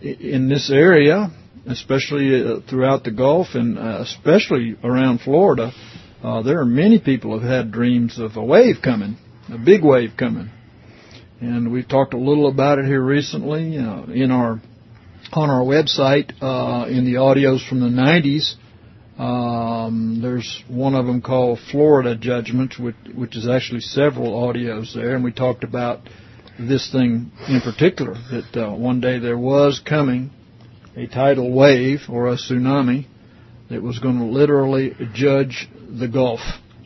in this area, especially throughout the Gulf and especially around Florida, there are many people who have had dreams of a wave coming, a big wave coming. And we've talked a little about it here recently on our website in the audios from the 90s. There's one of them called Florida Judgments, which is actually several audios there, and we talked about this thing in particular, that one day there was coming a tidal wave or a tsunami that was going to literally judge the Gulf,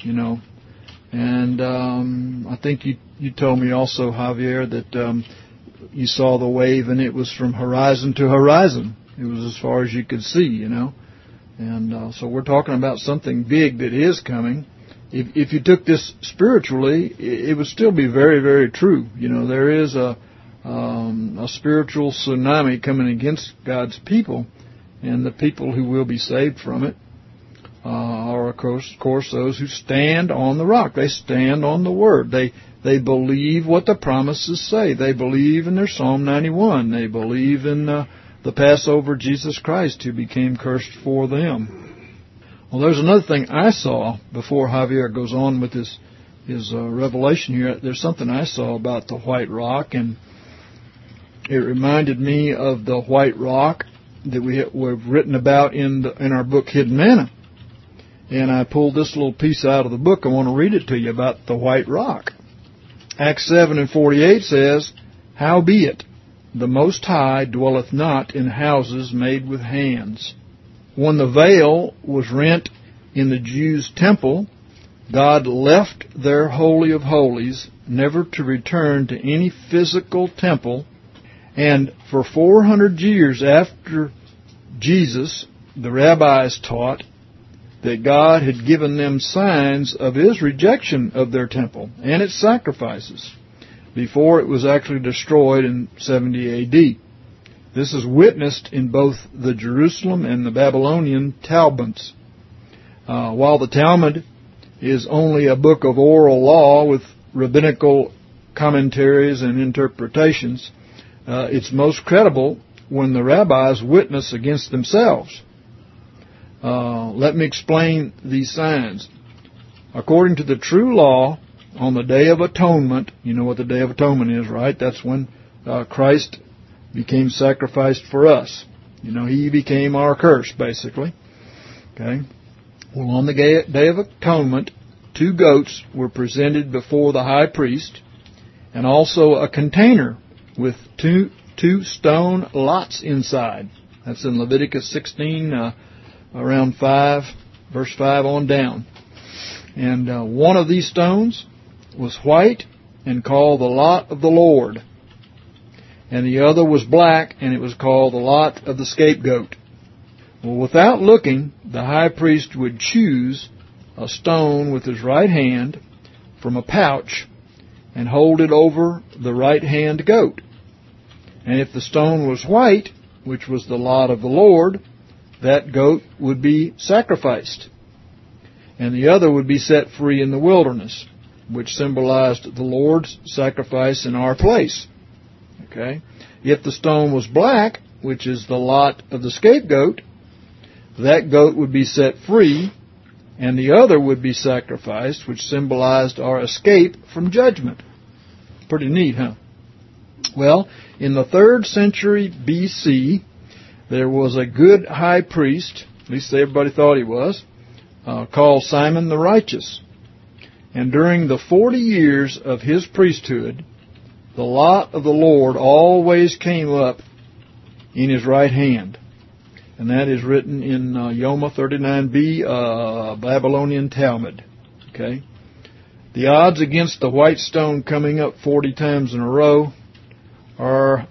And I think you told me also, Javier, that you saw the wave and it was from horizon to horizon. It was as far as you could see, And so we're talking about something big that is coming. If you took this spiritually, it would still be very, very true. There is a spiritual tsunami coming against God's people, and the people who will be saved from it are, of course, those who stand on the rock. They stand on the Word. They believe what the promises say. They believe in their Psalm 91. They believe in the Passover Jesus Christ who became cursed for them. Well, there's another thing I saw before Javier goes on with his revelation here. There's something I saw about the white rock, and it reminded me of the white rock that we've written about in our book Hidden Manna. And I pulled this little piece out of the book. I want to read it to you about the white rock. Acts 7:48 says, "Howbeit, the Most High dwelleth not in houses made with hands. When the veil was rent in the Jews' temple, God left their Holy of Holies, never to return to any physical temple. And for 400 years after Jesus, the rabbis taught that God had given them signs of His rejection of their temple and its sacrifices before it was actually destroyed in 70 A.D. This is witnessed in both the Jerusalem and the Babylonian Talmuds. While the Talmud is only a book of oral law with rabbinical commentaries and interpretations, it's most credible when the rabbis witness against themselves. Let me explain these signs. According to the true law, on the Day of Atonement, you know what the Day of Atonement is, right? That's when Christ became sacrificed for us. He became our curse, basically. Okay. Well, on the Day of Atonement, 2 goats were presented before the high priest, and also a container with two stone lots inside. That's in Leviticus 16, around 5, verse 5 on down. And one of these stones was white and called the lot of the Lord. And the other was black, and it was called the lot of the scapegoat. Well, without looking, the high priest would choose a stone with his right hand from a pouch and hold it over the right hand goat. And if the stone was white, which was the lot of the Lord, that goat would be sacrificed. And the other would be set free in the wilderness, which symbolized the Lord's sacrifice in our place. Okay. If the stone was black, which is the lot of the scapegoat, that goat would be set free, and the other would be sacrificed, which symbolized our escape from judgment. Pretty neat, huh? Well, in the 3rd century B.C., there was a good high priest, at least everybody thought he was, called Simon the Righteous. And during the 40 years of his priesthood, the lot of the Lord always came up in his right hand. And that is written in Yoma 39b, Babylonian Talmud. Okay. The odds against the white stone coming up 40 times in a row are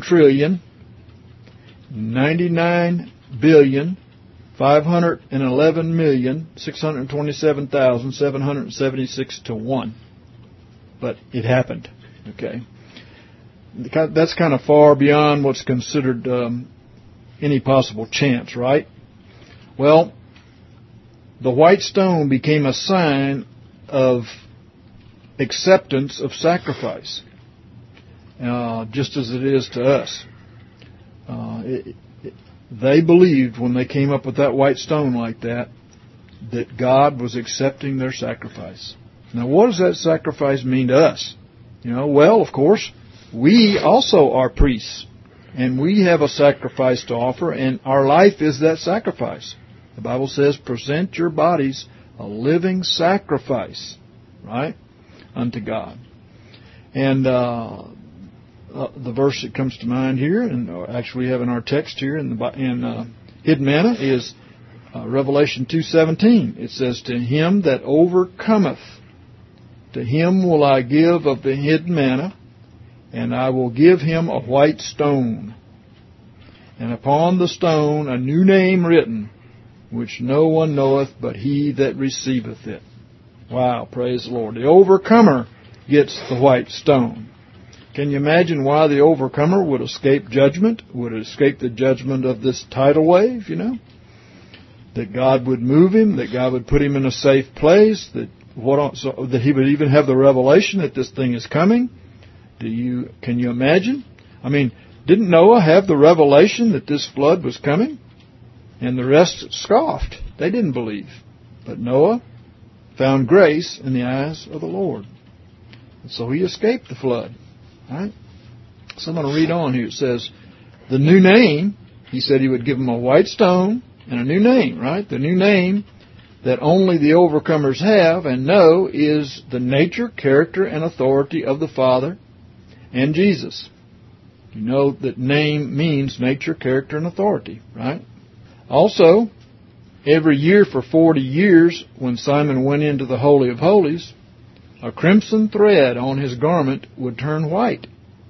1,099,511,627,776 to 1. But it happened. Okay. That's kind of far beyond what's considered any possible chance, right? Well, the white stone became a sign of acceptance of sacrifice, just as it is to us. they believed when they came up with that white stone like that God was accepting their sacrifice. Now, what does that sacrifice mean to us? Well, of course, we also are priests, and we have a sacrifice to offer, and our life is that sacrifice. The Bible says, present your bodies a living sacrifice, right, unto God. And the verse that comes to mind here, and actually we have in our text here in hidden manna, is Revelation 2:17. It says, to him that overcometh, to him will I give of the hidden manna, and I will give him a white stone, and upon the stone a new name written, which no one knoweth but he that receiveth it. Wow, praise the Lord. The overcomer gets the white stone. Can you imagine why the overcomer would escape judgment, would escape the judgment of this tidal wave, That God would move him, that God would put him in a safe place, that he would even have the revelation that this thing is coming. Can you imagine? I mean, didn't Noah have the revelation that this flood was coming? And the rest scoffed. They didn't believe. But Noah found grace in the eyes of the Lord. And so he escaped the flood. Right? So I'm going to read on here. It says, the new name, he said he would give them a white stone and a new name, right? The new name that only the overcomers have and know is the nature, character, and authority of the Father and Jesus. You know that name means nature, character, and authority, right? Also, every year for 40 years, when Simon went into the Holy of Holies, a crimson thread on his garment would turn white.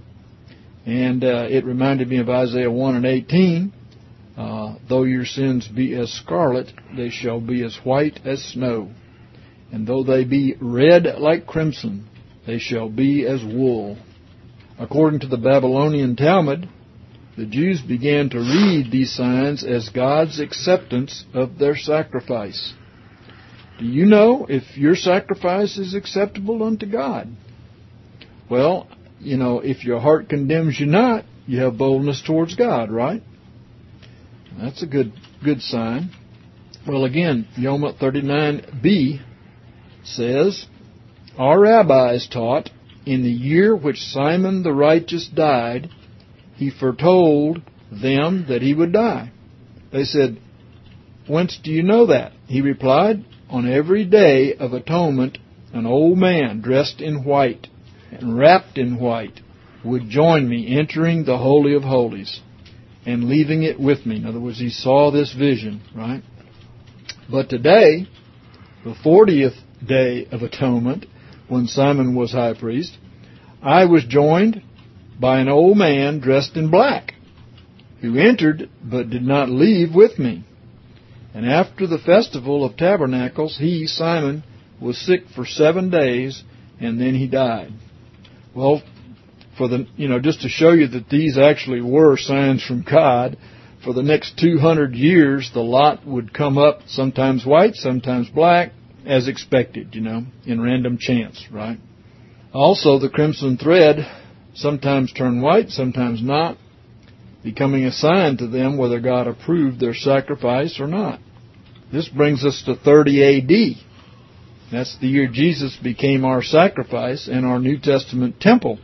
And it reminded me of Isaiah 1:18. Though your sins be as scarlet, they shall be as white as snow. And though they be red like crimson, they shall be as wool. According to the Babylonian Talmud, the Jews began to read these signs as God's acceptance of their sacrifice. Do you know if your sacrifice is acceptable unto God? Well, if your heart condemns you not, you have boldness towards God, right? That's a good sign. Well, again, Yoma 39b says, our rabbis taught, in the year which Simon the righteous died, he foretold them that he would die. They said, whence do you know that? He replied, on every day of atonement, an old man dressed in white and wrapped in white would join me entering the Holy of Holies and leaving it with me. In other words, he saw this vision, right? But today, the 40th day of atonement, when Simon was high priest, I was joined by an old man dressed in black, who entered but did not leave with me. And after the festival of tabernacles, he, Simon, was sick for 7 days, and then he died. Well, just to show you that these actually were signs from God, for the next 200 years, the lot would come up, sometimes white, sometimes black, as expected, in random chance, right? Also, the crimson thread sometimes turned white, sometimes not, becoming a sign to them whether God approved their sacrifice or not. This brings us to 30 A.D. That's the year Jesus became our sacrifice and our New Testament temple.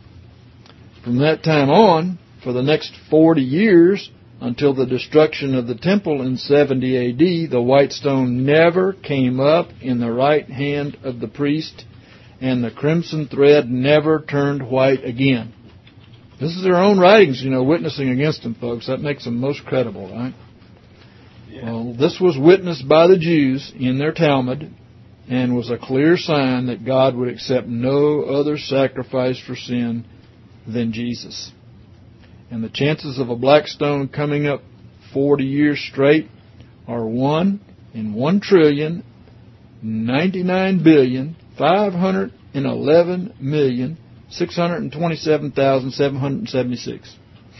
From that time on, for the next 40 years, until the destruction of the temple in 70 A.D., the white stone never came up in the right hand of the priest, and the crimson thread never turned white again. This is their own writings, witnessing against them, folks. That makes them most credible, right? Yeah. Well, this was witnessed by the Jews in their Talmud and was a clear sign that God would accept no other sacrifice for sin than Jesus. And the chances of a black stone coming up 40 years straight are 1 in 1,099,511,627,776.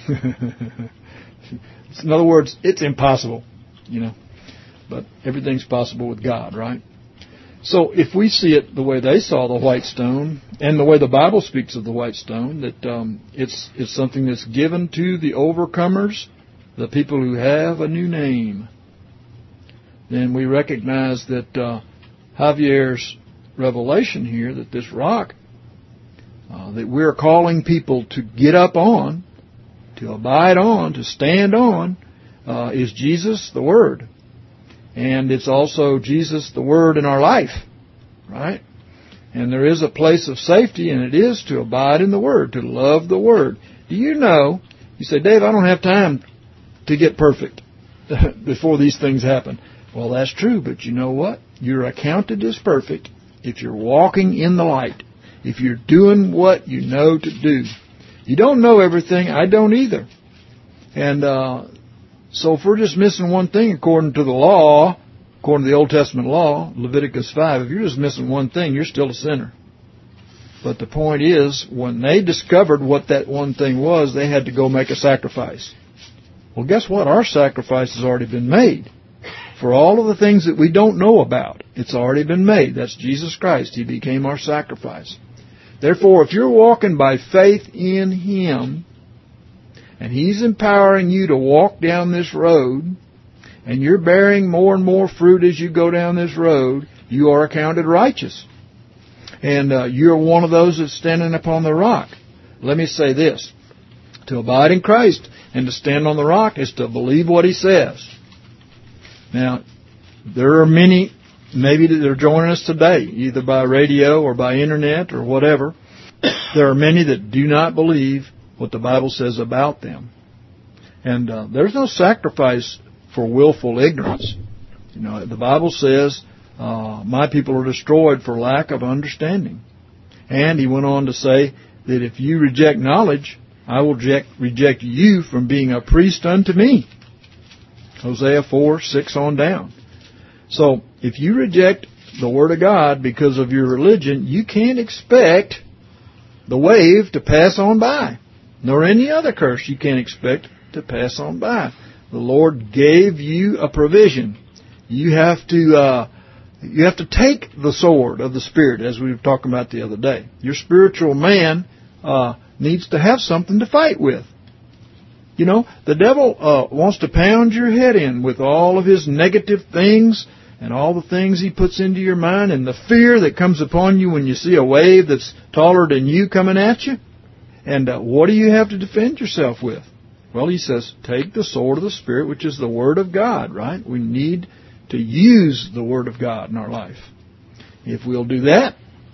In other words, it's impossible, But everything's possible with God, right? So if we see it the way they saw the white stone, and the way the Bible speaks of the white stone, that it's something that's given to the overcomers the people who have a new name. Then we recognize that Javier's revelation here, that this rock that we're calling people to get up on, to abide on, to stand on, is Jesus, the Word. And it's also Jesus, the Word, in our life, right? And there is a place of safety, and it is to abide in the Word, to love the Word. Do you know, you say, Dave, I don't have time to get perfect before these things happen. Well, that's true, but you know what? You're accounted as perfect if you're walking in the light, if you're doing what you know to do. You don't know everything. I don't either. And so if we're just missing one thing according to the law, according to the Old Testament law, Leviticus 5, if you're just missing one thing, you're still a sinner. But the point is, when they discovered what that one thing was, they had to go make a sacrifice. Well, guess what? Our sacrifice has already been made. For all of the things that we don't know about, it's already been made. That's Jesus Christ. He became our sacrifice. Therefore, if you're walking by faith in Him, and He's empowering you to walk down this road, and you're bearing more and more fruit as you go down this road, you are accounted righteous. And you're one of those that's standing upon the rock. Let me say this. To abide in Christ and to stand on the rock is to believe what He says. Now, there are many, maybe that are joining us today, either by radio or by internet or whatever. There are many that do not believe what the Bible says about them. And there's no sacrifice for willful ignorance. You know, the Bible says, my people are destroyed for lack of understanding. And He went on to say that if you reject knowledge, I will reject you from being a priest unto me. Hosea 4:6 on down. So, if you reject the Word of God because of your religion, you can't expect the wave to pass on by. Nor any other curse you can't expect to pass on by. The Lord gave you a provision. You have to take the sword of the Spirit, as we were talking about the other day. Your spiritual man needs to have something to fight with. You know, the devil wants to pound your head in with all of his negative things and all the things he puts into your mind and the fear that comes upon you when you see a wave that's taller than you coming at you. And what do you have to defend yourself with? Well, he says, take the sword of the Spirit, which is the Word of God, right? We need to use the Word of God in our life. If we'll do that,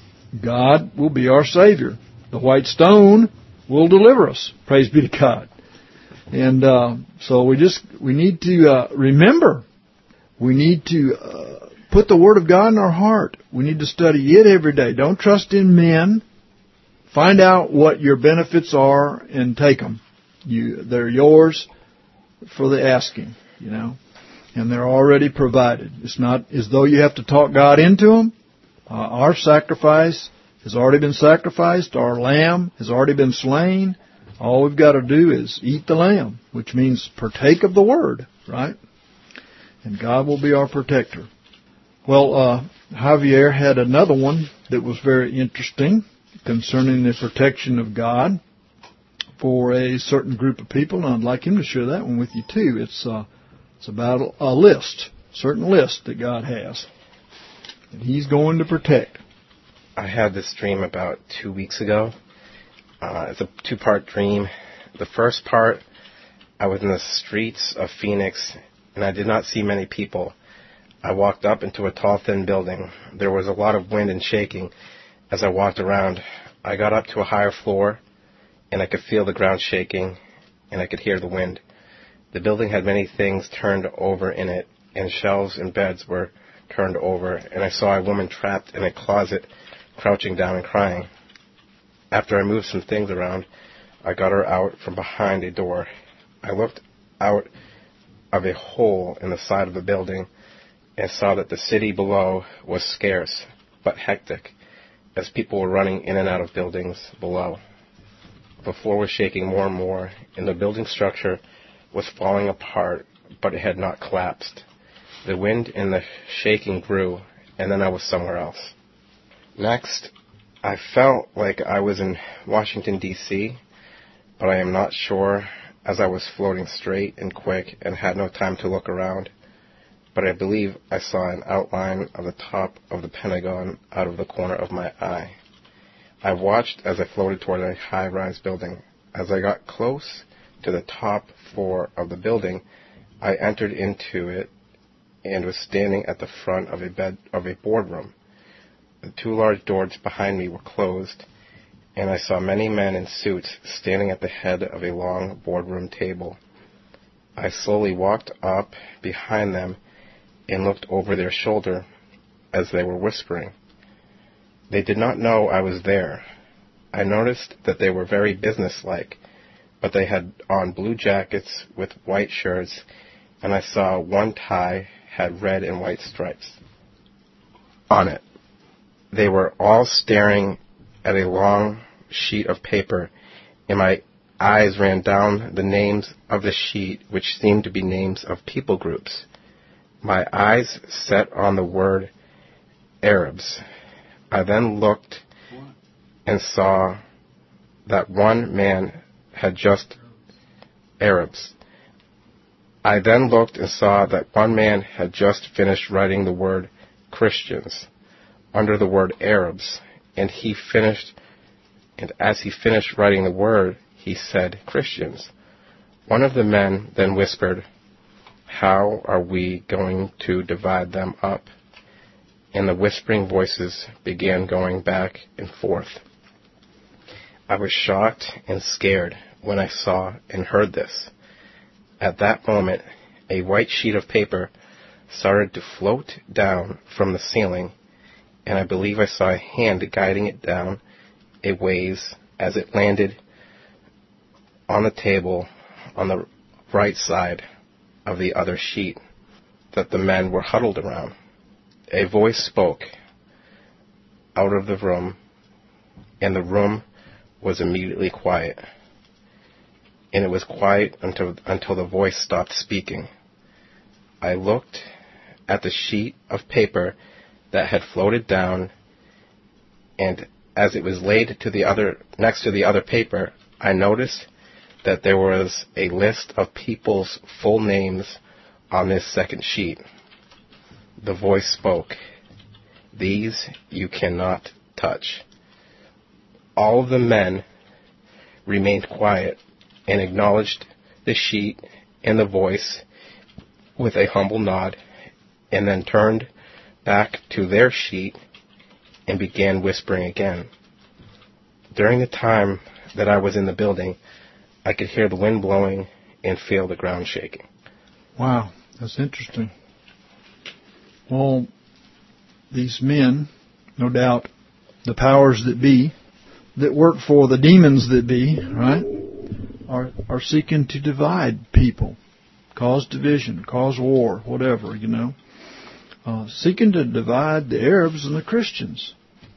God will be our Savior. The white stone will deliver us. Praise be to God. And so we need to remember. We need to put the Word of God in our heart. We need to study it every day. Don't trust in men. Find out what your benefits are and take them. They're yours for the asking, you know. And they're already provided. It's not as though you have to talk God into them. Our sacrifice has already been sacrificed. Our lamb has already been slain. All we've got to do is eat the lamb, which means partake of the Word, right? And God will be our protector. Well, Javier had another one that was very interesting concerning the protection of God for a certain group of people, and I'd like him to share that one with you too. It's about a list, a certain list that God has that He's going to protect. I had this dream about 2 weeks ago. It's a two-part dream. The first part, I was in the streets of Phoenix, and I did not see many people. I walked up into a tall, thin building. There was a lot of wind and shaking as I walked around. I got up to a higher floor, and I could feel the ground shaking, and I could hear the wind. The building had many things turned over in it, and shelves and beds were turned over, and I saw a woman trapped in a closet, crouching down and crying. After I moved some things around, I got her out from behind a door. I looked out of a hole in the side of the building and saw that the city below was scarce but hectic, as people were running in and out of buildings below. The floor was shaking more and more, and the building structure was falling apart, but it had not collapsed. The wind and the shaking grew, and then I was somewhere else. Next, I felt like I was in Washington, D.C., but I am not sure as I was floating straight and quick and had no time to look around, but I believe I saw an outline of the top of the Pentagon out of the corner of my eye. I watched as I floated toward a high-rise building. As I got close to the top floor of the building, I entered into it and was standing at the front of a boardroom. The two large doors behind me were closed, and I saw many men in suits standing at the head of a long boardroom table. I slowly walked up behind them and looked over their shoulder as they were whispering. They did not know I was there. I noticed that they were very businesslike, but they had on blue jackets with white shirts, and I saw one tie had red and white stripes on it. They were all staring at a long sheet of paper, and my eyes ran down the names of the sheet, which seemed to be names of people groups. My eyes set on the word Arabs. I then looked and saw that one man had just Arabs. I then looked and saw that one man had just finished writing the word Christians under the word Arabs, and as he finished writing the word, he said Christians. One of the men then whispered, "How are we going to divide them up?" And the whispering voices began going back and forth. I was shocked and scared when I saw and heard this. At that moment, a white sheet of paper started to float down from the ceiling, and I believe I saw a hand guiding it down a ways as it landed on the table on the right side of the other sheet that the men were huddled around. A voice spoke out of the room, and the room was immediately quiet. And it was quiet until the voice stopped speaking. I looked at the sheet of paper that had floated down, and as it was laid next to the other paper, I noticed that there was a list of people's full names on this second sheet. The voice spoke, "These you cannot touch." All of the men remained quiet and acknowledged the sheet and the voice with a humble nod, and then turned back to their sheet and began whispering again. During the time that I was in the building, I could hear the wind blowing and feel the ground shaking. Wow, that's interesting. Well, these men, no doubt, the powers that be, that work for the demons that be, right, are seeking to divide people, cause division, cause war, whatever, seeking to divide the Arabs and the Christians.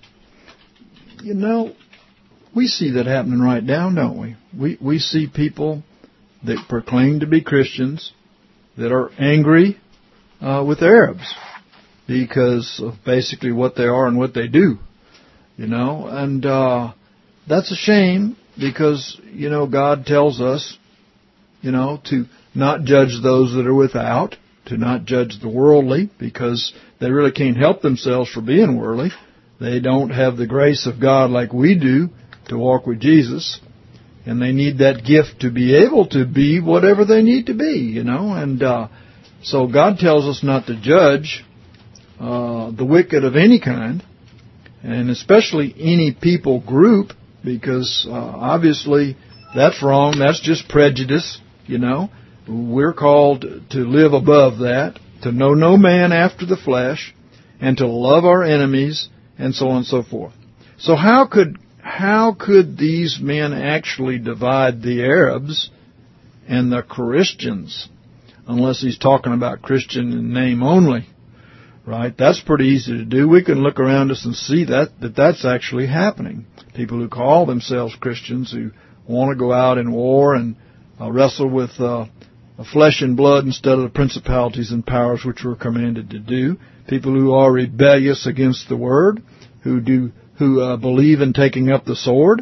We see that happening right now, don't we? We see people that proclaim to be Christians that are angry with Arabs because of basically what they are and what they do, and that's a shame because, God tells us, to not judge those that are without, to not judge the worldly because they really can't help themselves for being worldly. They don't have the grace of God like we do to walk with Jesus, and they need that gift to be able to be whatever they need to be, and so God tells us not to judge the wicked of any kind, and especially any people group, because obviously that's wrong. That's just prejudice, We're called to live above that, to know no man after the flesh, and to love our enemies, and so on and so forth. So how could these men actually divide the Arabs and the Christians, unless he's talking about Christian in name only, right? That's pretty easy to do. We can look around us and see that's actually happening. People who call themselves Christians, who want to go out in war and wrestle with flesh and blood instead of the principalities and powers which we're commanded to do. People who are rebellious against the word, who believe in taking up the sword.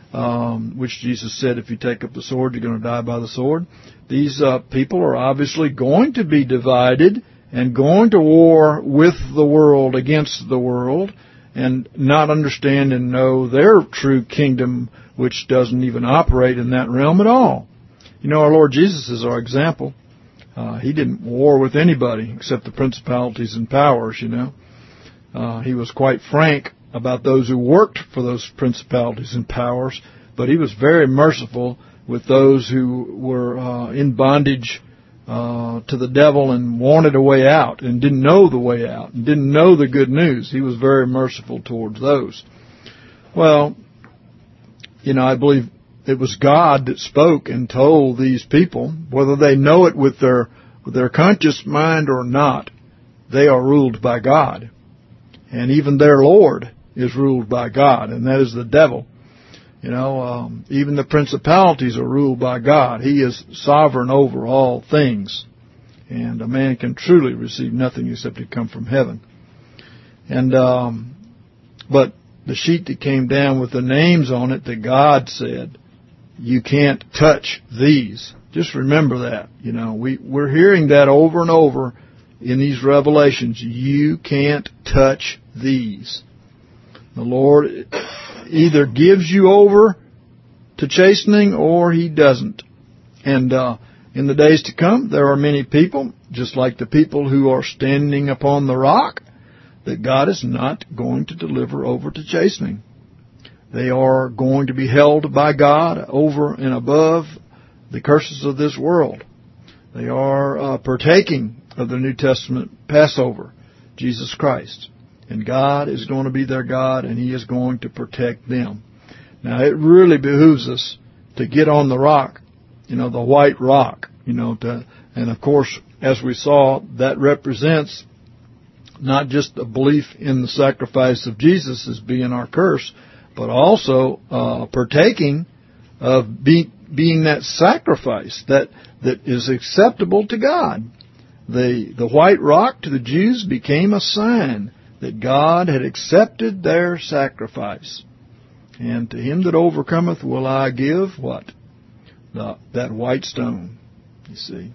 which Jesus said, if you take up the sword, you're going to die by the sword. These people are obviously going to be divided and going to war with the world against the world and not understand and know their true kingdom, which doesn't even operate in that realm at all. You know, our Lord Jesus is our example. He didn't war with anybody except the principalities and powers, you know. He was quite frank about those who worked for those principalities and powers, but he was very merciful with those who were in bondage to the devil and wanted a way out and didn't know the way out and didn't know the good news. He was very merciful towards those. Well, you know, I believe it was God that spoke and told these people, whether they know it with their conscious mind or not, they are ruled by God. And even their Lord is ruled by God, and that is the devil. You know, even the principalities are ruled by God. He is sovereign over all things. And a man can truly receive nothing except it come from heaven. And but the sheet that came down with the names on it that God said, you can't touch these. Just remember that. You know, we're hearing that over and over in these revelations. You can't touch these. The Lord either gives you over to chastening or He doesn't. And in the days to come, there are many people, just like the people who are standing upon the rock, that God is not going to deliver over to chastening. They are going to be held by God over and above the curses of this world. They are partaking of the New Testament Passover, Jesus Christ. And God is going to be their God, and He is going to protect them. Now, it really behooves us to get on the rock, you know, the white rock, you know, and of course, as we saw, that represents not just a belief in the sacrifice of Jesus as being our curse, but also partaking of being that sacrifice that is acceptable to God. The white rock to the Jews became a sign that God had accepted their sacrifice. And to him that overcometh will I give what? That white stone, you see.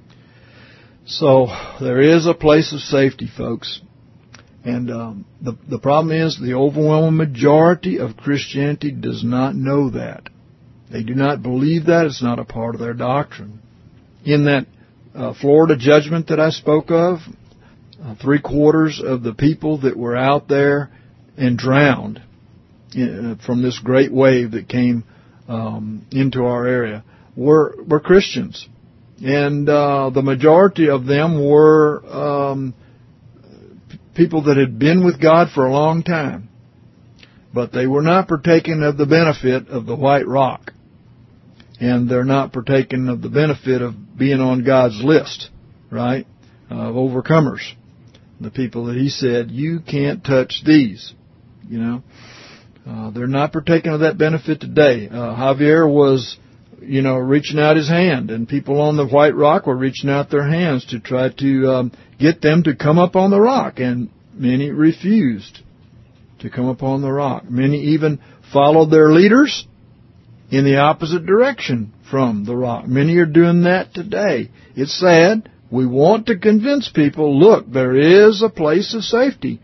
So there is a place of safety, folks. And the problem is the overwhelming majority of Christianity does not know that. They do not believe that. It's not a part of their doctrine. In that Florida judgment that I spoke of, 3/4 of the people that were out there and drowned from this great wave that came into our area were Christians. And the majority of them were people that had been with God for a long time. But they were not partaking of the benefit of the white rock. And they're not partaking of the benefit of being on God's list, right, of overcomers. The people that He said, you can't touch these, you know. They're not partaking of that benefit today. Javier was, you know, reaching out his hand, and people on the white rock were reaching out their hands to try to get them to come up on the rock, and many refused to come up on the rock. Many even followed their leaders in the opposite direction from the rock. Many are doing that today. It's sad. We want to convince people, look, there is a place of safety,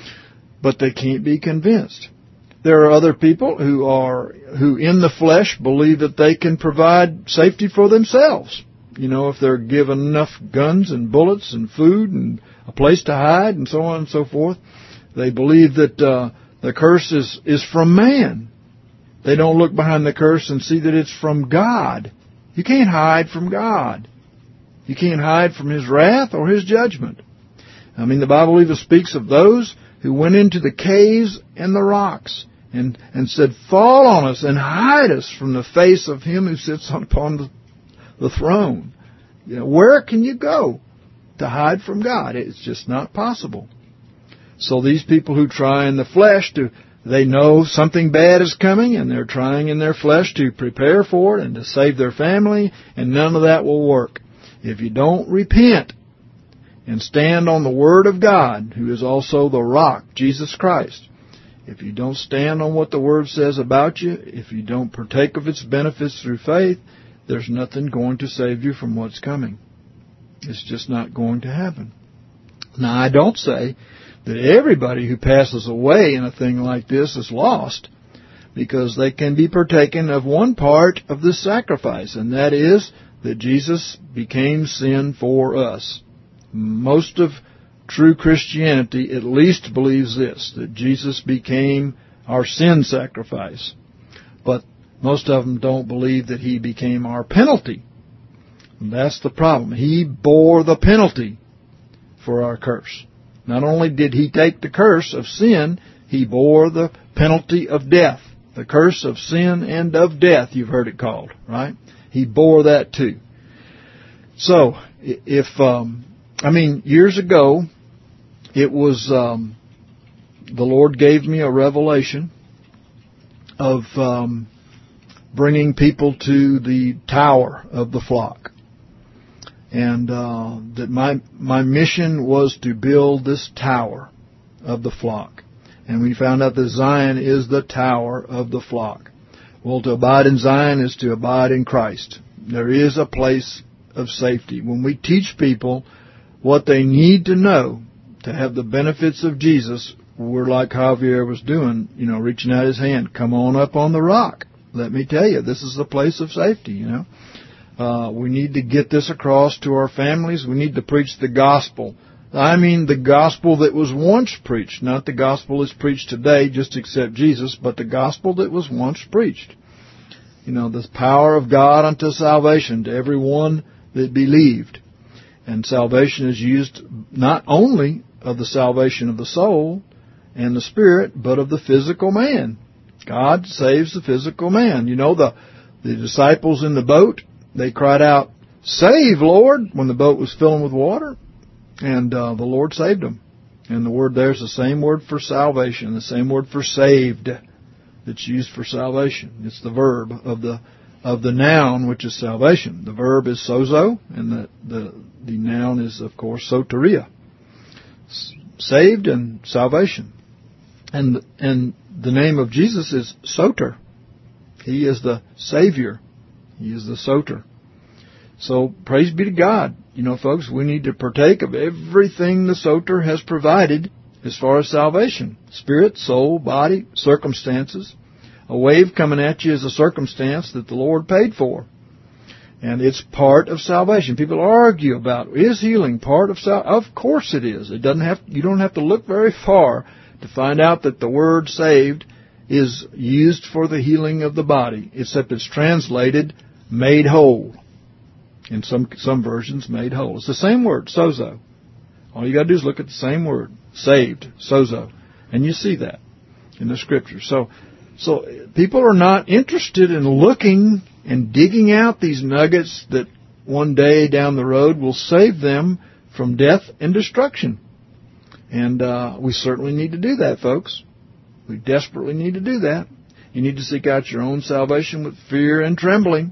but they can't be convinced. There are other people who in the flesh believe that they can provide safety for themselves. You know, if they're given enough guns and bullets and food and a place to hide and so on and so forth, they believe that the curse is from man. They don't look behind the curse and see that it's from God. You can't hide from God. You can't hide from His wrath or His judgment. I mean, the Bible even speaks of those who went into the caves and the rocks and said, fall on us and hide us from the face of Him who sits upon the throne. You know, where can you go to hide from God? It's just not possible. So these people who try in the flesh they know something bad is coming, and they're trying in their flesh to prepare for it and to save their family, and none of that will work. If you don't repent and stand on the Word of God, who is also the rock, Jesus Christ, if you don't stand on what the Word says about you, if you don't partake of its benefits through faith, there's nothing going to save you from what's coming. It's just not going to happen. Now, I don't say that everybody who passes away in a thing like this is lost, because they can be partaken of one part of the sacrifice, and that is that Jesus became sin for us. Most of true Christianity at least believes this, that Jesus became our sin sacrifice. But most of them don't believe that He became our penalty. And that's the problem. He bore the penalty for our curse. Not only did He take the curse of sin, He bore the penalty of death. The curse of sin and of death, you've heard it called, right? He bore that too. So, years ago, it was, the Lord gave me a revelation of bringing people to the tower of the flock. And that my mission was to build this tower of the flock. And we found out that Zion is the tower of the flock. Well, to abide in Zion is to abide in Christ. There is a place of safety. When we teach people what they need to know to have the benefits of Jesus, we're like Javier was doing, reaching out his hand. Come on up on the rock. Let me tell you, this is a place of safety, We need to get this across to our families. We need to preach the gospel. I mean the gospel that was once preached, not the gospel that's preached today, just accept Jesus, but the gospel that was once preached. The power of God unto salvation to everyone that believed. And salvation is used not only of the salvation of the soul and the spirit, but of the physical man. God saves the physical man. The disciples in the boat, they cried out, "Save, Lord," when the boat was filling with water. And the Lord saved them. And the word there is the same word for salvation, the same word for saved that's used for salvation. It's the verb of the noun, which is salvation. The verb is sozo, and the noun is, of course, soteria. Saved and salvation. And the name of Jesus is Soter. He is the Savior. He is the Soter. So, praise be to God. Folks, we need to partake of everything the Soter has provided as far as salvation. Spirit, soul, body, circumstances. A wave coming at you is a circumstance that the Lord paid for. And it's part of salvation. People argue about, is healing part of salvation? Of course it is. You don't have to look very far to find out that the word saved is used for the healing of the body, except it's translated made whole. In some versions, made whole. It's the same word, sozo. All you got to do is look at the same word, saved, sozo, and you see that in the Scripture. So people are not interested in looking and digging out these nuggets that one day down the road will save them from death and destruction. And we certainly need to do that, folks. We desperately need to do that. You need to seek out your own salvation with fear and trembling.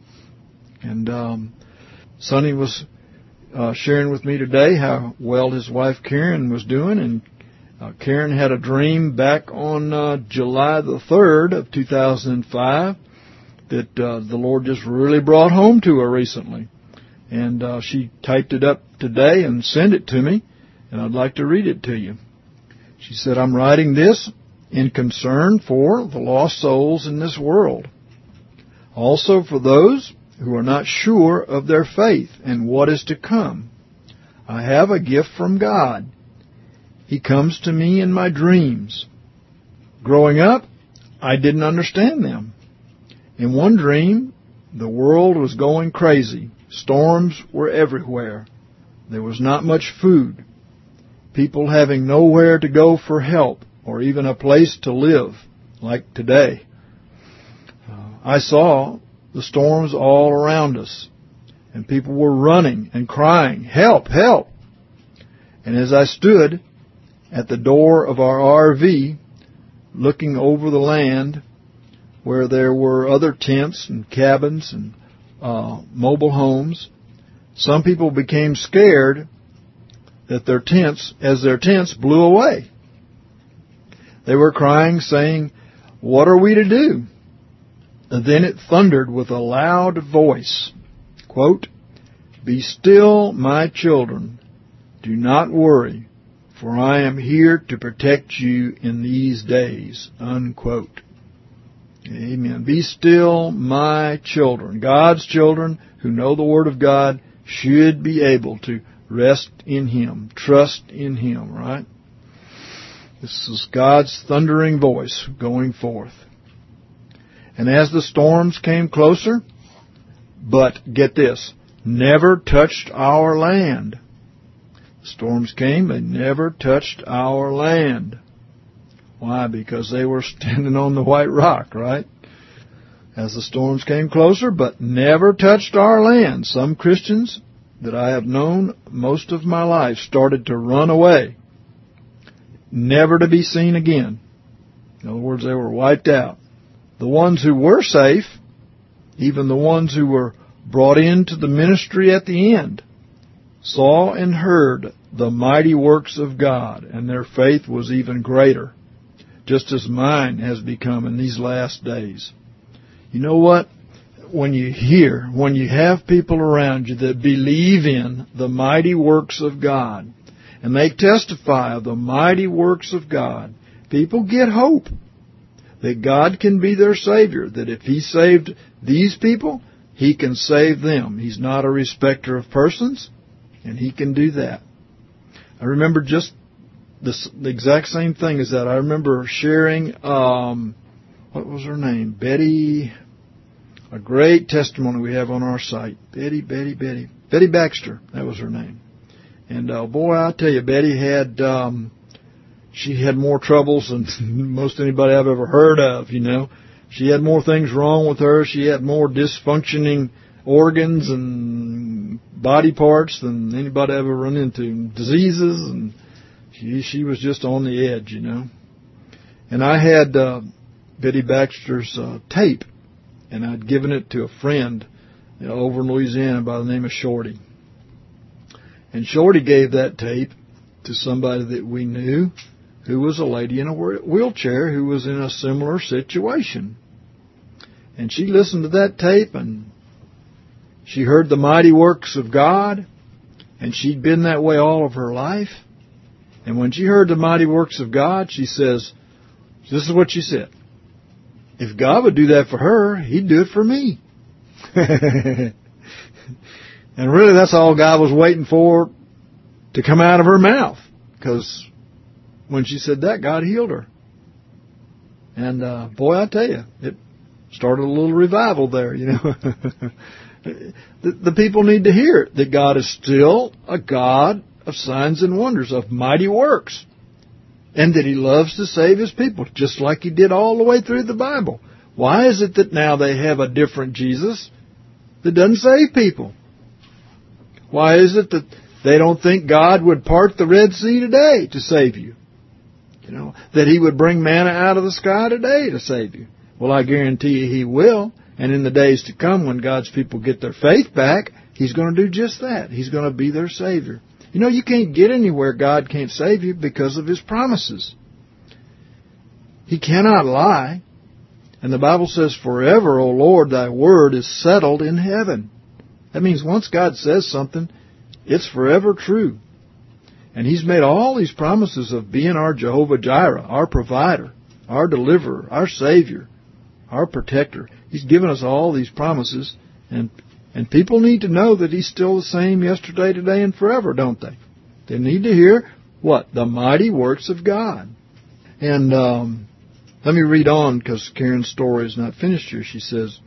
And Sonny was sharing with me today how well his wife Karen was doing. And Karen had a dream back on July the 3rd of 2005 that the Lord just really brought home to her recently. And she typed it up today and sent it to me. And I'd like to read it to you. She said, "I'm writing this in concern for the lost souls in this world. Also for those who are not sure of their faith and what is to come. I have a gift from God. He comes to me in my dreams. Growing up, I didn't understand them. In one dream, the world was going crazy. Storms were everywhere. There was not much food. People having nowhere to go for help or even a place to live, like today. I saw the storms all around us, and people were running and crying, 'Help, help!' And as I stood at the door of our RV, looking over the land where there were other tents and cabins and mobile homes, some people became scared that their tents blew away. They were crying, saying, "What are we to do?" And then it thundered with a loud voice, quote, "Be still, my children. Do not worry, for I am here to protect you in these days." Unquote. Amen. Be still, my children. God's children who know the Word of God should be able to rest in Him, trust in Him, right? This is God's thundering voice going forth. And as the storms came closer, but get this, never touched our land. Storms came, they never touched our land. Why? Because they were standing on the white rock, right? As the storms came closer, but never touched our land. Some Christians that I have known most of my life started to run away, never to be seen again. In other words, they were wiped out. The ones who were safe, even the ones who were brought into the ministry at the end, saw and heard the mighty works of God, and their faith was even greater, just as mine has become in these last days. You know what? When you have people around you that believe in the mighty works of God, and they testify of the mighty works of God, people get hope that God can be their Savior, that if He saved these people, He can save them. He's not a respecter of persons, and He can do that. I remember just the exact same thing as that. I remember sharing, what was her name? Betty, a great testimony we have on our site. Betty Baxter, that was her name. And boy, I tell you, Betty had, she had more troubles than most anybody I've ever heard of, you know. She had more things wrong with her. She had more dysfunctioning organs and body parts than anybody I've ever run into. Diseases, and she was just on the edge, you know. And I had Betty Baxter's tape, and I'd given it to a friend, you know, over in Louisiana by the name of Shorty. And Shorty gave that tape to somebody that we knew who was a lady in a wheelchair who was in a similar situation. And she listened to that tape, and she heard the mighty works of God, and she'd been that way all of her life. And when she heard the mighty works of God, she says, this is what she said, if God would do that for her, He'd do it for me. And really, that's all God was waiting for to come out of her mouth. Because when she said that, God healed her. And boy, I tell you, it started a little revival there, you know. The people need to hear it, that God is still a God of signs and wonders, of mighty works. And that He loves to save His people, just like He did all the way through the Bible. Why is it that now they have a different Jesus that doesn't save people? Why is it that they don't think God would part the Red Sea today to save you? You know, that He would bring manna out of the sky today to save you. Well, I guarantee you He will. And in the days to come, when God's people get their faith back, He's going to do just that. He's going to be their Savior. You know, you can't get anywhere God can't save you because of His promises. He cannot lie. And the Bible says, forever, O Lord, Thy word is settled in heaven. That means once God says something, it's forever true. And He's made all these promises of being our Jehovah Jireh, our provider, our deliverer, our Savior, our protector. He's given us all these promises, and people need to know that He's still the same yesterday, today, and forever, don't they? They need to hear what? The mighty works of God. And let me read on, because Karen's story is not finished here. She says,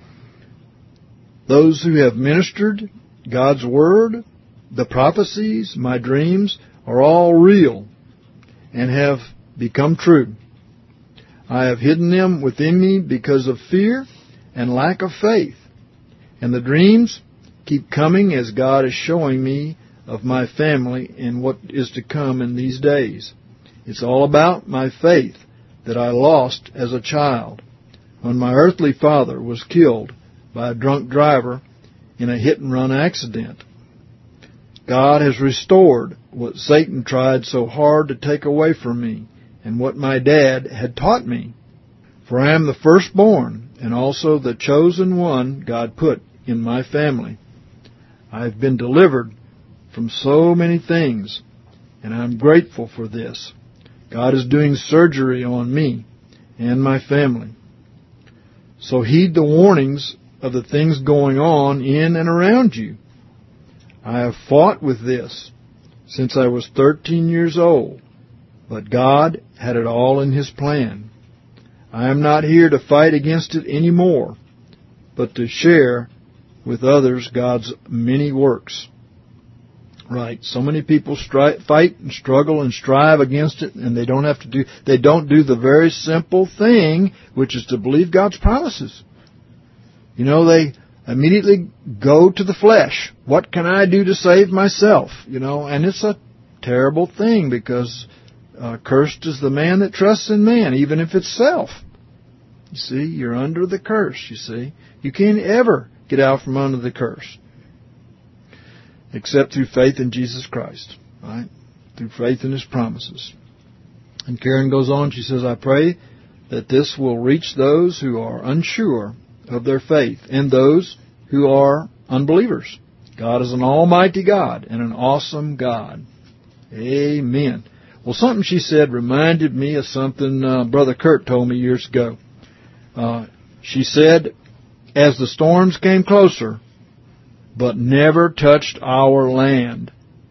those who have ministered God's Word, the prophecies, my dreams, are all real and have become true. I have hidden them within me because of fear and lack of faith. And the dreams keep coming as God is showing me of my family and what is to come in these days. It's all about my faith that I lost as a child when my earthly father was killed by a drunk driver in a hit-and-run accident. God has restored what Satan tried so hard to take away from me, and what my dad had taught me. For I am the firstborn, and also the chosen one God put in my family. I have been delivered from so many things, and I am grateful for this. God is doing surgery on me and my family. So heed the warnings of the things going on in and around you. I have fought with this since I was 13 years old, but God had it all in His plan. I am not here to fight against it anymore, but to share with others God's many works. Right. So many people fight and struggle and strive against it, and they don't do the very simple thing, which is to believe God's promises. You know, they immediately go to the flesh. What can I do to save myself? You know, and it's a terrible thing, because cursed is the man that trusts in man, even if it's self. You see, you're under the curse, you see. You can't ever get out from under the curse, except through faith in Jesus Christ, right? Through faith in His promises. And Karen goes on, she says, I pray that this will reach those who are unsure of their faith and those who are unbelievers. God is an almighty God and an awesome God. Amen. Well, something she said reminded me of something Brother Kurt told me years ago. She said, as the storms came closer, but never touched our land.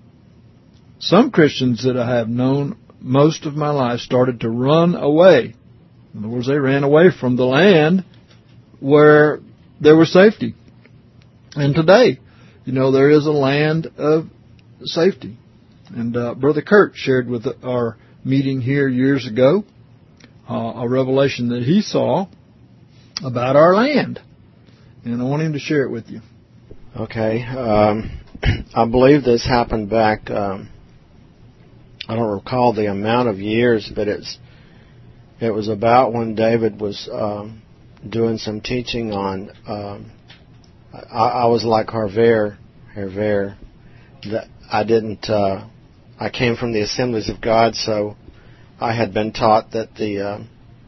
Some Christians that I have known most of my life started to run away. In other words, they ran away from the land where there was safety. And today, you know, there is a land of safety. And Brother Kurt shared with our meeting here years ago a revelation that he saw about our land. And I want him to share it with you. Okay. I believe this happened back, I don't recall the amount of years, but it was about when David was doing some teaching on, I was like Hervé, that I came from the Assemblies of God, so I had been taught that the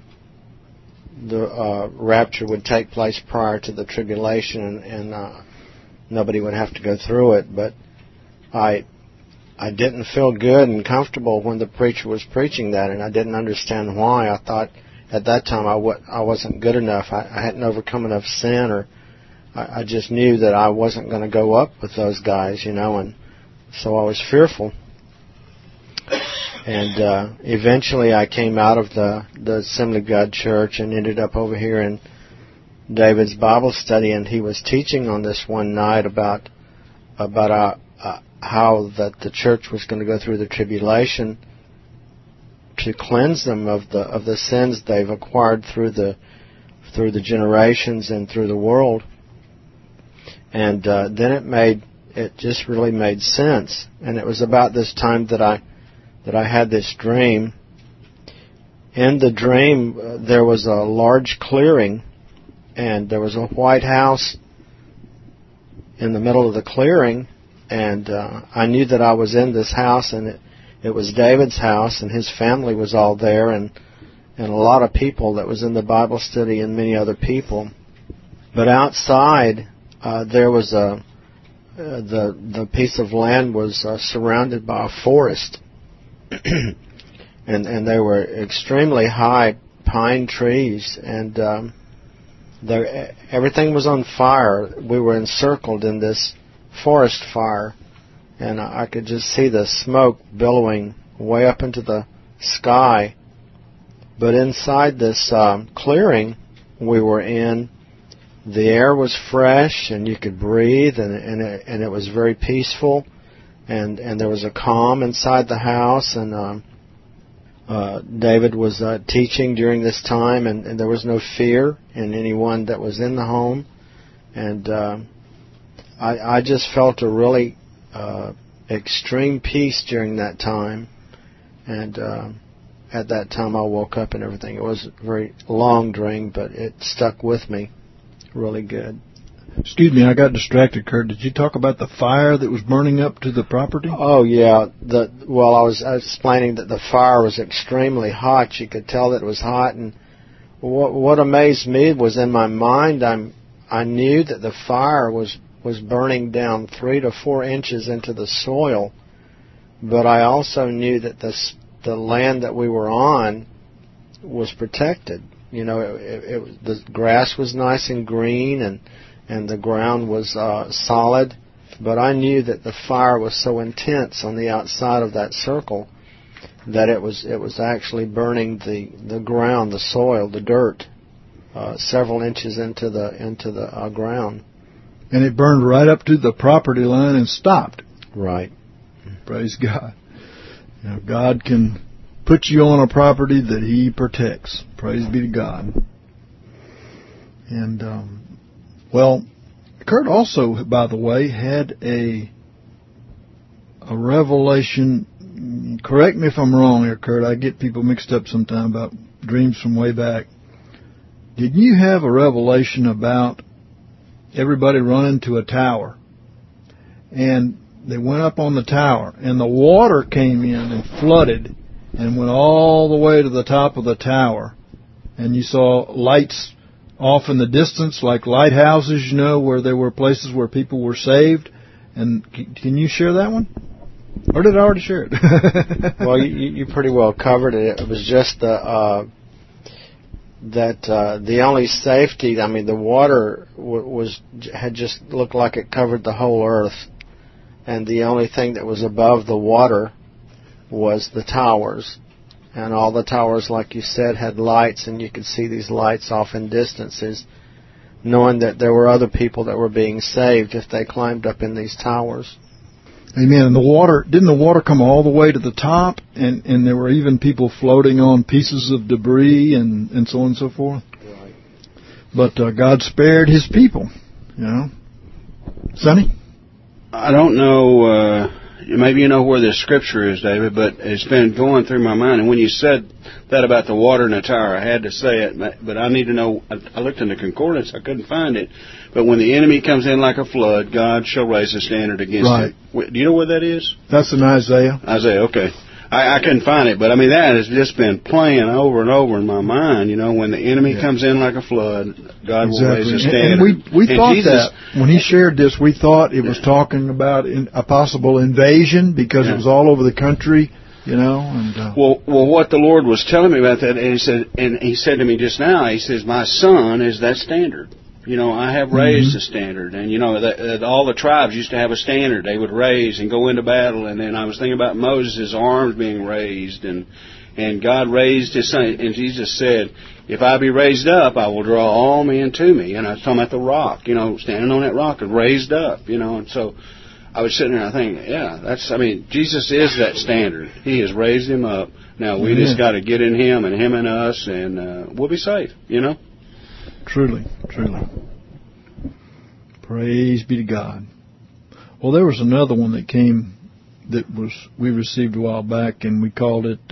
rapture would take place prior to the tribulation, and nobody would have to go through it. But I didn't feel good and comfortable when the preacher was preaching that, and I didn't understand why. I thought at that time I wasn't good enough. I hadn't overcome enough sin, or I just knew that I wasn't going to go up with those guys, you know, and so I was fearful. And eventually I came out of the Assembly of God Church and ended up over here in David's Bible study, and he was teaching on this one night about how that the church was going to go through the tribulation to cleanse them of the sins they've acquired through the generations and through the world. And then it just really made sense. And it was about this time that I had this dream. In the dream, there was a large clearing, and there was a white house in the middle of the clearing, and I knew that I was in this house, and it was David's house, and his family was all there, and a lot of people that was in the Bible study, and many other people. But outside, there was the piece of land was surrounded by a forest. and they were extremely high pine trees, and everything was on fire. We were encircled in this forest fire, and I could just see the smoke billowing way up into the sky. But inside this clearing we were in, the air was fresh, and you could breathe, and it was very peaceful. And there was a calm inside the house, and David was teaching during this time, and there was no fear in anyone that was in the home. And I just felt a really extreme peace during that time. And at that time I woke up and everything. It was a very long dream, but it stuck with me really good. Excuse me, I got distracted, Kurt. Did you talk about the fire that was burning up to the property? Oh, yeah. I was explaining that the fire was extremely hot. You could tell that it was hot. And what amazed me was in my mind, I knew that the fire was burning down 3 to 4 inches into the soil. But I also knew that the land that we were on was protected. You know, the grass was nice and green, and the ground was solid. But I knew that the fire was so intense on the outside of that circle that it was actually burning the ground, the soil, the dirt, several inches into the ground. And it burned right up to the property line and stopped. Right. Praise God. You know, God can put you on a property that He protects. Praise be to God. And, Kurt also, by the way, had a revelation. Correct me if I'm wrong here, Kurt. I get people mixed up sometimes about dreams from way back. Did you have a revelation about everybody running to a tower? And they went up on the tower, and the water came in and flooded and went all the way to the top of the tower. And you saw lights off in the distance, like lighthouses, you know, where there were places where people were saved. And can you share that one? Or did I already share it? Well, you pretty well covered it. It was just the only safety. I mean, the water had just looked like it covered the whole earth, and the only thing that was above the water was the towers. And all the towers, like you said, had lights, and you could see these lights off in distances, knowing that there were other people that were being saved if they climbed up in these towers. Amen. And didn't the water come all the way to the top? And there were even people floating on pieces of debris and so on and so forth? Right. But God spared His people, you know. Sonny? I don't know, maybe you know where this scripture is, David, but it's been going through my mind. And when you said that about the water in the tower, I had to say it, but I need to know. I looked in the concordance, I couldn't find it. But when the enemy comes in like a flood, God shall raise a standard against it. Do you know where that is? That's in Isaiah. Isaiah, okay. I couldn't find it, but I mean, that has just been playing over and over in my mind. You know, when the enemy comes in like a flood, God will raise a standard. And we thought that when he shared this, we thought it was talking about a possible invasion because it was all over the country, you know. And well, what the Lord was telling me about that, and he said to me just now, he says, "My son is that standard." You know, I have raised a standard, and you know that all the tribes used to have a standard they would raise and go into battle. And then I was thinking about Moses' arms being raised, and God raised His son. And Jesus said, "If I be raised up, I will draw all men to me." And I was talking about the rock, you know, standing on that rock and raised up, you know. And so I was sitting there and I think, Jesus is that standard. He has raised Him up. Now we just got to get in Him and Him in us, and we'll be safe, you know. Truly, truly. Praise be to God. Well, there was another one that came we received a while back, and we called it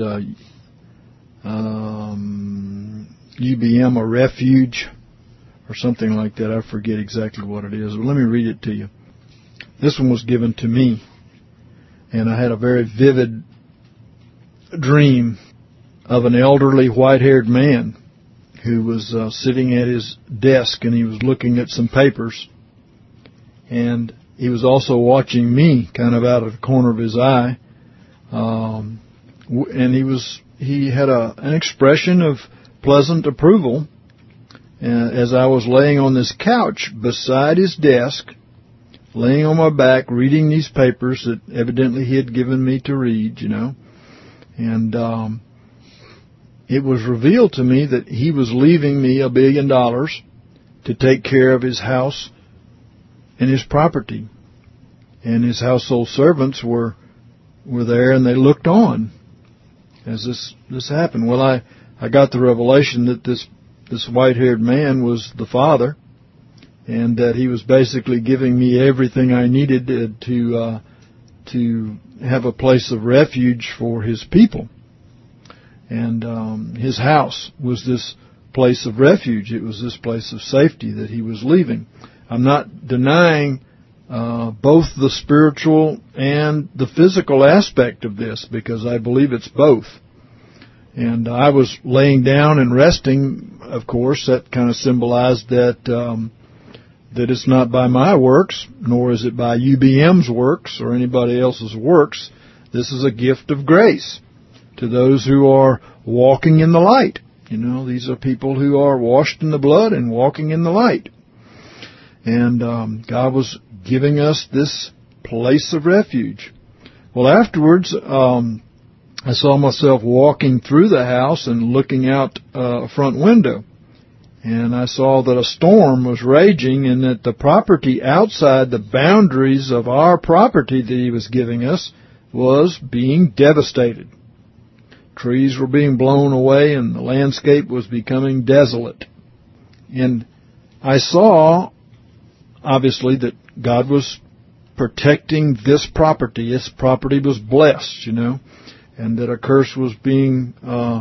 UBM, a refuge, or something like that. I forget exactly what it is, but let me read it to you. This one was given to me, and I had a very vivid dream of an elderly white-haired man who was sitting at his desk, and he was looking at some papers, and he was also watching me kind of out of the corner of his eye, and he had an expression of pleasant approval as I was laying on this couch beside his desk, laying on my back, reading these papers that evidently he had given me to read, you know, and it was revealed to me that he was leaving me $1 billion to take care of his house and his property. And his household servants were there, and they looked on as this happened. Well, I got the revelation that this white-haired man was the father, and that he was basically giving me everything I needed to have a place of refuge for his people. And his house was this place of refuge. It was this place of safety that he was leaving. I'm not denying both the spiritual and the physical aspect of this, because I believe it's both. And I was laying down and resting. Of course, that kind of symbolized that that it's not by my works, nor is it by UBM's works or anybody else's works. This is a gift of grace to those who are walking in the light. You know, these are people who are washed in the blood and walking in the light. And God was giving us this place of refuge. Well, afterwards, I saw myself walking through the house and looking out a front window. And I saw that a storm was raging and that the property outside the boundaries of our property that He was giving us was being devastated. Trees were being blown away and the landscape was becoming desolate. And I saw, obviously, that God was protecting this property. This property was blessed, you know, and that a curse was being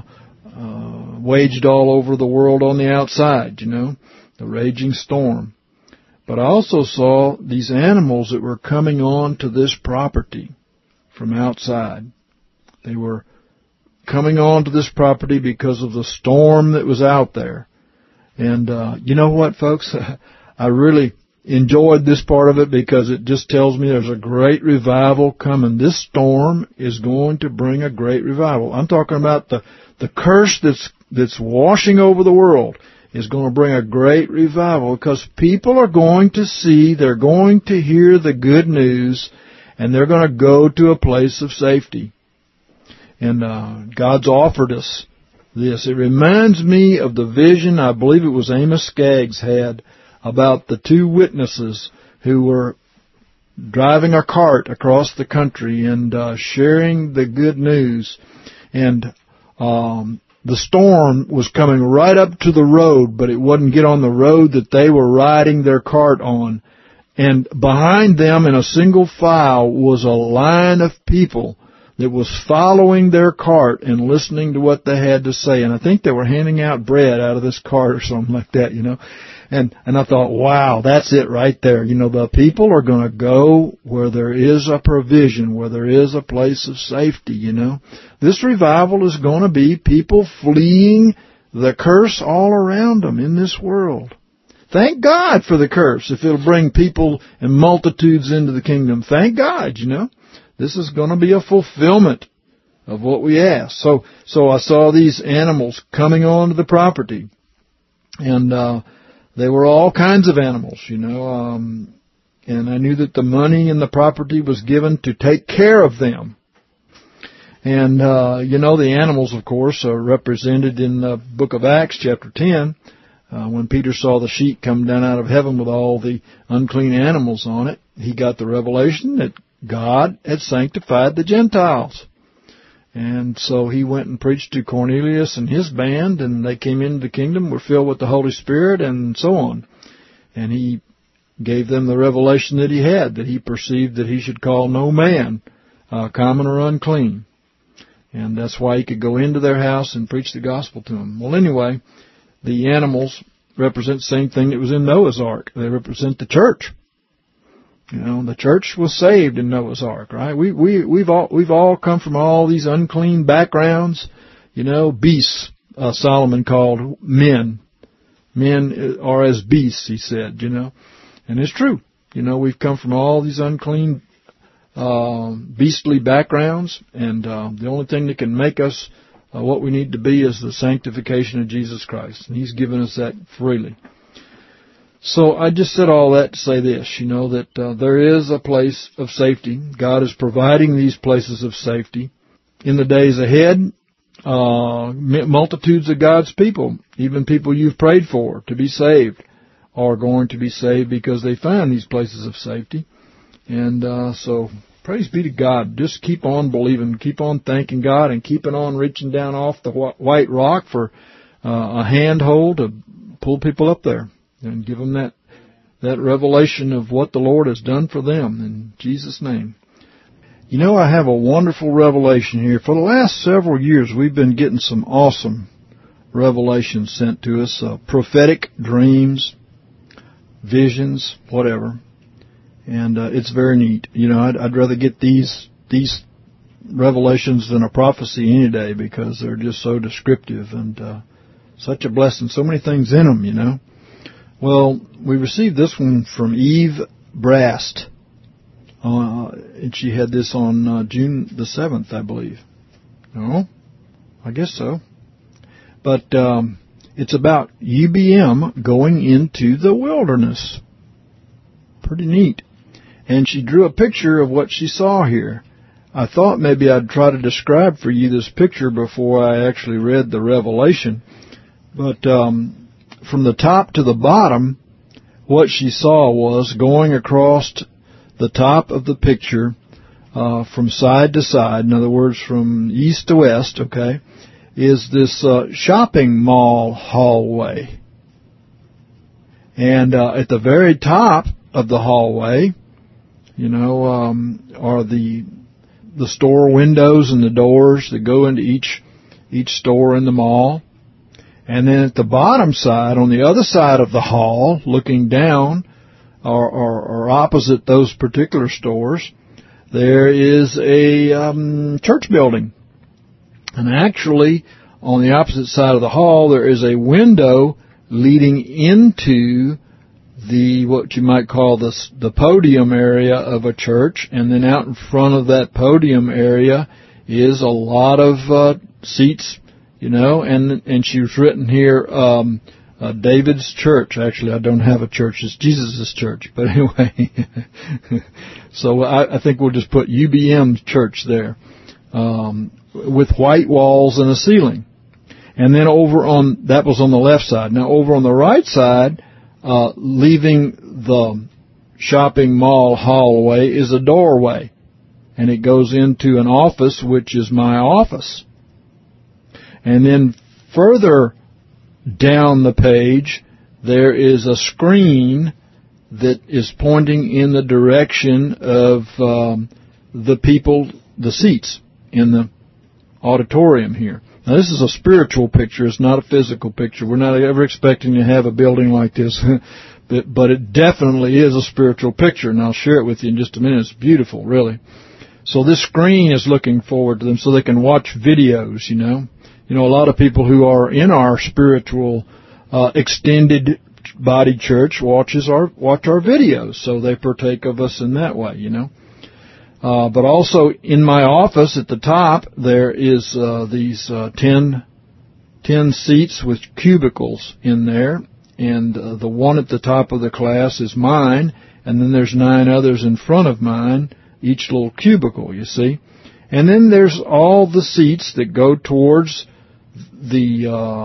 waged all over the world on the outside, you know, the raging storm. But I also saw these animals that were coming on to this property from outside. They were coming on to this property because of the storm that was out there. And you know what, folks? I really enjoyed this part of it because it just tells me there's a great revival coming. This storm is going to bring a great revival. I'm talking about the curse that's washing over the world is going to bring a great revival, because people are going to see, they're going to hear the good news, and they're going to go to a place of safety. And God's offered us this. It reminds me of the vision, I believe it was Amos Skaggs had, about the two witnesses who were driving a cart across the country and sharing the good news. And the storm was coming right up to the road, but it wouldn't get on the road that they were riding their cart on. And behind them in a single file was a line of people that was following their cart and listening to what they had to say. And I think they were handing out bread out of this cart or something like that, you know. And I thought, wow, that's it right there. You know, the people are going to go where there is a provision, where there is a place of safety, you know. This revival is going to be people fleeing the curse all around them in this world. Thank God for the curse if it'll bring people and multitudes into the kingdom. Thank God, you know. This is going to be a fulfillment of what we asked. So I saw these animals coming onto the property, and they were all kinds of animals, you know, and I knew that the money and the property was given to take care of them. And, you know, the animals, of course, are represented in the book of Acts, chapter 10, when Peter saw the sheet come down out of heaven with all the unclean animals on it. He got the revelation that God had sanctified the Gentiles. And so he went and preached to Cornelius and his band, and they came into the kingdom, were filled with the Holy Spirit, and so on. And he gave them the revelation that he had, that he perceived that he should call no man common or unclean. And that's why he could go into their house and preach the gospel to them. Well, anyway, the animals represent the same thing that was in Noah's Ark. They represent the church. You know, the church was saved in Noah's Ark, right? We've all come from all these unclean backgrounds. You know, beasts, Solomon called men. Men are as beasts, he said, you know. And it's true. You know, we've come from all these unclean, beastly backgrounds, and the only thing that can make us what we need to be is the sanctification of Jesus Christ. And He's given us that freely. So I just said all that to say this, you know, that there is a place of safety. God is providing these places of safety. In the days ahead, multitudes of God's people, even people you've prayed for to be saved, are going to be saved because they find these places of safety. And so praise be to God. Just keep on believing, keep on thanking God, and keeping on reaching down off the white rock for a handhold to pull people up there. And give them that revelation of what the Lord has done for them in Jesus' name. You know, I have a wonderful revelation here. For the last several years, we've been getting some awesome revelations sent to us, prophetic dreams. visions, whatever. And it's very neat. You know, I'd rather get these revelations than a prophecy any day, because they're just so descriptive and such a blessing. So many things in them, you know. Well, we received this one from Eve Brast, and she had this on June the 7th, I believe. No? I guess so. But it's about UBM going into the wilderness. Pretty neat. And she drew a picture of what she saw here. I thought maybe I'd try to describe for you this picture before I actually read the revelation. But from the top to the bottom, what she saw was going across the top of the picture from side to side, in other words, from east to west, okay, is this shopping mall hallway. And at the very top of the hallway, you know, are the store windows and the doors that go into each store in the mall. And then at the bottom side, on the other side of the hall, looking down, or opposite those particular stores, there is a church building. And actually, on the opposite side of the hall, there is a window leading into the, what you might call the podium area of a church. And then out in front of that podium area is a lot of seats, you know, and she was written here, David's church. Actually, I don't have a church. It's Jesus' church. But anyway, so I think we'll just put UBM church there, with white walls and a ceiling. And then that was on the left side. Now over on the right side, leaving the shopping mall hallway is a doorway. And it goes into an office, which is my office. And then further down the page, there is a screen that is pointing in the direction of the people, the seats in the auditorium here. Now, this is a spiritual picture. It's not a physical picture. We're not ever expecting to have a building like this, but it definitely is a spiritual picture, and I'll share it with you in just a minute. It's beautiful, really. So this screen is looking forward to them so they can watch videos, you know. You know, a lot of people who are in our spiritual extended body church watch our videos, so they partake of us in that way, you know. But also in my office at the top, there is these 10 seats with cubicles in there, and the one at the top of the class is mine, and then there's 9 others in front of mine, each little cubicle, you see. And then there's all the seats that go towards the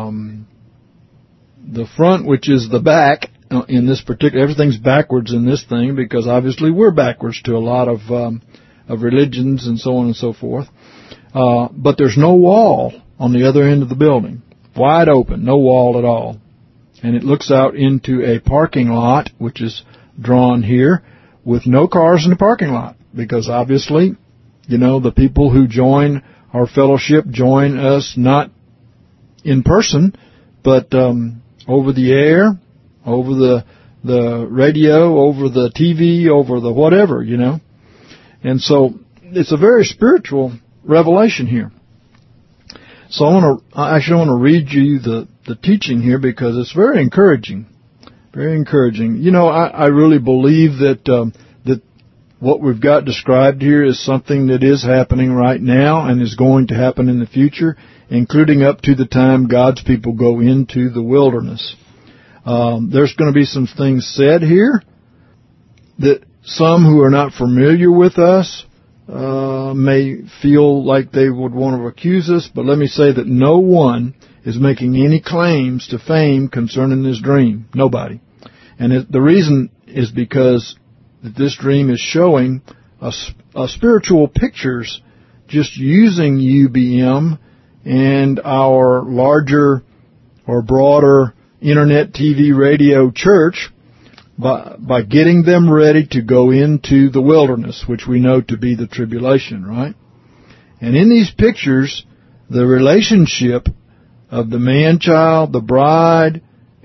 front, which is the back in this particular. Everything's backwards in this thing because obviously we're backwards to a lot of religions and so on and so forth. But there's no wall on the other end of the building, wide open, no wall at all, and it looks out into a parking lot, which is drawn here, with no cars in the parking lot because obviously, you know, the people who join our fellowship join us not in person, but over the air, over the radio, over the TV, over the whatever, you know. And so it's a very spiritual revelation here. So I actually want to read you the teaching here because it's very encouraging. Very encouraging. You know, I really believe that what we've got described here is something that is happening right now and is going to happen in the future, including up to the time God's people go into the wilderness. There's going to be some things said here that some who are not familiar with us may feel like they would want to accuse us, but let me say that no one is making any claims to fame concerning this dream. Nobody. And the reason is because this dream is showing spiritual pictures just using UBM and our larger or broader internet, TV, radio church by getting them ready to go into the wilderness, which we know to be the tribulation, right? And in these pictures, the relationship of the man-child, the bride,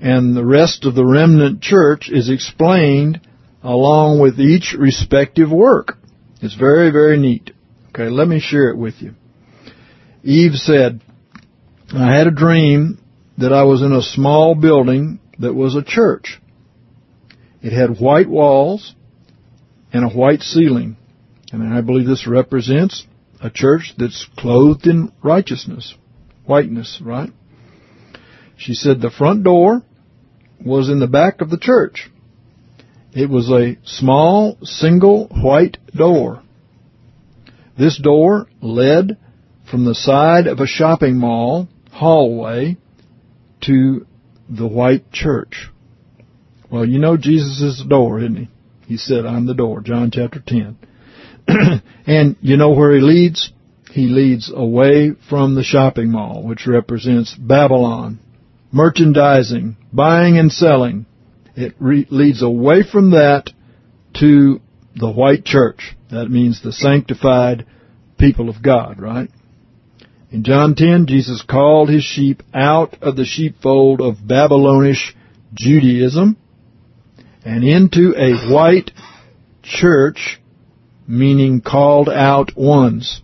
and the rest of the remnant church is explained along with each respective work. It's very, very neat. Okay, let me share it with you. Eve said, I had a dream that I was in a small building that was a church. It had white walls and a white ceiling. And I believe this represents a church that's clothed in righteousness, whiteness, right? She said the front door was in the back of the church. It was a small, single white door. This door led from the side of a shopping mall hallway to the white church. Well, you know Jesus is the door, isn't he? He said, I'm the door, John chapter 10. And you know where he leads? He leads away from the shopping mall, which represents Babylon, merchandising, buying and selling. It leads away from that to the white church. That means the sanctified people of God, right? In John 10, Jesus called his sheep out of the sheepfold of Babylonish Judaism and into a white church, meaning called out ones.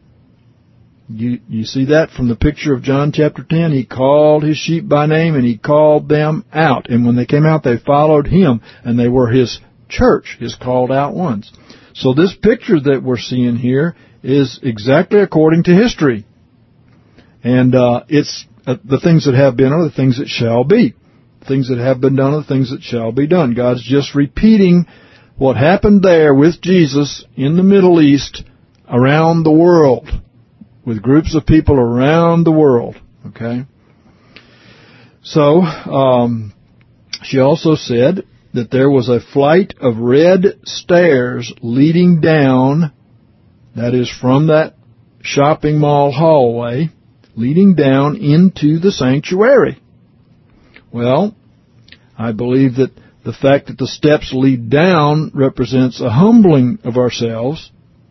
You see that from the picture of John chapter 10? He called his sheep by name and he called them out. And when they came out, they followed him and they were his church, his called out ones. So this picture that we're seeing here is exactly according to history. And it's the things that have been are the things that shall be. Things that have been done are the things that shall be done. God's just repeating what happened there with Jesus in the Middle East around the world, with groups of people around the world. Okay? So, she also said that there was a flight of red stairs leading down, that is from that shopping mall hallway, leading down into the sanctuary. Well, I believe that the fact that the steps lead down represents a humbling of ourselves,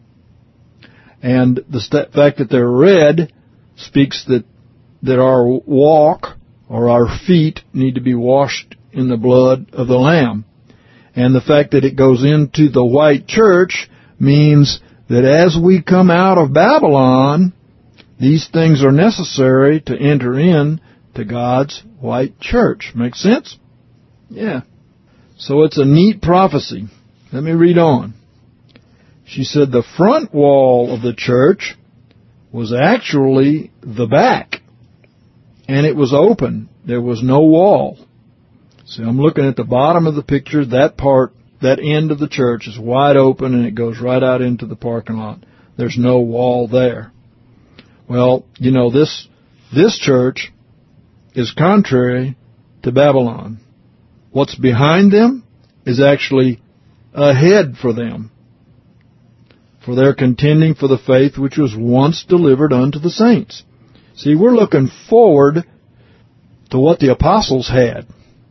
and the fact that they're red speaks that our walk or our feet need to be washed in the blood of the Lamb. And the fact that it goes into the white church means that as we come out of Babylon, these things are necessary to enter in to God's white church. Make sense? Yeah. So it's a neat prophecy. Let me read on. She said the front wall of the church was actually the back, and it was open. There was no wall. See, I'm looking at the bottom of the picture. That part, that end of the church is wide open, and it goes right out into the parking lot. There's no wall there. Well, you know, this church is contrary to Babylon. What's behind them is actually ahead for them, for their contending for the faith which was once delivered unto the saints. See, we're looking forward to what the apostles had.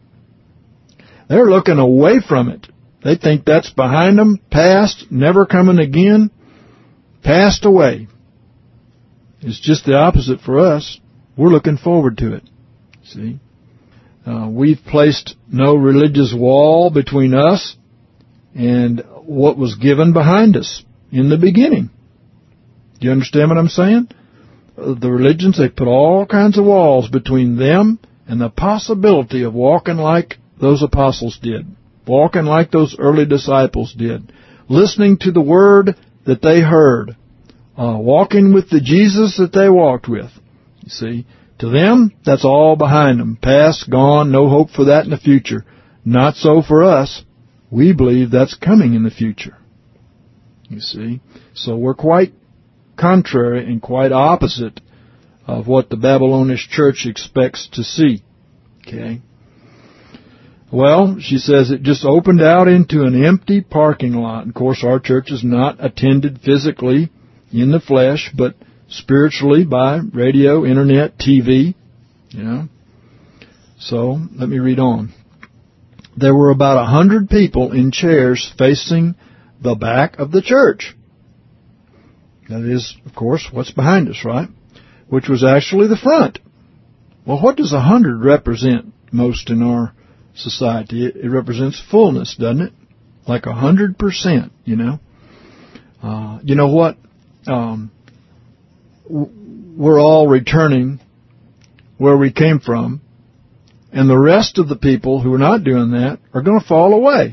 They're looking away from it. They think that's behind them, past, never coming again, passed away. It's just the opposite for us. We're looking forward to it. See? We've placed no religious wall between us and what was given behind us in the beginning. Do you understand what I'm saying? The religions, they put all kinds of walls between them and the possibility of walking like those apostles did, walking like those early disciples did, listening to the word that they heard, walking with the Jesus that they walked with. You see, to them, that's all behind them. Past, gone, no hope for that in the future. Not so for us. We believe that's coming in the future. You see, so we're quite contrary and quite opposite of what the Babylonish church expects to see. Okay. Well, she says it just opened out into an empty parking lot. Of course, our church is not attended physically in the flesh, but spiritually by radio, internet, TV. You know. So, let me read on. There were about 100 people in chairs facing the back of the church. That is, of course, what's behind us, right? Which was actually the front. Well, what does 100 represent? most in our society. It represents fullness, doesn't it? Like 100%, you know. You know what? We're all returning where we came from, and the rest of the people who are not doing that are going to fall away.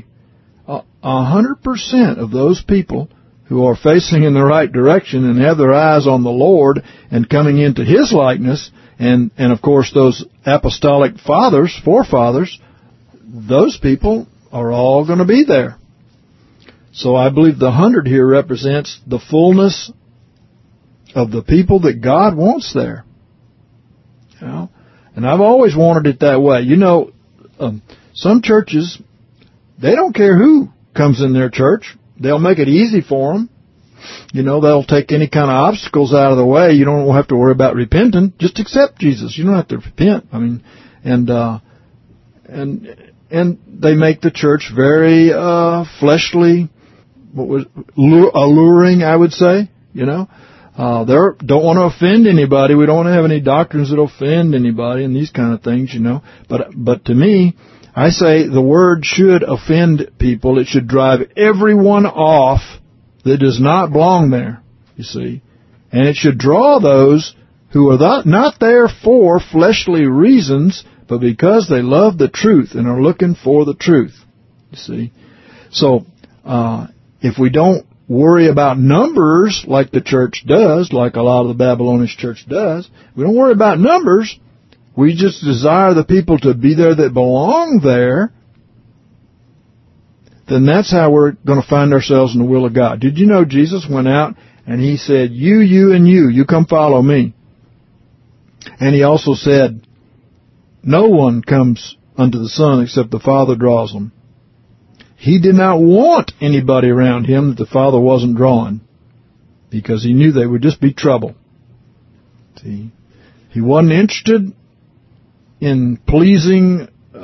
100% of those people who are facing in the right direction and have their eyes on the Lord and coming into His likeness, and of course those apostolic fathers, forefathers, those people are all going to be there. So I believe the 100 here represents the fullness of the people that God wants there. You know? And I've always wanted it that way. You know, some churches, they don't care who comes in their church. They'll make it easy for them. You know, they'll take any kind of obstacles out of the way. You don't have to worry about repenting. Just accept Jesus. You don't have to repent. I mean, and they make the church very fleshly, alluring, I would say. You know, they don't want to offend anybody. We don't want to have any doctrines that offend anybody and these kind of things. You know, but to me, I say the word should offend people. It should drive everyone off that does not belong there, you see. And it should draw those who are not there for fleshly reasons, but because they love the truth and are looking for the truth, you see. So, if we don't worry about numbers like the church does, like a lot of the Babylonish church does, we don't worry about numbers. We just desire the people to be there that belong there, then that's how we're going to find ourselves in the will of God. Did you know Jesus went out and He said, you, and you come follow me. And He also said, no one comes unto the Son except the Father draws them. He did not want anybody around Him that the Father wasn't drawing, because He knew they would just be trouble. See, He wasn't interested in pleasing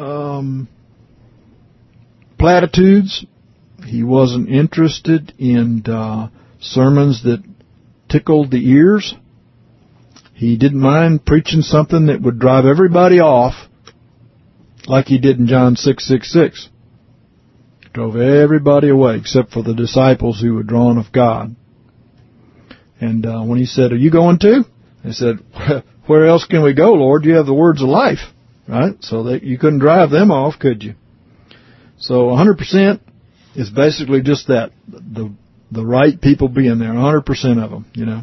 platitudes. He wasn't interested in sermons that tickled the ears. He didn't mind preaching something that would drive everybody off, like He did in John 6:66. Drove everybody away except for the disciples who were drawn of God. And when He said, "Are you going too?" They said, "Where else can we go, Lord? You have the words of life." Right? So that you couldn't drive them off, could you? So 100% is basically just that. The right people being there, 100% of them, you know.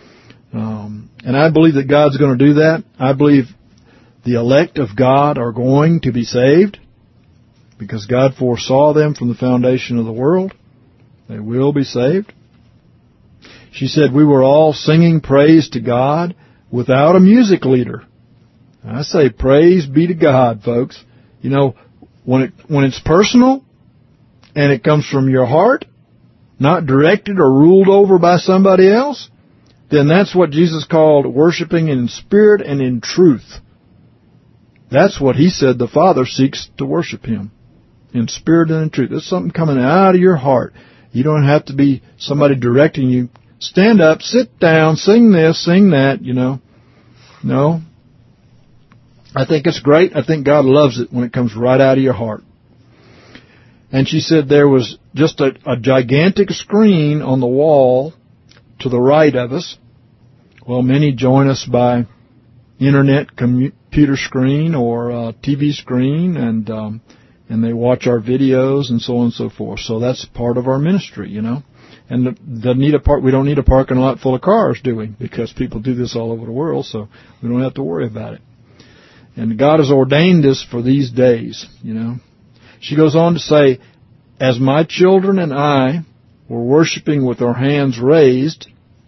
And I believe that God's going to do that. I believe the elect of God are going to be saved because God foresaw them from the foundation of the world. They will be saved. She said, we were all singing praise to God without a music leader. I say praise be to God, folks. You know, when it's personal and it comes from your heart, not directed or ruled over by somebody else, then that's what Jesus called worshiping in spirit and in truth. That's what He said the Father seeks to worship Him, in spirit and in truth. It's something coming out of your heart. You don't have to be somebody directing you. Stand up, sit down, sing this, sing that, you know. No. I think it's great. I think God loves it when it comes right out of your heart. And she said there was just a gigantic screen on the wall to the right of us. Well, many join us by internet computer screen or TV screen, and they watch our videos and so on and so forth. So that's part of our ministry, you know. And we don't need a parking lot full of cars, do we? Because people do this all over the world, so we don't have to worry about it. And God has ordained this for these days, you know. She goes on to say, as my children and I were worshiping with our hands raised,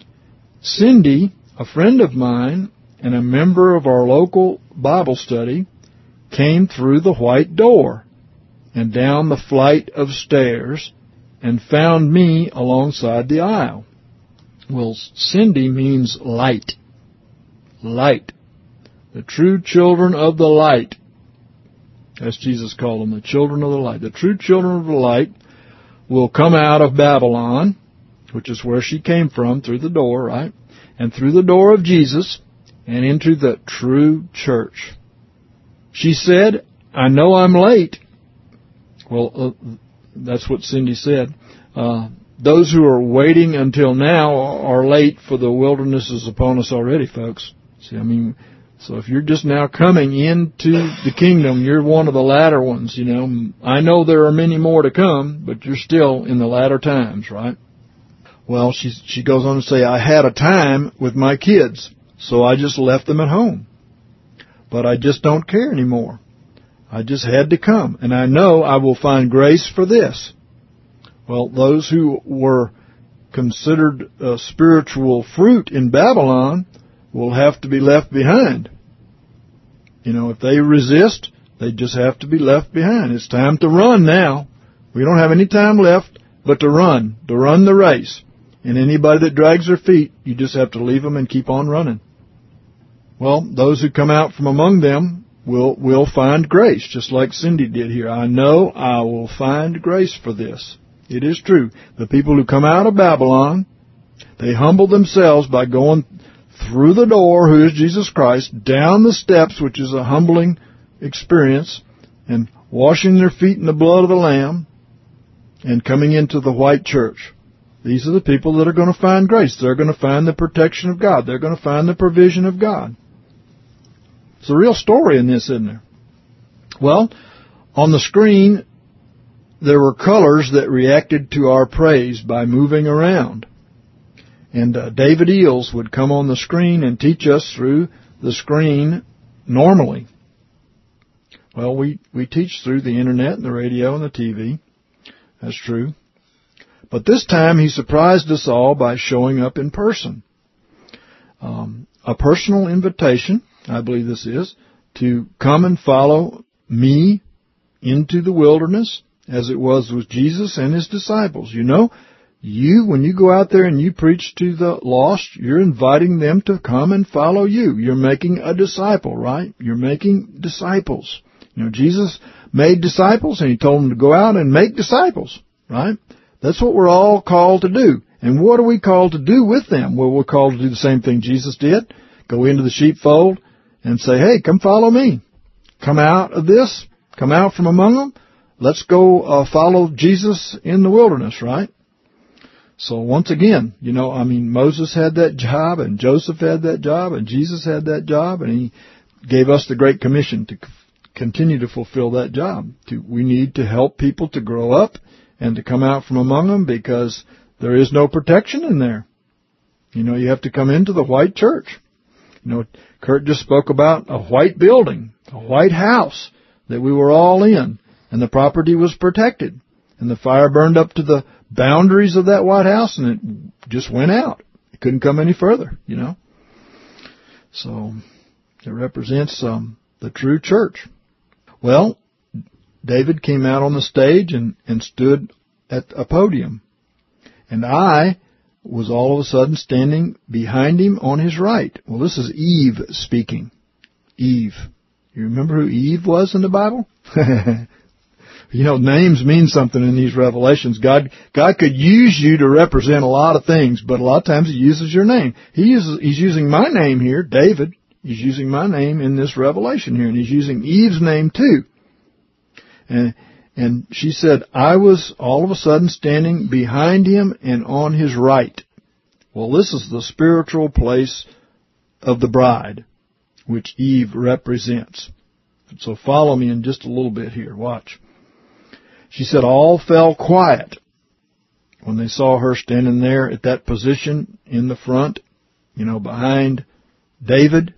Cindy, a friend of mine and a member of our local Bible study, came through the white door and down the flight of stairs and found me alongside the aisle. Well, Cindy means light. Light. The true children of the light. As Jesus called them, the children of the light. The true children of the light will come out of Babylon, which is where she came from, through the door, right? And through the door of Jesus and into the true church. She said, I know I'm late. Well, that's what Cindy said. Those who are waiting until now are late, for the wilderness is upon us already, folks. See, so if you're just now coming into the kingdom, you're one of the latter ones, I know there are many more to come, but you're still in the latter times, right? Well, she goes on to say, I had a time with my kids, so I just left them at home. But I just don't care anymore. I just had to come, and I know I will find grace for this. Well, those who were considered spiritual fruit in Babylon will have to be left behind. If they resist, they just have to be left behind. It's time to run now. We don't have any time left but to run the race. And anybody that drags their feet, you just have to leave them and keep on running. Well, those who come out from among them will find grace, just like Cindy did here. I know I will find grace for this. It is true. The people who come out of Babylon, they humble themselves by going through the door, who is Jesus Christ, down the steps, which is a humbling experience, and washing their feet in the blood of the Lamb, and coming into the white church. These are the people that are going to find grace. They're going to find the protection of God. They're going to find the provision of God. It's a real story in this, isn't there? Well, on the screen, there were colors that reacted to our praise by moving around. And David Eels would come on the screen and teach us through the screen normally. Well, we teach through the internet and the radio and the TV. That's true. But this time he surprised us all by showing up in person. A personal invitation, I believe this is, to come and follow me into the wilderness, as it was with Jesus and his disciples. When you go out there and you preach to the lost, you're inviting them to come and follow you. You're making a disciple, right? You're making disciples. Jesus made disciples, and he told them to go out and make disciples, right? That's what we're all called to do. And what are we called to do with them? Well, we're called to do the same thing Jesus did. Go into the sheepfold and say, hey, come follow me. Come out of this. Come out from among them. Let's go follow Jesus in the wilderness, right? So once again, Moses had that job, and Joseph had that job, and Jesus had that job, and he gave us the Great Commission to continue to fulfill that job. We need to help people to grow up and to come out from among them, because there is no protection in there. You have to come into the white church. Kurt just spoke about a white building, a white house that we were all in, and the property was protected. And the fire burned up to the boundaries of that white house, and it just went out. It couldn't come any further, So it represents the true church. Well, David came out on the stage and stood at a podium. And I was all of a sudden standing behind him on his right. Well, this is Eve speaking. Eve. You remember who Eve was in the Bible? Names mean something in these revelations. God could use you to represent a lot of things, but a lot of times he uses your name. He's using my name here, David. He's using my name in this revelation here, and he's using Eve's name too. And she said, I was all of a sudden standing behind him and on his right. Well, this is the spiritual place of the bride, which Eve represents. So follow me in just a little bit here. Watch. She said all fell quiet when they saw her standing there at that position in the front, behind David.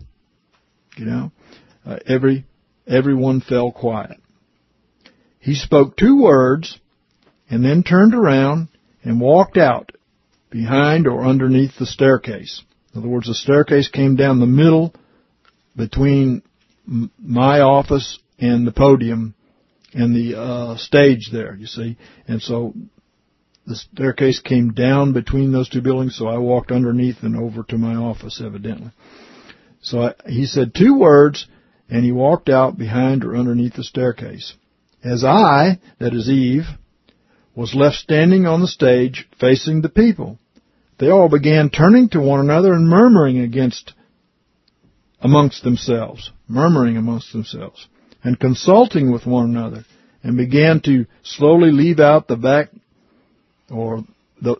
Everyone fell quiet. He spoke 2 words and then turned around and walked out behind or underneath the staircase. In other words, the staircase came down the middle between my office and the podium and the stage there, you see. And so the staircase came down between those 2 buildings, so I walked underneath and over to my office, evidently. So he said 2 words, and he walked out behind or underneath the staircase. As I, that is Eve, was left standing on the stage facing the people, they all began turning to one another and murmuring amongst themselves. and consulting with one another, and began to slowly leave out the back, or the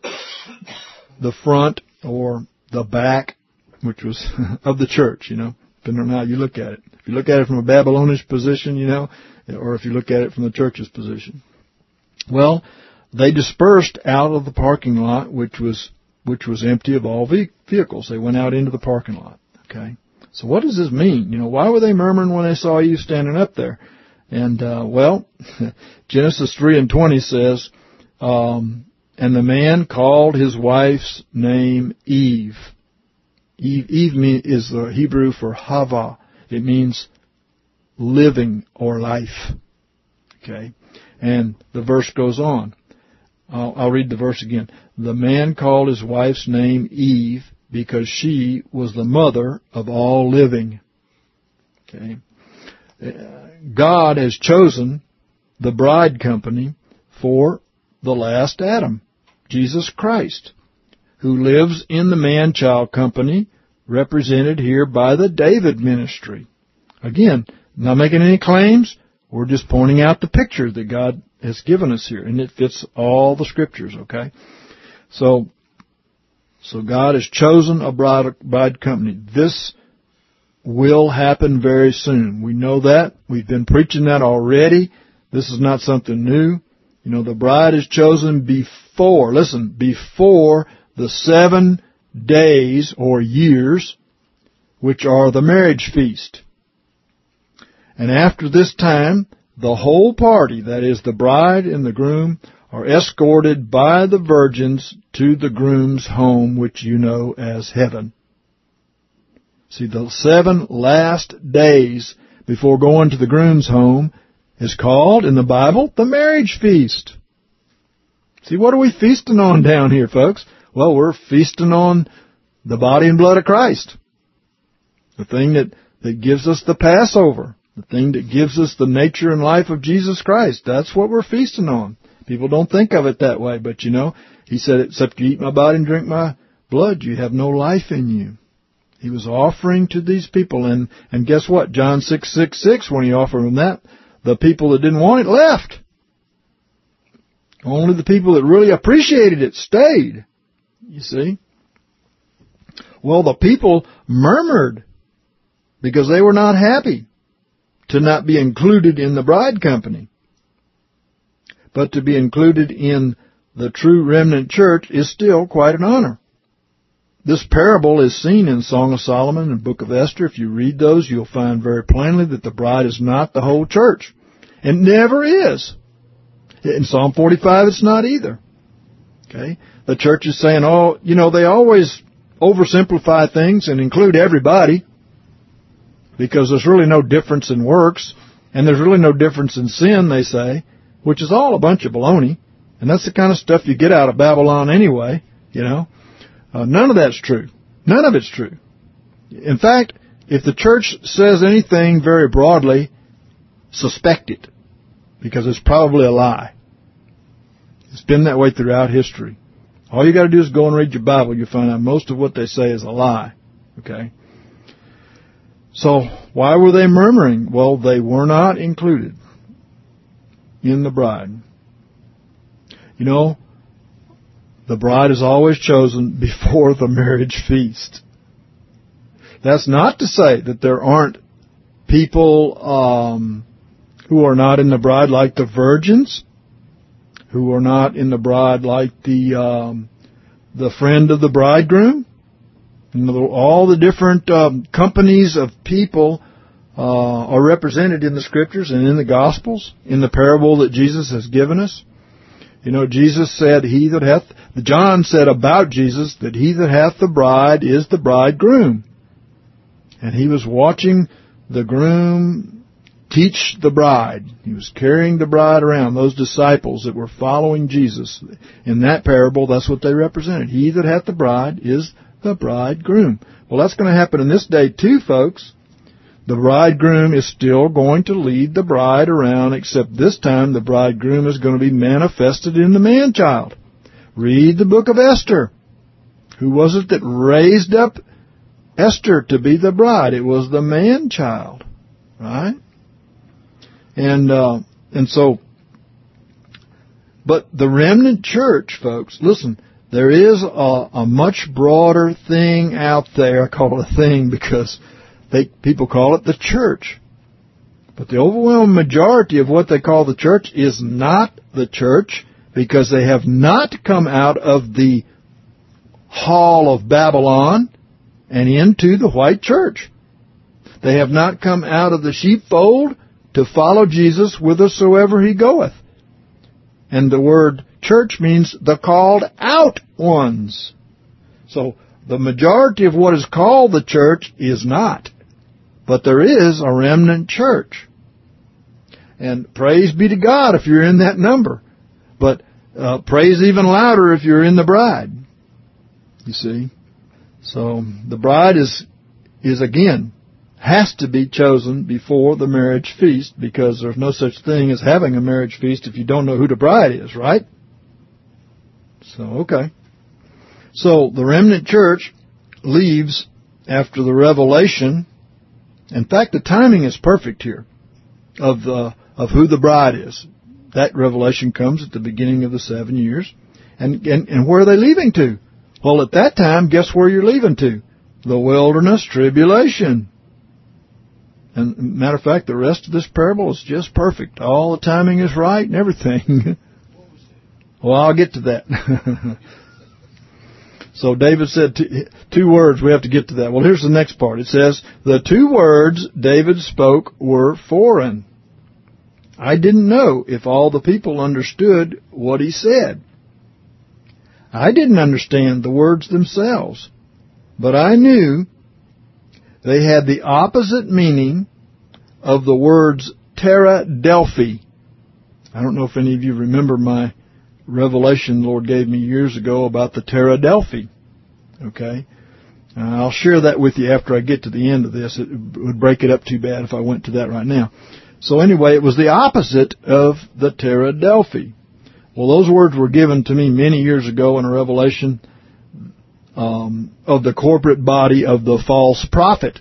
front, or the back, which was of the church, depending on how you look at it. If you look at it from a Babylonish position, or if you look at it from the church's position. Well, they dispersed out of the parking lot, which was empty of all vehicles. They went out into the parking lot. Okay. So what does this mean? Why were they murmuring when they saw you standing up there? And, Genesis 3:20 says, and the man called his wife's name Eve. Eve is the Hebrew for Hava. It means living or life. Okay. And the verse goes on. I'll read the verse again. The man called his wife's name Eve because she was the mother of all living. Okay. God has chosen the bride company for the last Adam, Jesus Christ, who lives in the man-child company represented here by the David ministry. Again, not making any claims. We're just pointing out the picture that God has given us here, and it fits all the scriptures, okay? So God has chosen a bride company. This will happen very soon. We know that. We've been preaching that already. This is not something new. The bride is chosen before the 7 days or years, which are the marriage feast. And after this time, the whole party, that is the bride and the groom, are escorted by the virgins to the groom's home, which you know as heaven. See, the 7 last days before going to the groom's home is called, in the Bible, the marriage feast. See, what are we feasting on down here, folks? Well, we're feasting on the body and blood of Christ. The thing that gives us the Passover. The thing that gives us the nature and life of Jesus Christ. That's what we're feasting on. People don't think of it that way, but He said, except you eat my body and drink my blood, you have no life in you. He was offering to these people, and guess what? John 6:6, when He offered them that, the people that didn't want it left. Only the people that really appreciated it stayed. You see? Well, the people murmured because they were not happy to not be included in the bride company. But to be included in the true remnant church is still quite an honor. This parable is seen in Song of Solomon and Book of Esther. If you read those, you'll find very plainly that the bride is not the whole church. And never is. In Psalm 45, it's not either. Okay? The church is saying, they always oversimplify things and include everybody, because there's really no difference in works, and there's really no difference in sin, they say, which is all a bunch of baloney. And that's the kind of stuff you get out of Babylon anyway, None of that's true. None of it's true. In fact, if the church says anything very broadly, suspect it, because it's probably a lie. It's been that way throughout history. All you got to do is go and read your Bible. You'll find out most of what they say is a lie. Okay? So, why were they murmuring? Well, they were not included in the bride. The bride is always chosen before the marriage feast. That's not to say that there aren't people who are not in the bride like the virgins, who are not in the bride like the friend of the bridegroom. All the different companies of people are represented in the Scriptures and in the Gospels, in the parable that Jesus has given us. Jesus said, John said about Jesus that he that hath the bride is the bridegroom. And he was watching the groom teach the bride. He was carrying the bride around. Those disciples that were following Jesus in that parable, that's what they represented. He that hath the bride is the bridegroom. Well, that's going to happen in this day too, folks. The bridegroom is still going to lead the bride around, except this time the bridegroom is going to be manifested in the man-child. Read the book of Esther. Who was it that raised up Esther to be the bride? It was the man-child, right? And so, but the remnant church, folks, listen, there is a much broader thing out there. I call it a thing because people call it the church. But the overwhelming majority of what they call the church is not the church, because they have not come out of the hall of Babylon and into the white church. They have not come out of the sheepfold to follow Jesus whithersoever he goeth. And the word church means the called out ones. So the majority of what is called the church is not. But there is a remnant church. And praise be to God if you're in that number. But praise even louder if you're in the bride. You see? So the bride is again, has to be chosen before the marriage feast, because there's no such thing as having a marriage feast if you don't know who the bride is, right? So, okay. So the remnant church leaves after the revelation. In fact, the timing is perfect here of who the bride is. That revelation comes at the beginning of the 7 years. And where are they leaving to? Well, at that time, guess where you're leaving to? The wilderness tribulation. And matter of fact, the rest of this parable is just perfect. All the timing is right and everything. Well, I'll get to that. So David said two words. We have to get to that. Well, here's the next part. It says, the 2 words David spoke were foreign. I didn't know if all the people understood what he said. I didn't understand the words themselves, but I knew they had the opposite meaning of the words Terra Delphi. I don't know if any of you remember my revelation the Lord gave me years ago about the Terra Delphi. Okay? I'll share that with you after I get to the end of this. It would break it up too bad if I went to that right now. So anyway, it was the opposite of the Terra Delphi. Well, those words were given to me many years ago in a revelation of the corporate body of the false prophet,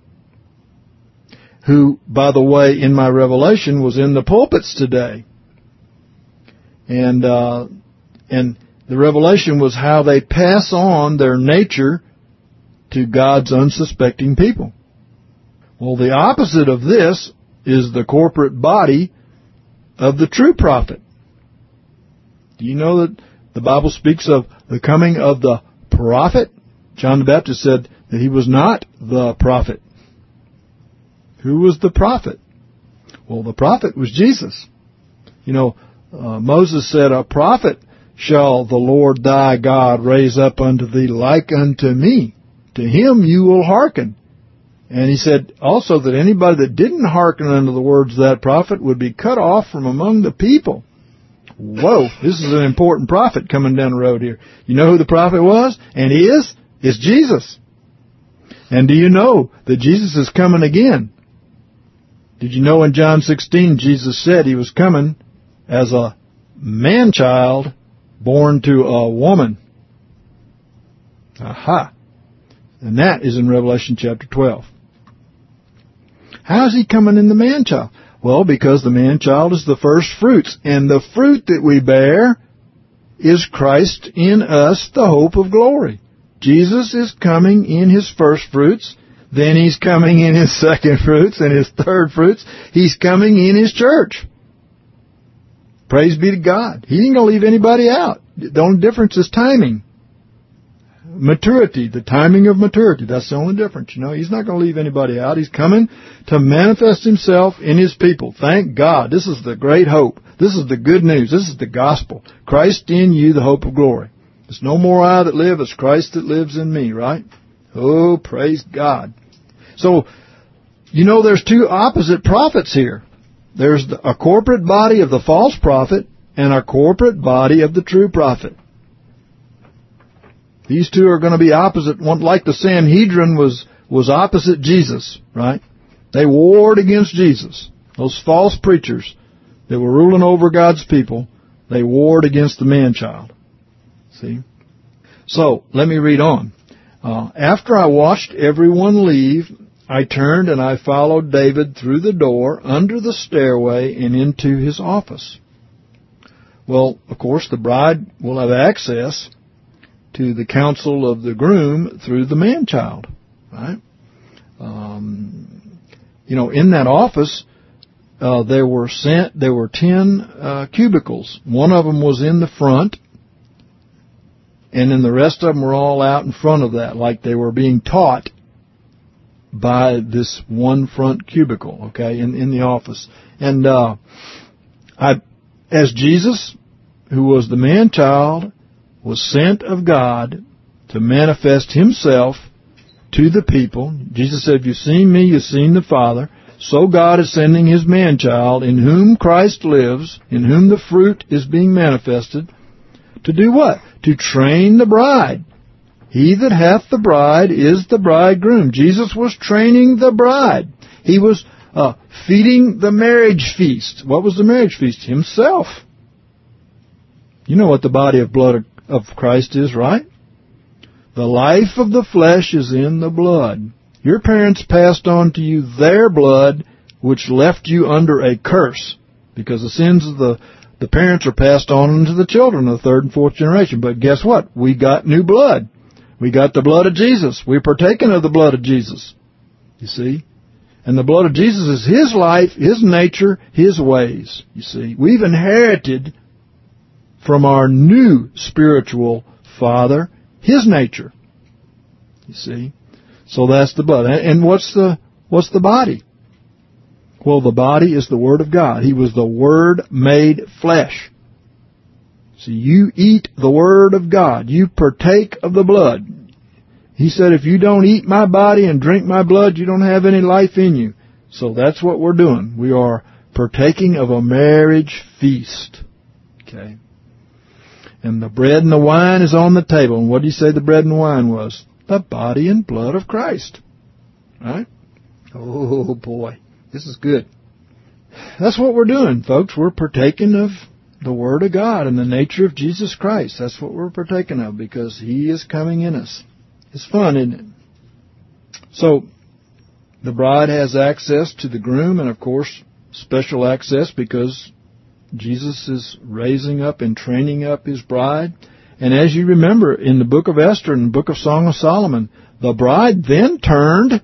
who, by the way, in my revelation was in the pulpits today. And the revelation was how they pass on their nature to God's unsuspecting people. Well, the opposite of this is the corporate body of the true prophet. Do you know that the Bible speaks of the coming of the prophet? John the Baptist said that he was not the prophet. Who was the prophet? Well, the prophet was Jesus. You know, Moses said, a prophet shall the Lord thy God raise up unto thee like unto me. To him you will hearken. And he said also that anybody that didn't hearken unto the words of that prophet would be cut off from among the people. Whoa, this is an important prophet coming down the road here. You know who the prophet was and is? It's Jesus. And do you know that Jesus is coming again? Did you know in John 16 Jesus said he was coming as a man-child born to a woman? Aha. And that is in Revelation chapter 12. How is he coming in the man-child? Well, because the man-child is the first fruits, and the fruit that we bear is Christ in us, the hope of glory. Jesus is coming in his first fruits, then he's coming in his second fruits and his third fruits. He's coming in his church. Praise be to God. He ain't going to leave anybody out. The only difference is timing. Maturity, the timing of maturity. That's the only difference. You know, he's not going to leave anybody out. He's coming to manifest himself in his people. Thank God. This is the great hope. This is the good news. This is the gospel. Christ in you, the hope of glory. It's no more I that live, it's Christ that lives in me, right? Oh, praise God. So, you know, there's 2 opposite prophets here. There's a corporate body of the false prophet and a corporate body of the true prophet. These 2 are going to be opposite. One, like the Sanhedrin was opposite Jesus, right? They warred against Jesus. Those false preachers that were ruling over God's people, they warred against the man-child. See? So, let me read on. After I watched everyone leave, I turned and I followed David through the door, under the stairway, and into his office. Well, of course, the bride will have access to the counsel of the groom through the man-child, right? In that office, there were 10 cubicles. One of them was in the front, and then the rest of them were all out in front of that, like they were being taught by this one front cubicle, okay, in the office. And as Jesus, who was the man-child, was sent of God to manifest himself to the people. Jesus said, if you've seen me, you've seen the Father. So God is sending his man-child, in whom Christ lives, in whom the fruit is being manifested, to do what? To train the bride. He that hath the bride is the bridegroom. Jesus was training the bride. He was feeding the marriage feast. What was the marriage feast? Himself. You know what the body of blood of Christ is, right? The life of the flesh is in the blood. Your parents passed on to you their blood, which left you under a curse, because the sins of the parents are passed on into the children of the third and fourth generation. But guess what? We got new blood. We got the blood of Jesus. We're partaking of the blood of Jesus. You see? And the blood of Jesus is his life, his nature, his ways. You see? We've inherited from our new spiritual father his nature. You see? So that's the blood. And what's the body? Well, the body is the Word of God. He was the Word made flesh. So you eat the Word of God. You partake of the blood. He said, if you don't eat my body and drink my blood, you don't have any life in you. So that's what we're doing. We are partaking of a marriage feast. Okay. And the bread and the wine is on the table. And what did he say the bread and the wine was? The body and blood of Christ. Right? Oh, boy. This is good. That's what we're doing, folks. We're partaking of the Word of God and the nature of Jesus Christ. That's what we're partaking of, because he is coming in us. It's fun, isn't it? So, the bride has access to the groom, and of course, special access because Jesus is raising up and training up his bride. And as you remember, in the book of Esther and the book of Song of Solomon, the bride then turned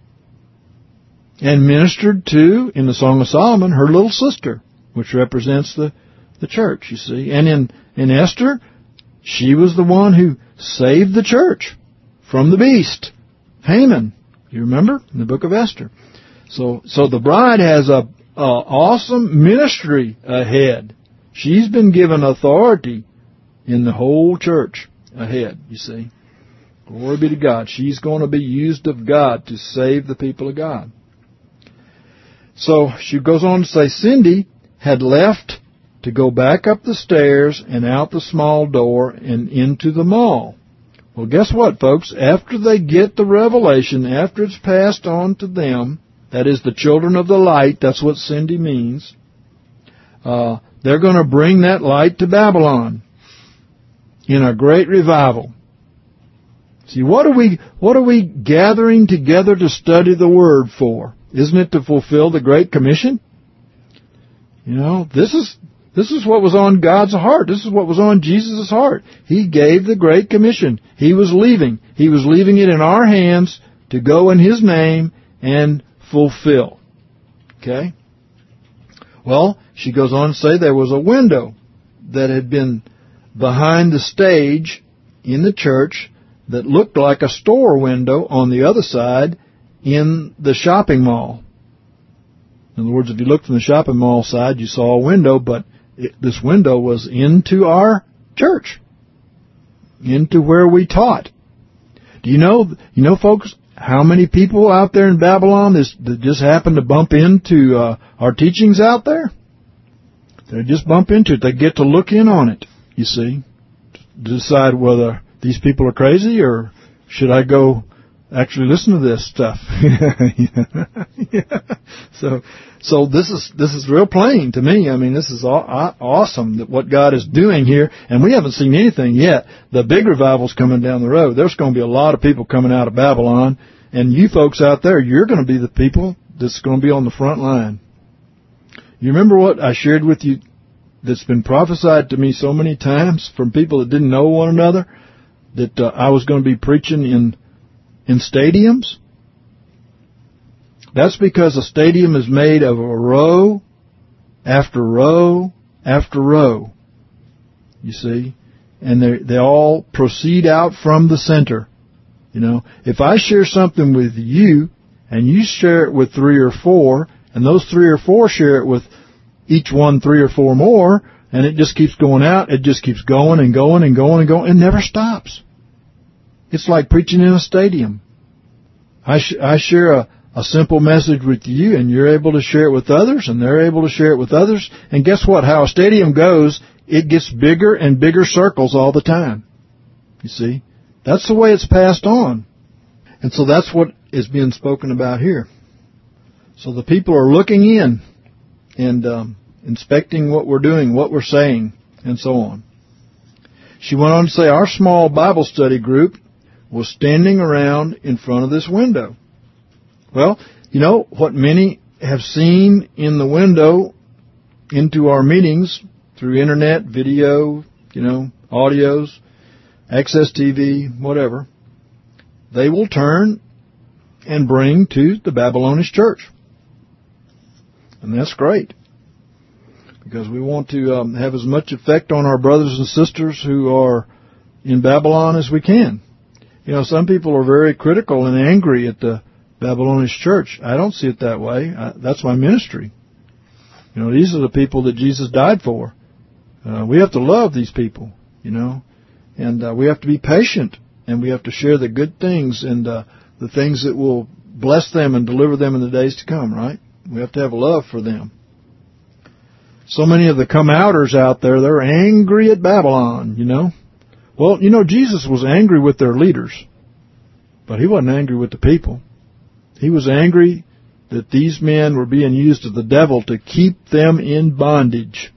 and ministered to, in the Song of Solomon, her little sister, which represents the church, you see. And in Esther, she was the one who saved the church from the beast, Haman. You remember? In the book of Esther. So the bride has a awesome ministry ahead. She's been given authority in the whole church ahead, you see. Glory be to God. She's going to be used of God to save the people of God. So she goes on to say, Cindy had left to go back up the stairs and out the small door and into the mall. Well, guess what, folks? After they get the revelation, after it's passed on to them, that is the children of the light, that's what Cindy means, they're going to bring that light to Babylon in a great revival. See, what are we gathering together to study the Word for? Isn't it to fulfill the Great Commission? You know, this is what was on God's heart. This is what was on Jesus' heart. He gave the Great Commission. He was leaving. He was leaving it in our hands to go in his name and fulfill. Okay? Well, she goes on to say there was a window that had been behind the stage in the church that looked like a store window on the other side in the shopping mall. In other words, if you looked from the shopping mall side, you saw a window, but this window was into our church, into where we taught. Do you know, folks, how many people out there in Babylon that just happen to bump into our teachings out there? They just bump into it. They get to look in on it, you see, to decide whether these people are crazy or should I go actually listen to this stuff. So this is real plain to me. I mean, this is awesome that what God is doing here, and we haven't seen anything yet. The big revival's coming down the road. There's going to be a lot of people coming out of Babylon, And you folks out there, you're going to be the people that's going to be on the front line. You remember what I shared with you that's been prophesied to me so many times from people that didn't know one another, that I was going to be preaching in stadiums? That's because a stadium is made of a row after row after row, you see, and they all proceed out from the center. You know, if I share something with you, and you share it with 3 or 4, and those 3 or 4 share it with each one 3 or 4 more, and it just keeps going out, it just keeps going and going and going and going, and never stops. It's like preaching in a stadium. I share a simple message with you, and you're able to share it with others, and they're able to share it with others. And guess what? How a stadium goes, it gets bigger and bigger circles all the time. You see? That's the way it's passed on. And so that's what is being spoken about here. So the people are looking in and inspecting what we're doing, what we're saying, and so on. She went on to say, our small Bible study group was standing around in front of this window. Well, you know, what many have seen in the window into our meetings through internet, video, you know, audios, Access TV, whatever, they will turn and bring to the Babylonish church. And that's great, because we want to have as much effect on our brothers and sisters who are in Babylon as we can. You know, some people are very critical and angry at the Babylonish church. I don't see it that way. That's my ministry. You know, these are the people that Jesus died for. We have to love these people, you know, and we have to be patient, and we have to share the good things and the things that will bless them and deliver them in the days to come, right? We have to have love for them. So many of the come-outers out there, they're angry at Babylon, you know. Well, you know, Jesus was angry with their leaders, but he wasn't angry with the people. He was angry that these men were being used of the devil to keep them in bondage.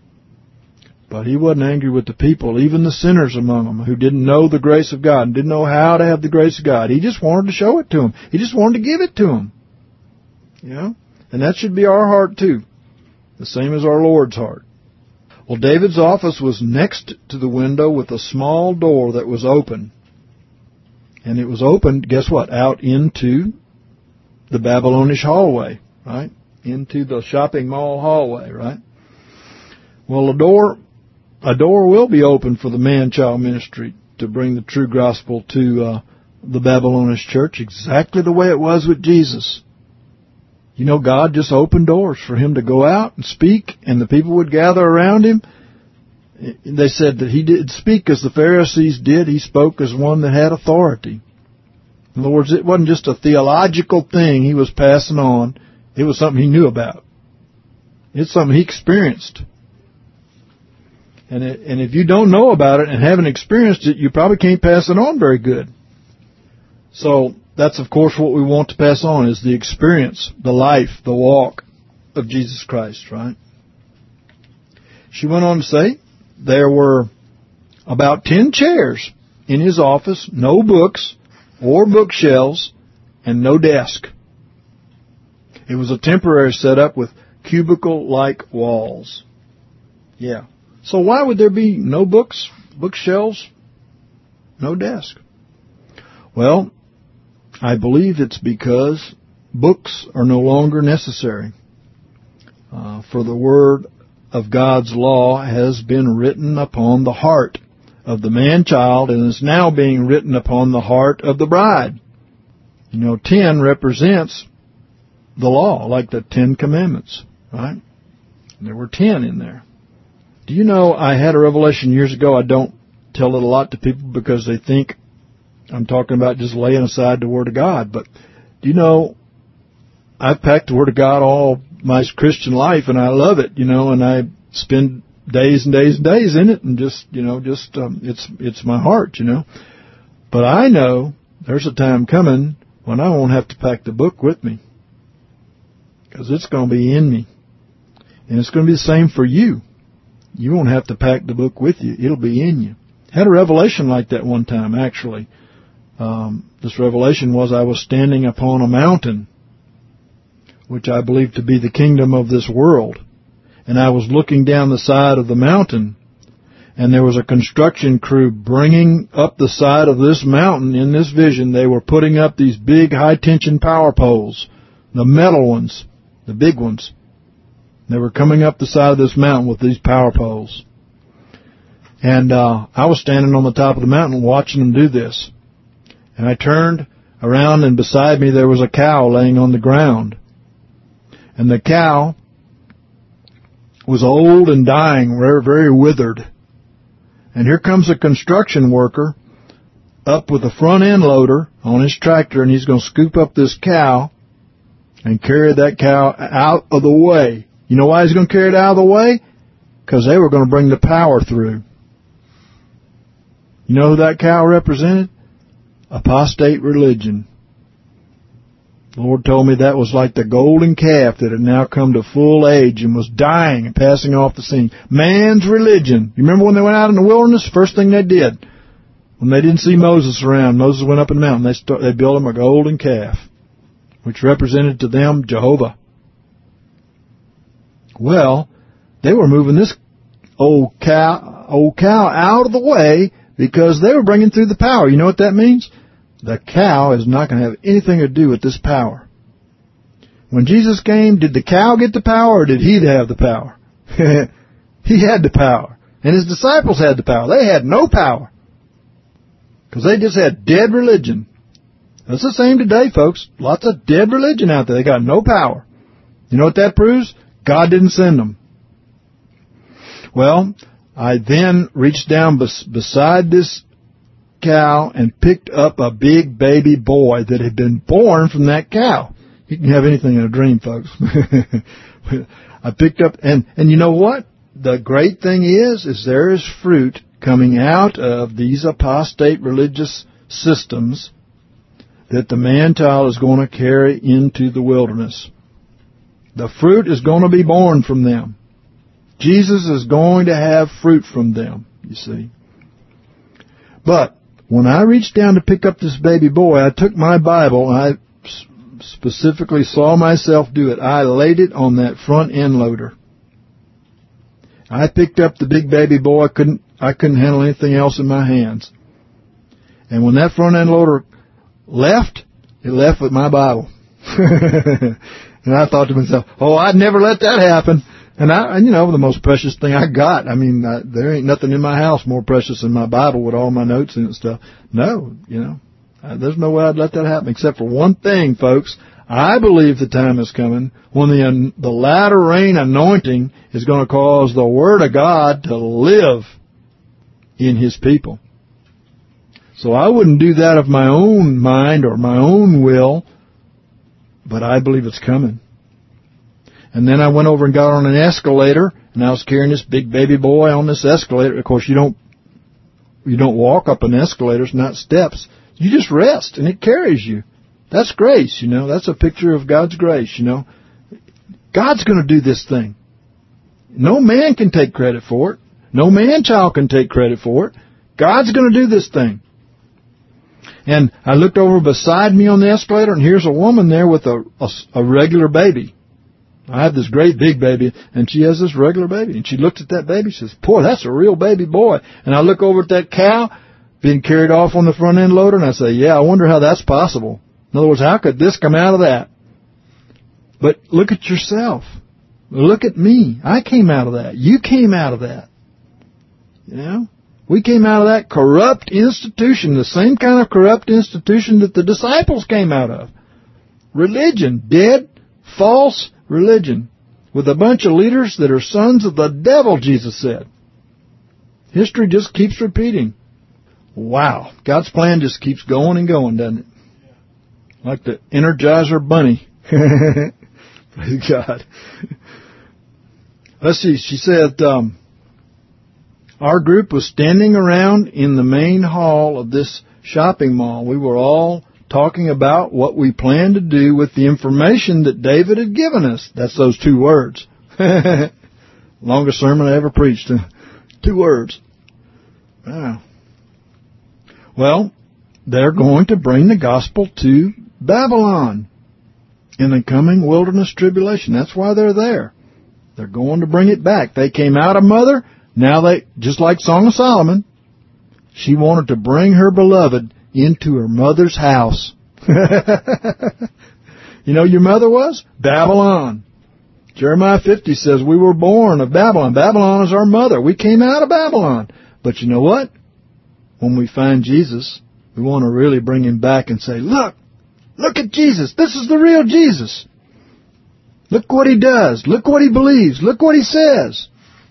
But he wasn't angry with the people, even the sinners among them, who didn't know the grace of God and didn't know how to have the grace of God. He just wanted to show it to them. He just wanted to give it to them. You know? And that should be our heart too. The same as our Lord's heart. Well, David's office was next to the window with a small door that was open. And it was opened, guess what? Out into the Babylonish hallway, right? Into the shopping mall hallway, right? Well, a door will be open for the man-child ministry to bring the true gospel to the Babylonish church, exactly the way it was with Jesus. You know, God just opened doors for him to go out and speak, and the people would gather around him. They said that he didn't speak as the Pharisees did. He spoke as one that had authority. In other words, it wasn't just a theological thing he was passing on. It was something he knew about. It's something he experienced. And if you don't know about it and haven't experienced it, you probably can't pass it on very good. So that's, of course, what we want to pass on, is the experience, the life, the walk of Jesus Christ, right? She went on to say there were about 10 chairs in his office, no books or bookshelves, and no desk. It was a temporary setup with cubicle-like walls. Yeah. So why would there be no books, bookshelves, no desk? Well, I believe it's because books are no longer necessary. For the word of God's law has been written upon the heart of the man-child and is now being written upon the heart of the bride. You know, 10 represents the law, like the 10 Commandments, right? There were 10 in there. Do you know, I had a revelation years ago. I don't tell it a lot to people because they think I'm talking about just laying aside the Word of God. But do you know, I've packed the Word of God all my Christian life, and I love it, you know, and I spend days and days and days in it, and it's my heart, you know. But I know there's a time coming when I won't have to pack the book with me, because it's going to be in me. And it's going to be the same for you. You won't have to pack the book with you. It'll be in you. I had a revelation like that one time, actually. The This revelation was I was standing upon a mountain, which I believe to be the kingdom of this world. And I was looking down the side of the mountain, and there was a construction crew bringing up the side of this mountain in this vision. They were putting up these big high-tension power poles, the metal ones, the big ones. They were coming up the side of this mountain with these power poles. And I was standing on the top of the mountain watching them do this. And I turned around, and beside me there was a cow laying on the ground. And the cow was old and dying, very, very withered. And here comes a construction worker up with a front end loader on his tractor, and he's going to scoop up this cow and carry that cow out of the way. You know why he's going to carry it out of the way? Because they were going to bring the power through. You know who that cow represented? Apostate religion. The Lord told me that was like the golden calf that had now come to full age and was dying and passing off the scene. Man's religion. You remember when they went out in the wilderness? First thing they did, when they didn't see Moses around, Moses went up in the mountain, they built him a golden calf, which represented to them Jehovah. Well, they were moving this old cow out of the way because they were bringing through the power. You know what that means? The cow is not going to have anything to do with this power. When Jesus came, did the cow get the power or did he have the power? He had the power. And his disciples had the power. They had no power. Because they just had dead religion. That's the same today, folks. Lots of dead religion out there. They got no power. You know what that proves? God didn't send them. Well, I then reached down beside this cow and picked up a big baby boy that had been born from that cow. You can have anything in a dream, folks. I picked up, and you know what? The great thing is there is fruit coming out of these apostate religious systems that the man-child is going to carry into the wilderness. The fruit is going to be born from them. Jesus is going to have fruit from them, you see. But when I reached down to pick up this baby boy, I took my Bible, and I specifically saw myself do it. I laid it on that front end loader. I picked up the big baby boy. I couldn't handle anything else in my hands. And when that front end loader left, it left with my Bible. And I thought to myself, oh, I'd never let that happen. And the most precious thing I got, there ain't nothing in my house more precious than my Bible with all my notes in it and stuff. No, there's no way I'd let that happen, except for one thing, folks. I believe the time is coming when the latter rain anointing is going to cause the Word of God to live in His people. So I wouldn't do that of my own mind or my own will, but I believe it's coming. And then I went over and got on an escalator, and I was carrying this big baby boy on this escalator. Of course, you don't walk up an escalator. It's not steps. You just rest, and it carries you. That's grace, That's a picture of God's grace, God's going to do this thing. No man can take credit for it. No man-child can take credit for it. God's going to do this thing. And I looked over beside me on the escalator, and here's a woman there with a regular baby. I have this great big baby, and she has this regular baby. And she looks at that baby and says, boy, that's a real baby boy. And I look over at that cow being carried off on the front end loader, and I say, yeah, I wonder how that's possible. In other words, how could this come out of that? But look at yourself. Look at me. I came out of that. You came out of that. We came out of that corrupt institution, the same kind of corrupt institution that the disciples came out of. Religion, dead, false religion, with a bunch of leaders that are sons of the devil, Jesus said. History just keeps repeating. Wow. God's plan just keeps going and going, doesn't it? Like the Energizer Bunny. Praise God. Let's see. She said, our group was standing around in the main hall of this shopping mall. We were all talking about what we planned to do with the information that David had given us. That's those 2 words. Longest sermon I ever preached. 2 words. Wow. Well, they're going to bring the gospel to Babylon in the coming wilderness tribulation. That's why they're there. They're going to bring it back. They came out of mother. Now they, just like Song of Solomon, she wanted to bring her beloved into her mother's house. You know your mother was? Babylon. Jeremiah 50 says we were born of Babylon. Babylon is our mother. We came out of Babylon. But you know what? When we find Jesus, we want to really bring him back and say, look at Jesus. This is the real Jesus. Look what he does. Look what he believes. Look what he says.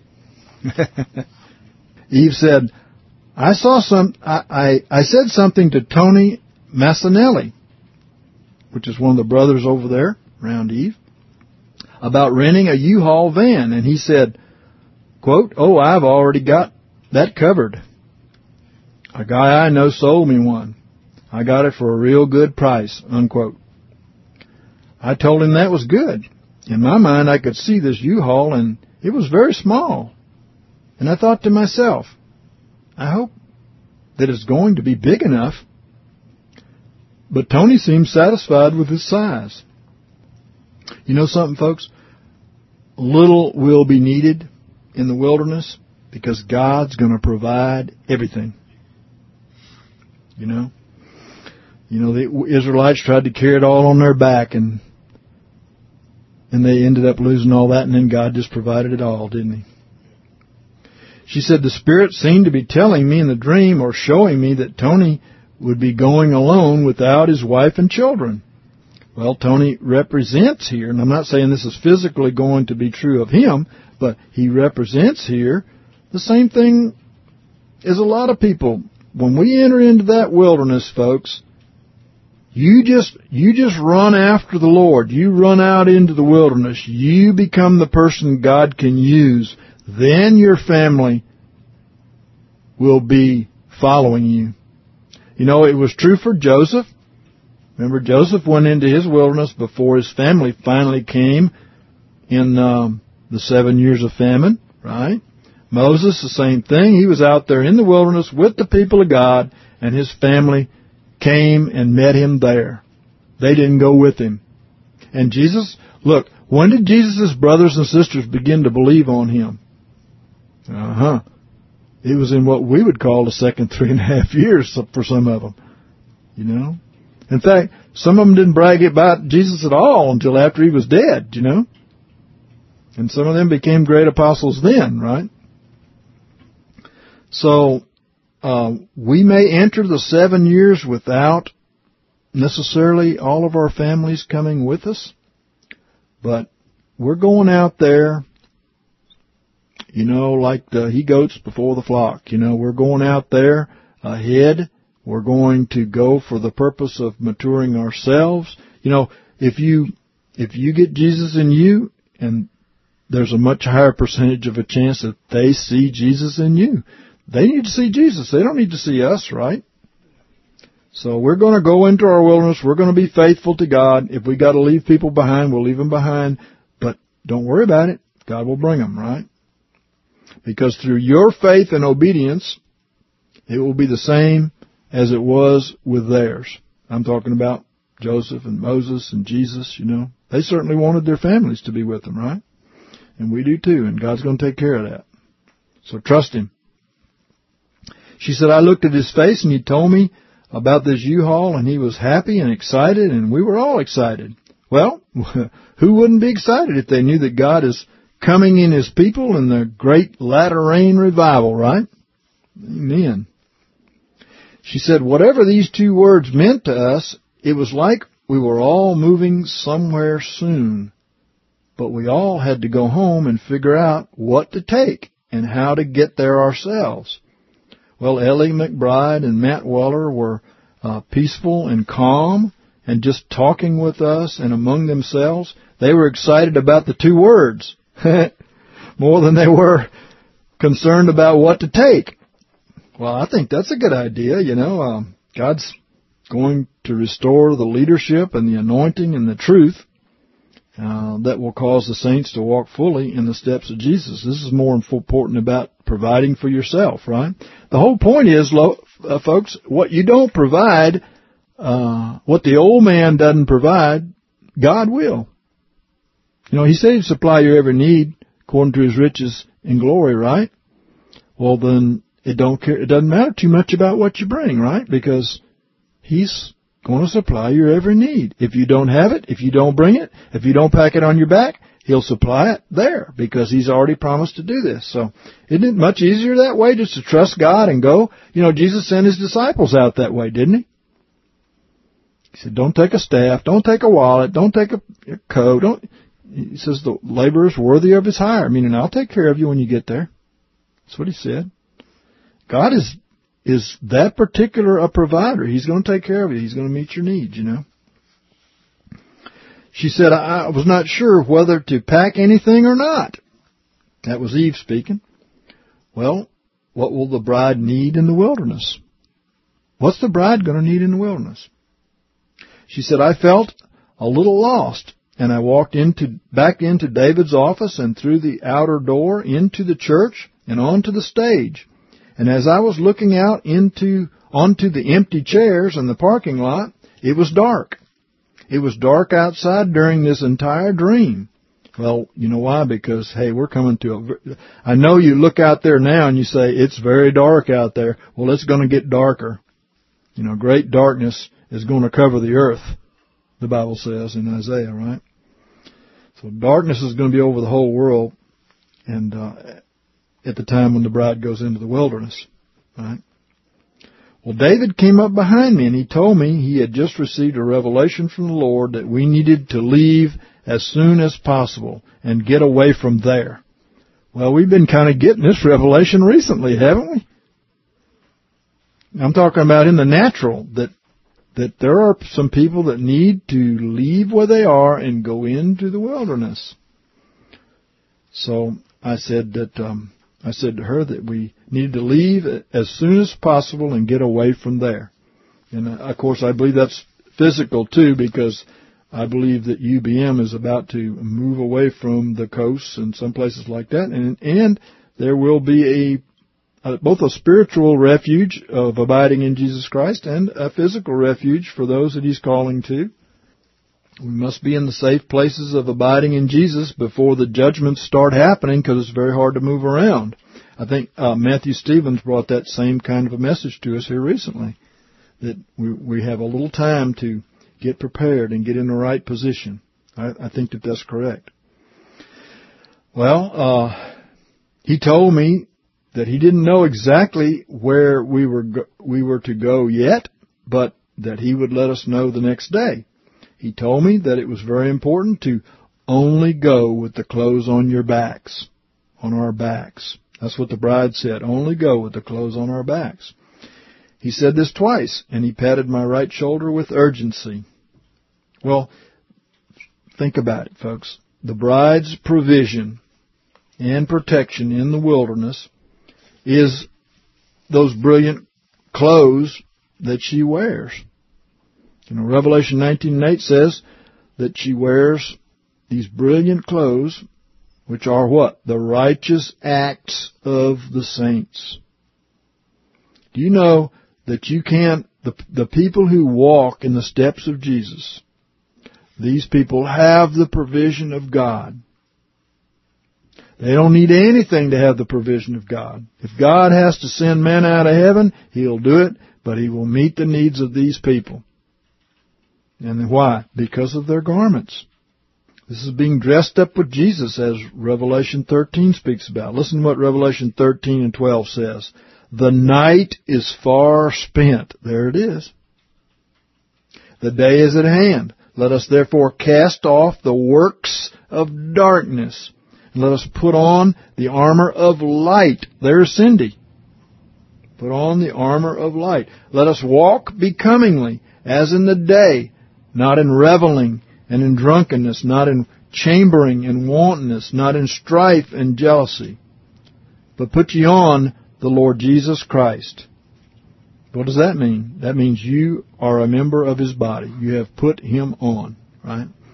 Eve said, I said something to Tony Massanelli, which is one of the brothers over there around Eve, about renting a U-Haul van. And he said, quote, oh, I've already got that covered. A guy I know sold me one. I got it for a real good price, unquote. I told him that was good. In my mind, I could see this U-Haul, and it was very small. And I thought to myself, I hope that it's going to be big enough. But Tony seemed satisfied with his size. You know something, folks? Little will be needed in the wilderness because God's going to provide everything. You know, the Israelites tried to carry it all on their back, and they ended up losing all that, and then God just provided it all, didn't he? She said, the Spirit seemed to be telling me in the dream or showing me that Tony would be going alone without his wife and children. Well, Tony represents here, and I'm not saying this is physically going to be true of him, but he represents here the same thing as a lot of people. When we enter into that wilderness, folks, you just run after the Lord. You run out into the wilderness. You become the person God can use. Then your family will be following you. You know, it was true for Joseph. Remember, Joseph went into his wilderness before his family finally came in the 7 years of famine, right? Moses, the same thing. He was out there in the wilderness with the people of God, and his family came and met him there. They didn't go with him. And Jesus, look, when did Jesus' brothers and sisters begin to believe on him? It was in what we would call the second 3.5 years for some of them, you know. In fact, some of them didn't brag about Jesus at all until after he was dead, you know. And some of them became great apostles then, right? So, we may enter the 7 years without necessarily all of our families coming with us, but we're going out there, you know, like the he-goats before the flock. You know, we're going out there ahead. We're going to go for the purpose of maturing ourselves. You know, if you get Jesus in you, and there's a much higher percentage of a chance that they see Jesus in you. They need to see Jesus. They don't need to see us, right? So we're going to go into our wilderness. We're going to be faithful to God. If we got to leave people behind, we'll leave them behind. But don't worry about it. God will bring them, right? Because through your faith and obedience, it will be the same as it was with theirs. I'm talking about Joseph and Moses and Jesus, you know. They certainly wanted their families to be with them, right? And we do too, and God's going to take care of that. So trust Him. She said, I looked at his face and he told me about this U-Haul, and he was happy and excited, and we were all excited. Well, who wouldn't be excited if they knew that God is coming in His people in the great latter rain revival, right? Amen. She said, whatever these two words meant to us, it was like we were all moving somewhere soon. But we all had to go home and figure out what to take and how to get there ourselves. Well, Ellie McBride and Matt Weller were peaceful and calm and just talking with us and among themselves. They were excited about the two words more than they were concerned about what to take. Well, I think that's a good idea, you know. God's going to restore the leadership and the anointing and the truth that will cause the saints to walk fully in the steps of Jesus. This is more important about providing for yourself, right? The whole point is, folks, what you don't provide, what the old man doesn't provide, God will. You know, He said He'd supply your every need according to His riches in glory, right? Well, then it doesn't matter too much about what you bring, right? Because He's going to supply your every need. If you don't have it, if you don't bring it, if you don't pack it on your back, He'll supply it there because He's already promised to do this. So isn't it much easier that way, just to trust God and go? You know, Jesus sent His disciples out that way, didn't He? He said, don't take a staff, don't take a wallet, don't take a coat. He says the laborer is worthy of his hire, meaning I'll take care of you when you get there. That's what He said. God is that particular a provider. He's going to take care of you. He's going to meet your needs, you know. She said, I was not sure whether to pack anything or not. That was Eve speaking. Well, what will the bride need in the wilderness? What's the bride going to need in the wilderness? She said, I felt a little lost, and I walked back into David's office and through the outer door into the church and onto the stage. And as I was looking out onto the empty chairs in the parking lot, it was dark. It was dark outside during this entire dream. Well, you know why? Because, hey, we're coming to I know you look out there now and you say, it's very dark out there. Well, it's going to get darker. You know, great darkness is going to cover the earth, the Bible says in Isaiah, right? So darkness is going to be over the whole world, and at the time when the bride goes into the wilderness, right? Well, David came up behind me and he told me he had just received a revelation from the Lord that we needed to leave as soon as possible and get away from there. Well, we've been kind of getting this revelation recently, haven't we? I'm talking about in the natural, that there are some people that need to leave where they are and go into the wilderness. So I said to her that we needed to leave as soon as possible and get away from there. And of course, I believe that's physical too, because I believe that UBM is about to move away from the coasts and some places like that, and there will be both a spiritual refuge of abiding in Jesus Christ and a physical refuge for those that He's calling to. We must be in the safe places of abiding in Jesus before the judgments start happening, because it's very hard to move around. I think Matthew Stevens brought that same kind of a message to us here recently, that we have a little time to get prepared and get in the right position. I think that that's correct. Well, he told me that he didn't know exactly where we were to go yet, but that he would let us know the next day. He told me that it was very important to only go with the clothes on your backs, on our backs. That's what the bride said, only go with the clothes on our backs. He said this twice, and he patted my right shoulder with urgency. Well, think about it, folks. The bride's provision and protection in the wilderness is those brilliant clothes that she wears. You know, Revelation 19:8 says that she wears these brilliant clothes, which are what? The righteous acts of the saints. Do you know that you can't, the people who walk in the steps of Jesus, these people have the provision of God. They don't need anything to have the provision of God. If God has to send manna out of heaven, He'll do it, but He will meet the needs of these people. And why? Because of their garments. This is being dressed up with Jesus, as Revelation 13 speaks about. Listen to what Revelation 13:12 says. The night is far spent. There it is. The day is at hand. Let us therefore cast off the works of darkness, and let us put on the armor of light. There's Cindy. Put on the armor of light. Let us walk becomingly, as in the day, not in reveling and in drunkenness, not in chambering and wantonness, not in strife and jealousy. But put ye on the Lord Jesus Christ. What does that mean? That means you are a member of His body. You have put Him on, right?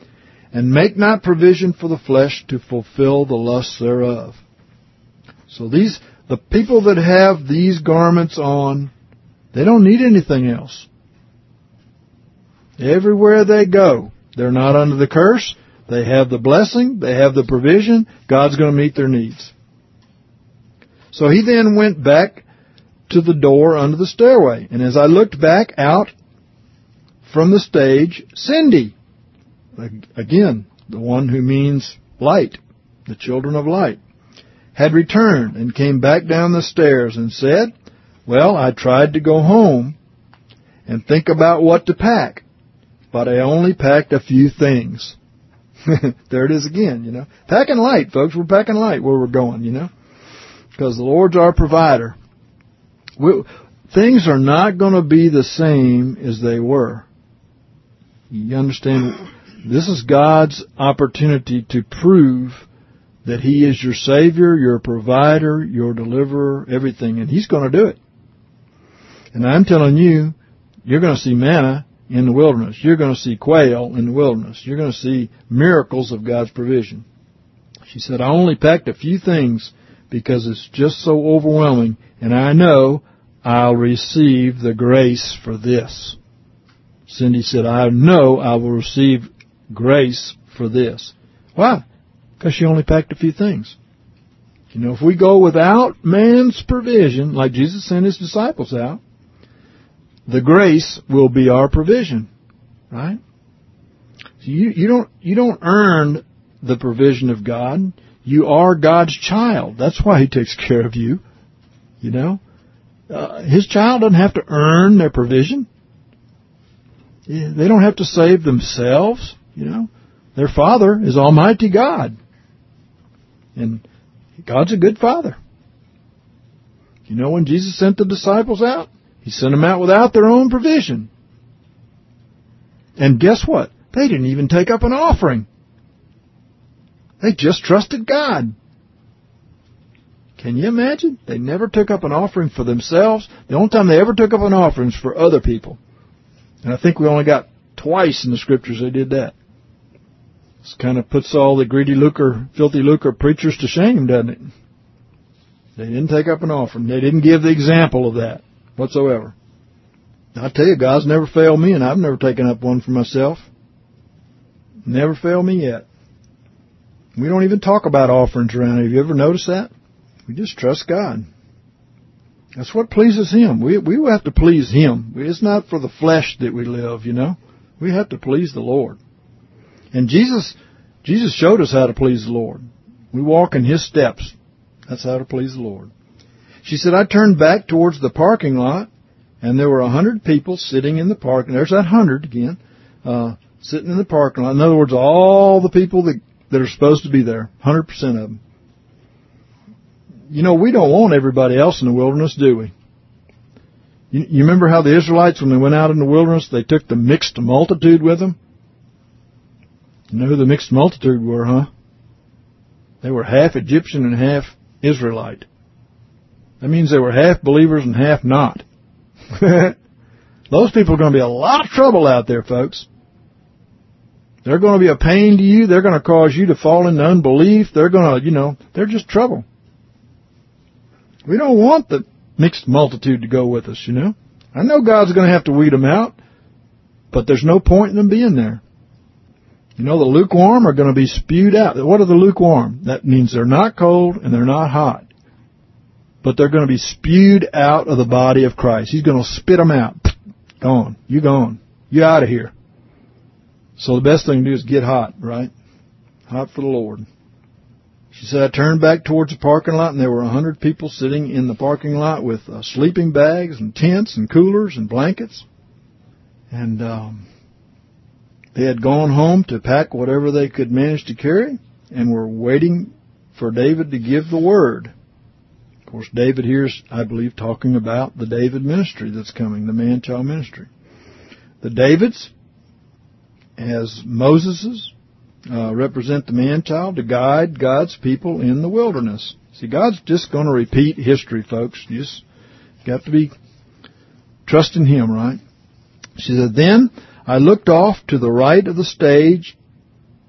and make not provision for the flesh to fulfill the lusts thereof. So the people that have these garments on, they don't need anything else. Everywhere they go, they're not under the curse. They have the blessing. They have the provision. God's going to meet their needs. So he then went back to the door under the stairway. And as I looked back out from the stage, Cindy, again, the one who means light, the children of light, had returned and came back down the stairs and said, well, I tried to go home and think about what to pack, but I only packed a few things. There it is again, Packing light, folks. We're packing light where we're going, because the Lord's our provider. Things are not going to be the same as they were. You understand? This is God's opportunity to prove that He is your Savior, your provider, your deliverer, everything, and He's going to do it. And I'm telling you, you're going to see manna in the wilderness. You're going to see quail in the wilderness. You're going to see miracles of God's provision. She said, I only packed a few things because it's just so overwhelming, and I know I'll receive the grace for this. Cindy said, I know I will receive grace for this. Why? Because she only packed a few things. If we go without man's provision, like Jesus sent His disciples out, the grace will be our provision, right? You don't earn the provision of God. You are God's child. That's why He takes care of you. His child doesn't have to earn their provision. They don't have to save themselves. Their Father is Almighty God, and God's a good Father. When Jesus sent the disciples out, He sent them out without their own provision. And guess what? They didn't even take up an offering. They just trusted God. Can you imagine? They never took up an offering for themselves. The only time they ever took up an offering was for other people. And I think we only got twice in the Scriptures they did that. This kind of puts all the greedy lucre, filthy lucre preachers to shame, doesn't it? They didn't take up an offering. They didn't give the example of that whatsoever. I tell you, God's never failed me, and I've never taken up one for myself. Never failed me yet. We don't even talk about offerings around here. Have you ever noticed that? We just trust God. That's what pleases Him. We have to please Him. It's not for the flesh that we live, We have to please the Lord. And Jesus showed us how to please the Lord. We walk in His steps. That's how to please the Lord. She said, I turned back towards the parking lot, and there were 100 people sitting in the parking. There's that 100 again, sitting in the parking lot. In other words, all the people that are supposed to be there, 100% of them. We don't want everybody else in the wilderness, do we? You remember how the Israelites, when they went out in the wilderness, they took the mixed multitude with them? You know who the mixed multitude were, huh? They were half Egyptian and half Israelite. That means they were half believers and half not. Those people are going to be a lot of trouble out there, folks. They're going to be a pain to you. They're going to cause you to fall into unbelief. They're going to, they're just trouble. We don't want the mixed multitude to go with us, I know God's going to have to weed them out, but there's no point in them being there. The lukewarm are going to be spewed out. What are the lukewarm? That means they're not cold and they're not hot. But they're going to be spewed out of the body of Christ. He's going to spit them out. Gone. You gone. You out of here. So the best thing to do is get hot, right? Hot for the Lord. She said, I turned back towards the parking lot, and there were 100 people sitting in the parking lot with sleeping bags and tents and coolers and blankets. And they had gone home to pack whatever they could manage to carry and were waiting for David to give the word. Of course, David here is, I believe, talking about the David ministry that's coming, the man-child ministry. The Davids, as Moses's, represent the man-child to guide God's people in the wilderness. See, God's just going to repeat history, folks. You just got to be trusting Him, right? She said, then I looked off to the right of the stage,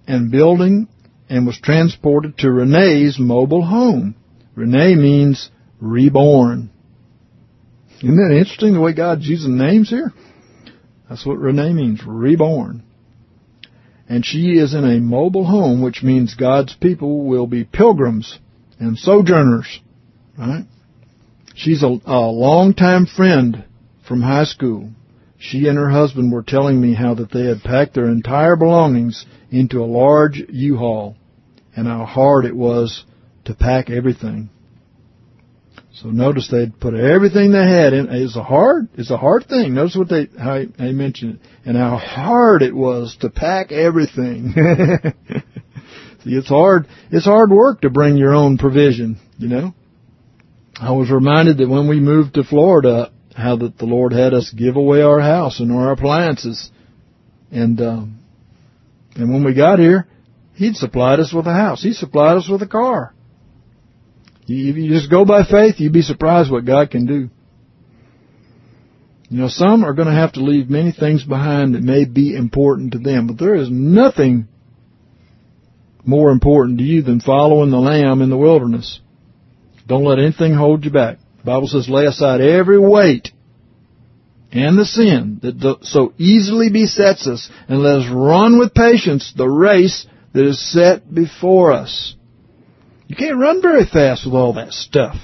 and building and was transported to Renee's mobile home. Renee means reborn. Isn't that interesting the way God's using names here? That's what Renee means, reborn. And she is in a mobile home, which means God's people will be pilgrims and sojourners, right? She's a longtime friend from high school. She and her husband were telling me how that they had packed their entire belongings into a large U-Haul and how hard it was to pack everything. So notice they'd put everything they had in. It's a hard thing. Notice how they mentioned it and how hard it was to pack everything. See, it's hard work to bring your own provision, you know. I was reminded that when we moved to Florida, how that the Lord had us give away our house and our appliances. And when we got here, He'd supplied us with a house. He supplied us with a car. If you just go by faith, you'd be surprised what God can do. You know, some are going to have to leave many things behind that may be important to them, but there is nothing more important to you than following the Lamb in the wilderness. Don't let anything hold you back. The Bible says, lay aside every weight and the sin that so easily besets us, and let us run with patience the race that is set before us. You can't run very fast with all that stuff.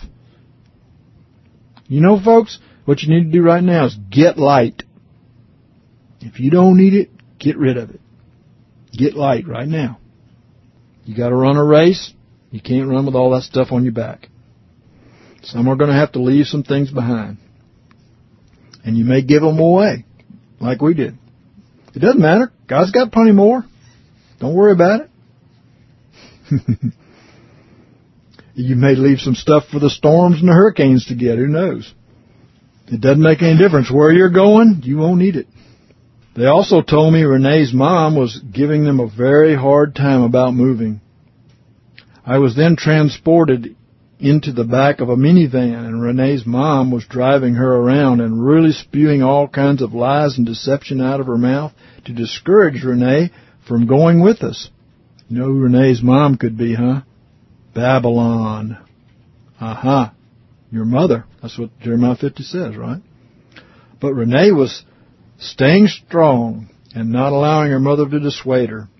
You know, folks, what you need to do right now is get light. If you don't need it, get rid of it. Get light right now. You got to run a race. You can't run with all that stuff on your back. Some are going to have to leave some things behind. And you may give them away, like we did. It doesn't matter. God's got plenty more. Don't worry about it. You may leave some stuff for the storms and the hurricanes to get. Who knows? It doesn't make any difference. Where you're going, you won't need it. They also told me Renee's mom was giving them a very hard time about moving. I was then transported into the back of a minivan, and Renee's mom was driving her around and really spewing all kinds of lies and deception out of her mouth to discourage Renee from going with us. You know who Renee's mom could be, huh? Babylon. Aha. Your mother. That's what Jeremiah 50 says, right? But Renee was staying strong and not allowing her mother to dissuade her.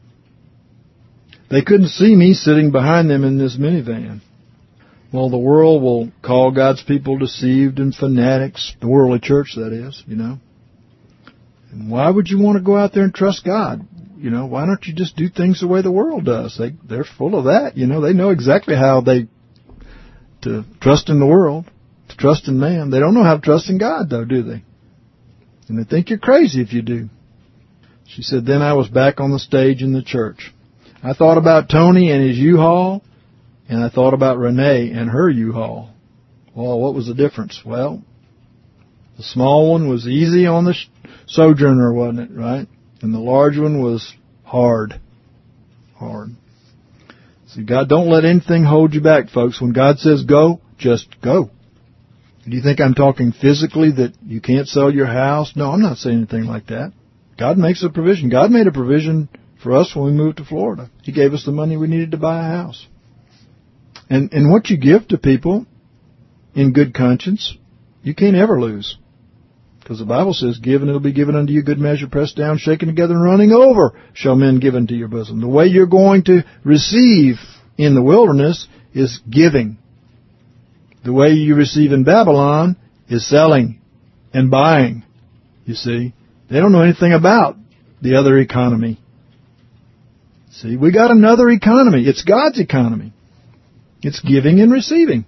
They couldn't see me sitting behind them in this minivan. Well, the world will call God's people deceived and fanatics, the worldly church, that is, you know. And why would you want to go out there and trust God? You know, why don't you just do things the way the world does? They're full of that, you know. They know exactly how to trust in the world, to trust in man. They don't know how to trust in God, though, do they? And they think you're crazy if you do. She said, then I was back on the stage in the church. I thought about Tony and his U-Haul, and I thought about Renee and her U-Haul. Well, what was the difference? Well, the small one was easy on the sojourner, wasn't it, right? And the large one was hard. Hard. See, God, don't let anything hold you back, folks. When God says go, just go. Do you think I'm talking physically that you can't sell your house? No, I'm not saying anything like that. God makes a provision. God made a provision for us when we moved to Florida. He gave us the money we needed to buy a house. And what you give to people in good conscience, you can't ever lose. Because the Bible says, give and it'll be given unto you, good measure, pressed down, shaken together, and running over, shall men give unto your bosom. The way you're going to receive in the wilderness is giving. The way you receive in Babylon is selling and buying. You see, they don't know anything about the other economy. See, we got another economy. It's God's economy. It's giving and receiving.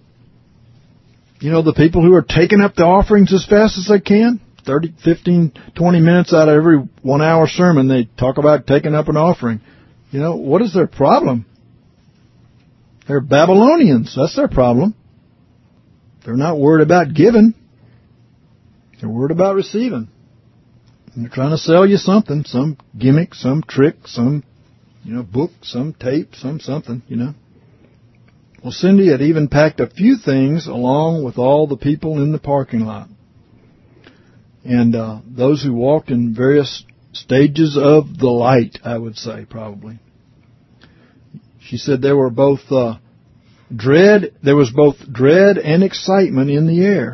You know, the people who are taking up the offerings as fast as they can, 30, 15, 20 minutes out of every 1 hour sermon, they talk about taking up an offering. You know, what is their problem? They're Babylonians. That's their problem. They're not worried about giving. They're worried about receiving. And they're trying to sell you something, some gimmick, some trick, some, book, some tape, something, Well, Cindy had even packed a few things along with all the people in the parking lot. And those who walked in various stages of the light, I would say, probably. She said there was both dread and excitement in the air.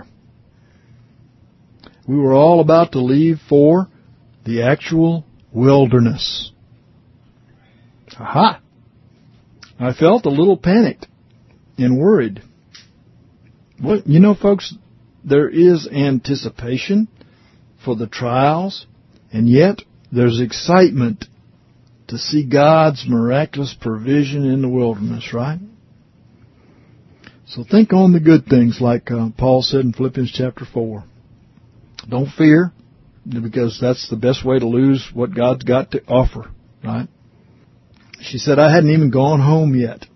We were all about to leave for the actual wilderness. Aha! I felt a little panicked and worried. Well, you know, folks, there is anticipation for the trials, and yet there's excitement to see God's miraculous provision in the wilderness, right? So think on the good things, like Paul said in Philippians chapter 4. Don't fear, because that's the best way to lose what God's got to offer, right? She said, I hadn't even gone home yet.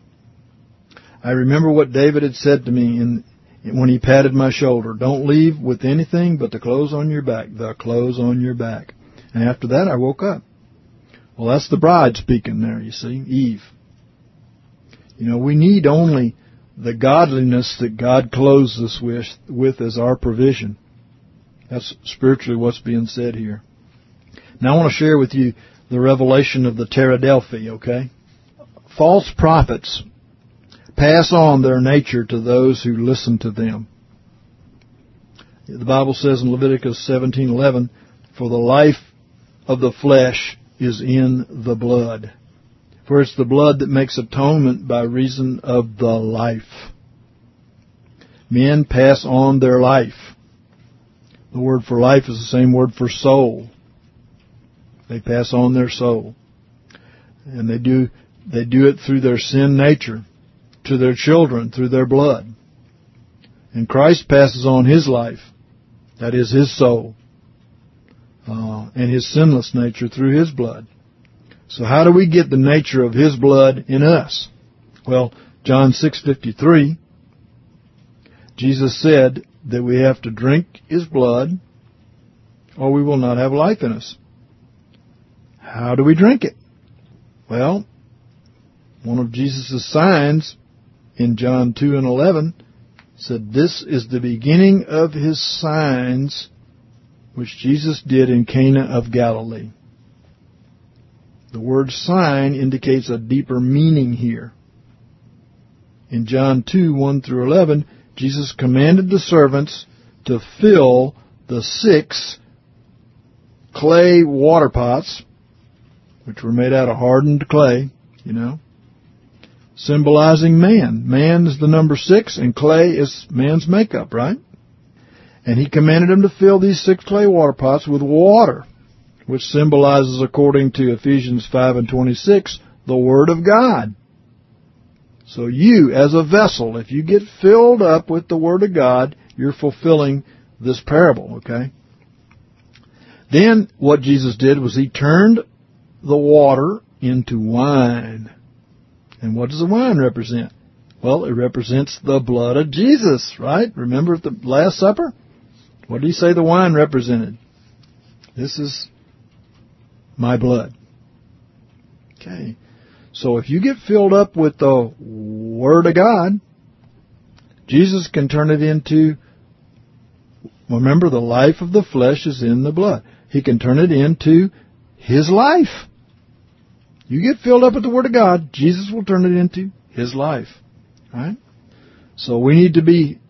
I remember what David had said to me when he patted my shoulder. Don't leave with anything but the clothes on your back. The clothes on your back. And after that, I woke up. Well, that's the bride speaking there, you see, Eve. You know, we need only the godliness that God clothes us with as our provision. That's spiritually what's being said here. Now I want to share with you the revelation of the Pteradelphi, okay? False prophets pass on their nature to those who listen to them. The Bible says in Leviticus 17:11, for the life of the flesh is in the blood. For it's the blood that makes atonement by reason of the life. Men pass on their life. The word for life is the same word for soul. They pass on their soul. And they do it through their sin nature, to their children, through their blood. And Christ passes on His life, that is His soul, and His sinless nature through His blood. So how do we get the nature of His blood in us? Well, John 6:53, Jesus said that we have to drink His blood or we will not have life in us. How do we drink it? Well, one of Jesus' signs in John 2:11 said, this is the beginning of His signs which Jesus did in Cana of Galilee. The word sign indicates a deeper meaning here. In John 2:1-11, Jesus commanded the servants to fill the 6 clay water pots, which were made out of hardened clay, you know, symbolizing man. Man is the number 6, and clay is man's makeup, right? And He commanded them to fill these 6 clay water pots with water, which symbolizes, according to Ephesians 5:26, the Word of God. So you, as a vessel, if you get filled up with the Word of God, you're fulfilling this parable, okay? Then what Jesus did was He turned the water into wine. And what does the wine represent? Well, it represents the blood of Jesus, right? Remember at the Last Supper? What did He say the wine represented? This is my blood. Okay. So if you get filled up with the Word of God, Jesus can turn it into, remember, the life of the flesh is in the blood. He can turn it into His life. You get filled up with the Word of God, Jesus will turn it into His life. Right? So we need to be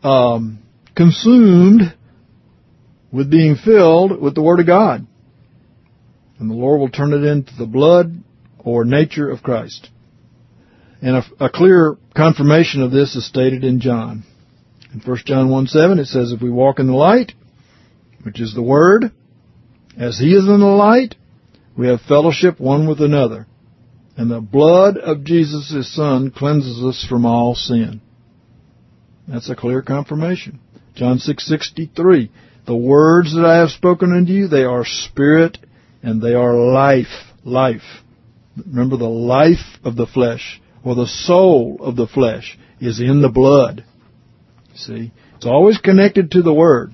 consumed with being filled with the Word of God. And the Lord will turn it into the blood or nature of Christ. And a clear confirmation of this is stated in John. In 1 John 1:7 it says, if we walk in the light, which is the Word, as He is in the light, we have fellowship one with another. And the blood of Jesus, His Son, cleanses us from all sin. That's a clear confirmation. John 6:63, the words that I have spoken unto you, they are spirit and they are life. Life. Remember, the life of the flesh, or the soul of the flesh, is in the blood. See? It's always connected to the Word.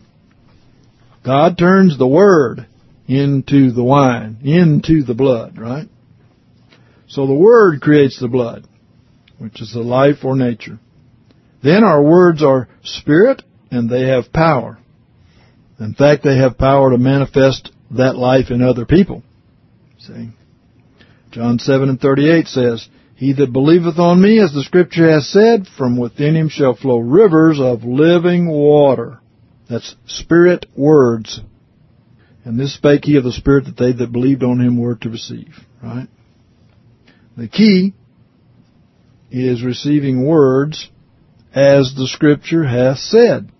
God turns the Word into the wine, into the blood, right? So the Word creates the blood, which is the life or nature. Then our words are spirit, and they have power. In fact, they have power to manifest that life in other people. See? John 7:38 says, "He that believeth on me, as the Scripture has said, from within him shall flow rivers of living water." That's Spirit words. "And this spake he of the Spirit, that they that believed on him were to receive." Right? The key is receiving words as the Scripture hath said.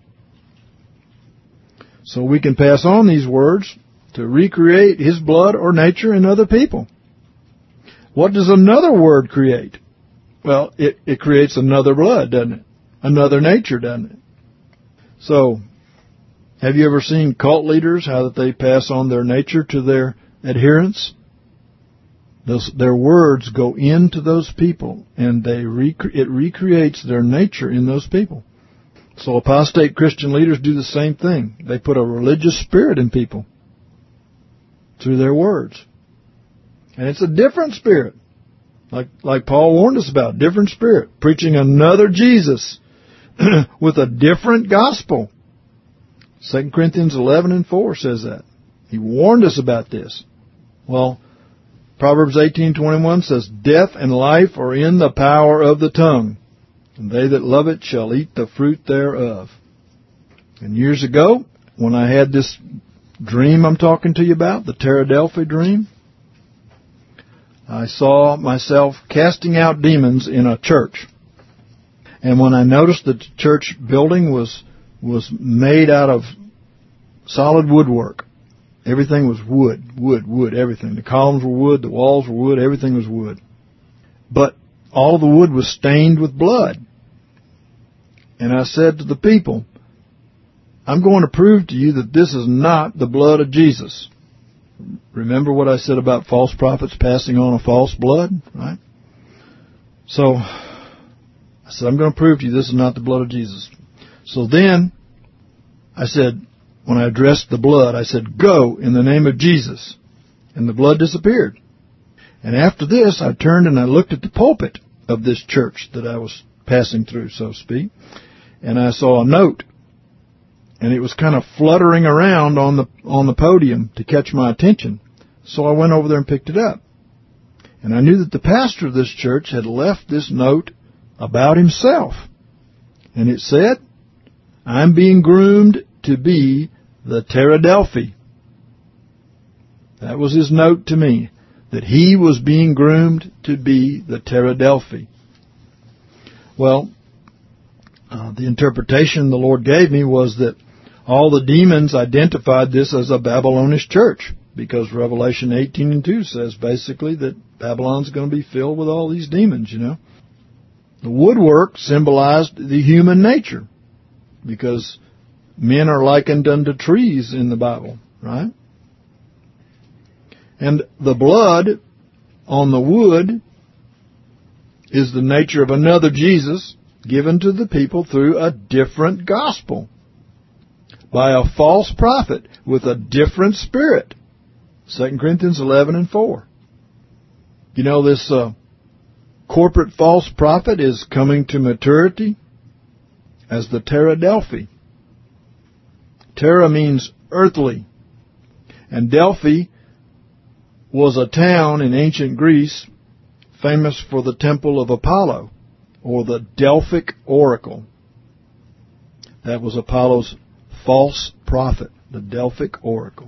So we can pass on these words to recreate His blood or nature in other people. What does another word create? Well, it creates another blood, doesn't it? Another nature, doesn't it? So, have you ever seen cult leaders, how that they pass on their nature to their adherents? Their words go into those people, and it recreates their nature in those people. So apostate Christian leaders do the same thing. They put a religious spirit in people through their words. And it's a different spirit, like Paul warned us about, different spirit, preaching another Jesus with a different gospel. 2 Corinthians 11:4 says that. He warned us about this. Well, Proverbs 18:21 says, "Death and life are in the power of the tongue, and they that love it shall eat the fruit thereof." And years ago, when I had this dream I'm talking to you about, the Teradelphi dream, I saw myself casting out demons in a church. And when I noticed that the church building was made out of solid woodwork, everything was wood, everything. The columns were wood, the walls were wood, everything was wood. But all of the wood was stained with blood. And I said to the people, "I'm going to prove to you that this is not the blood of Jesus." Remember what I said about false prophets passing on a false blood, right? So, I said, "I'm going to prove to you this is not the blood of Jesus." So then, I said, when I addressed the blood, I said, "Go in the name of Jesus." And the blood disappeared. And after this, I turned and I looked at the pulpit of this church that I was passing through, so to speak. And I saw a note. And it was kind of fluttering around on the podium to catch my attention. So I went over there and picked it up. And I knew that the pastor of this church had left this note about himself. And it said, "I'm being groomed to be the Teradelphi." That was his note to me, that he was being groomed to be the Teradelphi. Well, the interpretation the Lord gave me was that all the demons identified this as a Babylonish church, because Revelation 18:2 says basically that Babylon's going to be filled with all these demons, you know. The woodwork symbolized the human nature, because men are likened unto trees in the Bible, right? And the blood on the wood is the nature of another Jesus given to the people through a different gospel by a false prophet with a different spirit. 2 Corinthians 11:4. You know, this corporate false prophet is coming to maturity as the Teradelphi. Terra means earthly, and Delphi was a town in ancient Greece famous for the temple of Apollo, or the Delphic oracle. That was Apollo's false prophet, the Delphic oracle.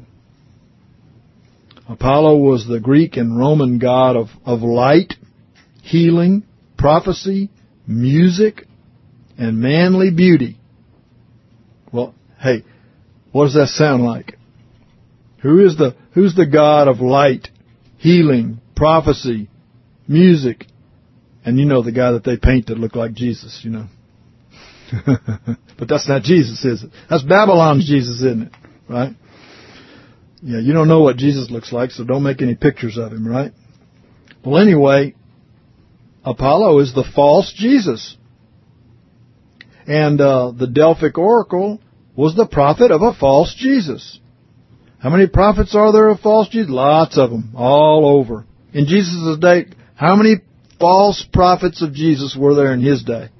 Apollo was the Greek and Roman god of light, healing, prophecy, music, and manly beauty. Well, hey, what does that sound like? Who's the god of light, healing, prophecy, music? And you know the guy that they paint that looked like Jesus, you know. But that's not Jesus, is it? That's Babylon's Jesus, isn't it? Right? Yeah, you don't know what Jesus looks like, so don't make any pictures of him, right? Well, anyway, Apollo is the false Jesus. And the Delphic oracle was the prophet of a false Jesus. How many prophets are there of false Jesus? Lots of them, all over. In Jesus' day, how many false prophets of Jesus were there in his day?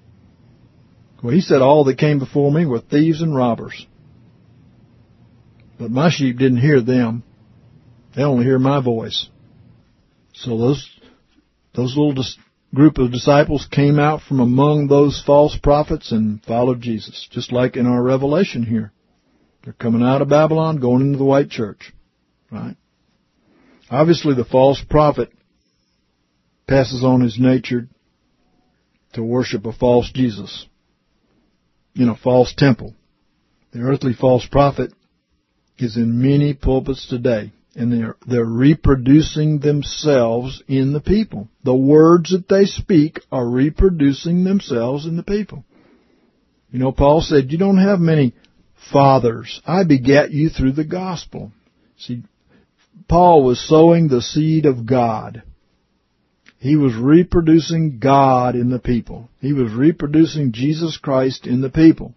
Well, he said all that came before me were thieves and robbers. But my sheep didn't hear them. They only hear my voice. So those little group of disciples came out from among those false prophets and followed Jesus, just like in our Revelation here. They're coming out of Babylon, going into the white church, right? Obviously, the false prophet passes on his nature to worship a false Jesus in a false temple. The earthly false prophet is in many pulpits today, and they're reproducing themselves in the people. The words that they speak are reproducing themselves in the people. You know, Paul said, you don't have many fathers. I begat you through the gospel. See, Paul was sowing the seed of God. He was reproducing God in the people. He was reproducing Jesus Christ in the people.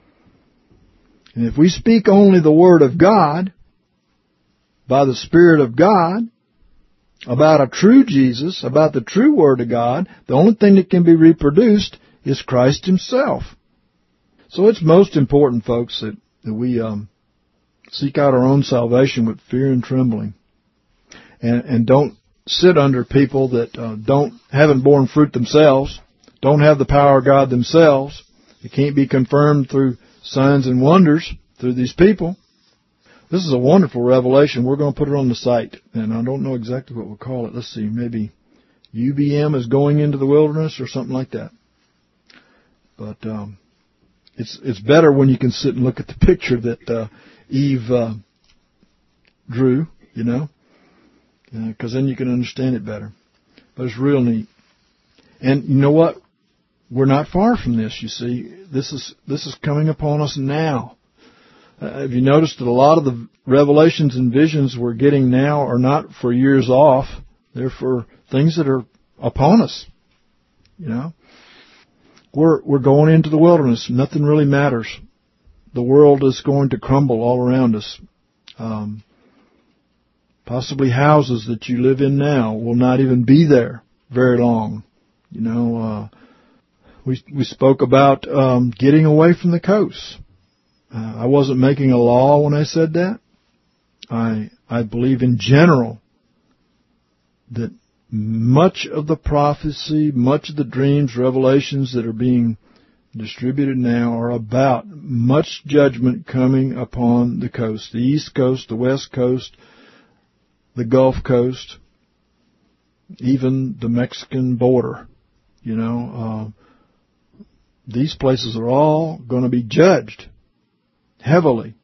And if we speak only the Word of God, by the Spirit of God, about a true Jesus, about the true Word of God, the only thing that can be reproduced is Christ Himself. So it's most important, folks, that we seek out our own salvation with fear and trembling. And don't sit under people that haven't borne fruit themselves, don't have the power of God themselves. It can't be confirmed through signs and wonders through these people. This is a wonderful revelation. We're going to put it on the site, and I don't know exactly what we'll call it. Let's see, maybe UBM is going into the wilderness or something like that. But it's better when you can sit and look at the picture that Eve drew, you know, because then you can understand it better. But it's real neat. And you know what? We're not far from this, you see. This is coming upon us now. Have you noticed that a lot of the revelations and visions we're getting now are not for years off? They're for things that are upon us, you know. We're going into the wilderness. Nothing really matters. The world is going to crumble all around us. Possibly houses that you live in now will not even be there very long. You know, we spoke about getting away from the coast. I wasn't making a law when I said that. I believe in general that much of the prophecy, much of the dreams, revelations that are being distributed now are about much judgment coming upon the coast, the East Coast, the West Coast, the Gulf Coast, even the Mexican border. You know, these places are all going to be judged heavily.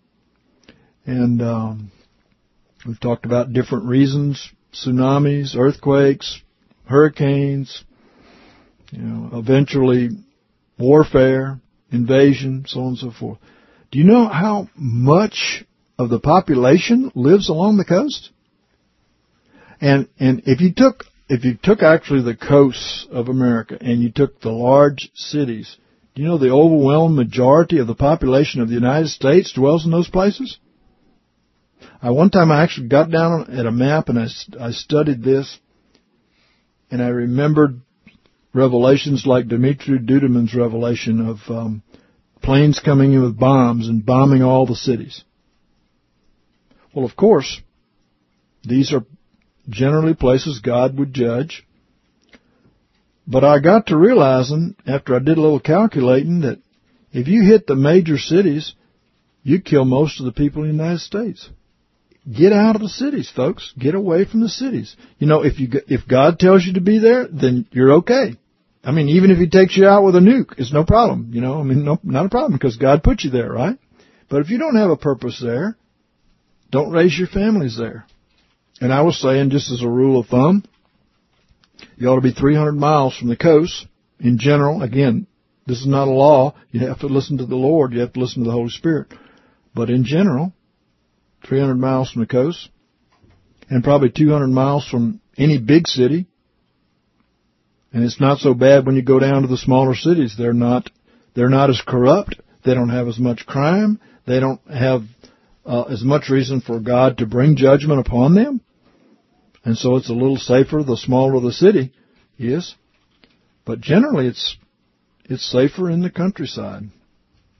And we've talked about different reasons: tsunamis, earthquakes, hurricanes, you know, eventually warfare, invasion, so on and so forth. Do you know how much of the population lives along the coast? And if you took actually the coasts of America and you took the large cities, do you know the overwhelming majority of the population of the United States dwells in those places? One time I actually got down at a map and I studied this, and I remembered revelations like Dmitri Duduman's revelation of planes coming in with bombs and bombing all the cities. Well, of course, these are generally places God would judge. But I got to realizing, after I did a little calculating, that if you hit the major cities, you kill most of the people in the United States. Get out of the cities, folks. Get away from the cities. You know, if God tells you to be there, then you're okay. I mean, even if He takes you out with a nuke, it's no problem. You know, I mean, no, not a problem because God put you there, right? But if you don't have a purpose there, don't raise your families there. And I was saying, just as a rule of thumb, you ought to be 300 miles from the coast in general. Again, this is not a law. You have to listen to the Lord. You have to listen to the Holy Spirit. But in general, 300 miles from the coast and probably 200 miles from any big city. And it's not so bad when you go down to the smaller cities. They're not as corrupt. They don't have as much crime. They don't have as much reason for God to bring judgment upon them. And so it's a little safer the smaller the city is. But generally it's safer in the countryside.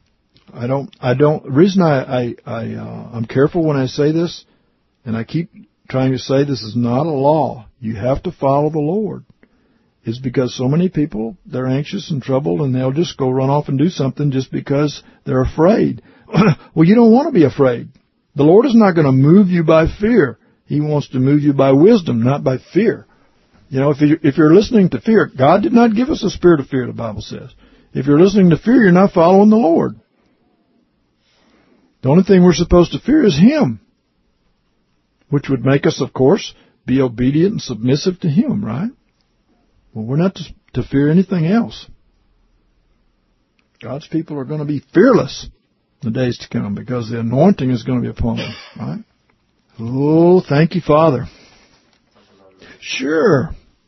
The reason I'm careful when I say this, and I keep trying to say this is not a law. You have to follow the Lord. Is because so many people, they're anxious and troubled, and they'll just go run off and do something just because they're afraid. Well, you don't want to be afraid. The Lord is not going to move you by fear. He wants to move you by wisdom, not by fear. You know, if you're listening to fear, God did not give us a spirit of fear, the Bible says. If you're listening to fear, you're not following the Lord. The only thing we're supposed to fear is Him, which would make us, of course, be obedient and submissive to Him, right? Well, we're not to fear anything else. God's people are going to be fearless in the days to come because the anointing is going to be upon them, right? Oh, thank you, Father. Sure.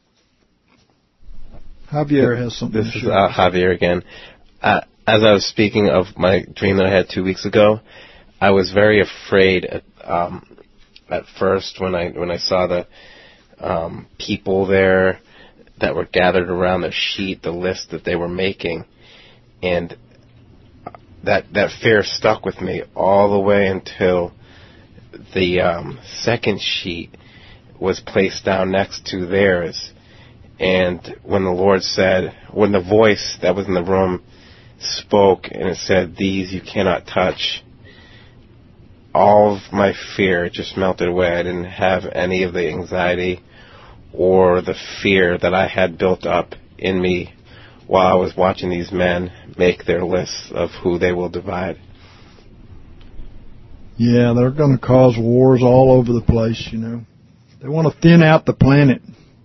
Javier has something to share. This is Javier again. As I was speaking of my dream that I had 2 weeks ago, I was very afraid at first when I saw the people there that were gathered around the sheet, the list that they were making, and that fear stuck with me all the way until the second sheet was placed down next to theirs. And when the Lord said, when the voice that was in the room spoke and it said, "These you cannot touch," all of my fear just melted away. I didn't have any of the anxiety or the fear that I had built up in me while I was watching these men make their lists of who they will divide. Yeah, they're going to cause wars all over the place, you know. They want to thin out the planet.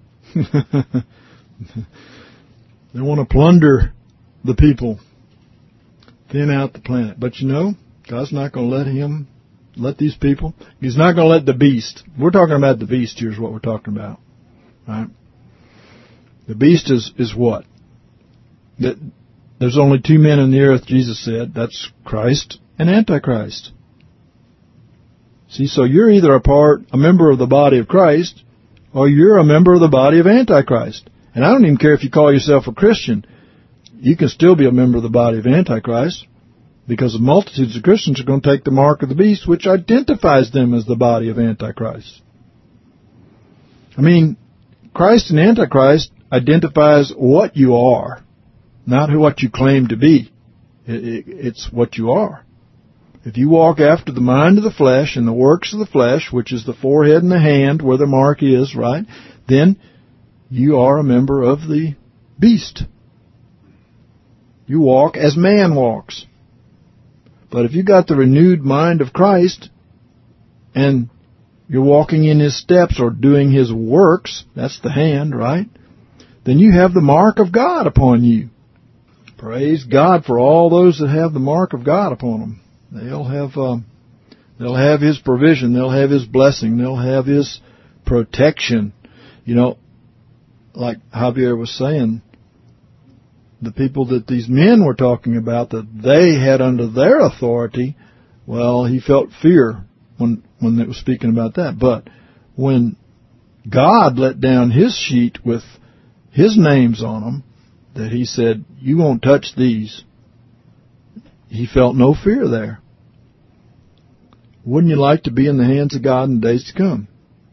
They want to plunder the people. Thin out the planet. But you know, God's not going to let these people. He's not going to let the beast. We're talking about the beast here is what we're talking about. Right? The beast is what? There's only two men in the earth, Jesus said. That's Christ and Antichrist. See, so you're either a member of the body of Christ, or you're a member of the body of Antichrist. And I don't even care if you call yourself a Christian. You can still be a member of the body of Antichrist, because the multitudes of Christians are going to take the mark of the beast, which identifies them as the body of Antichrist. I mean, Christ and Antichrist identifies what you are, not what you claim to be. It's what you are. If you walk after the mind of the flesh and the works of the flesh, which is the forehead and the hand where the mark is, right, then you are a member of the beast. You walk as man walks. But if you got the renewed mind of Christ and you're walking in His steps or doing His works, that's the hand, right, then you have the mark of God upon you. Praise God for all those that have the mark of God upon them. They'll have His provision. They'll have His blessing. They'll have His protection. You know, like Javier was saying, the people that these men were talking about that they had under their authority, well, he felt fear when they were speaking about that. But when God let down His sheet with His names on them, that He said, "You won't touch these," he felt no fear there. Wouldn't you like to be in the hands of God in the days to come?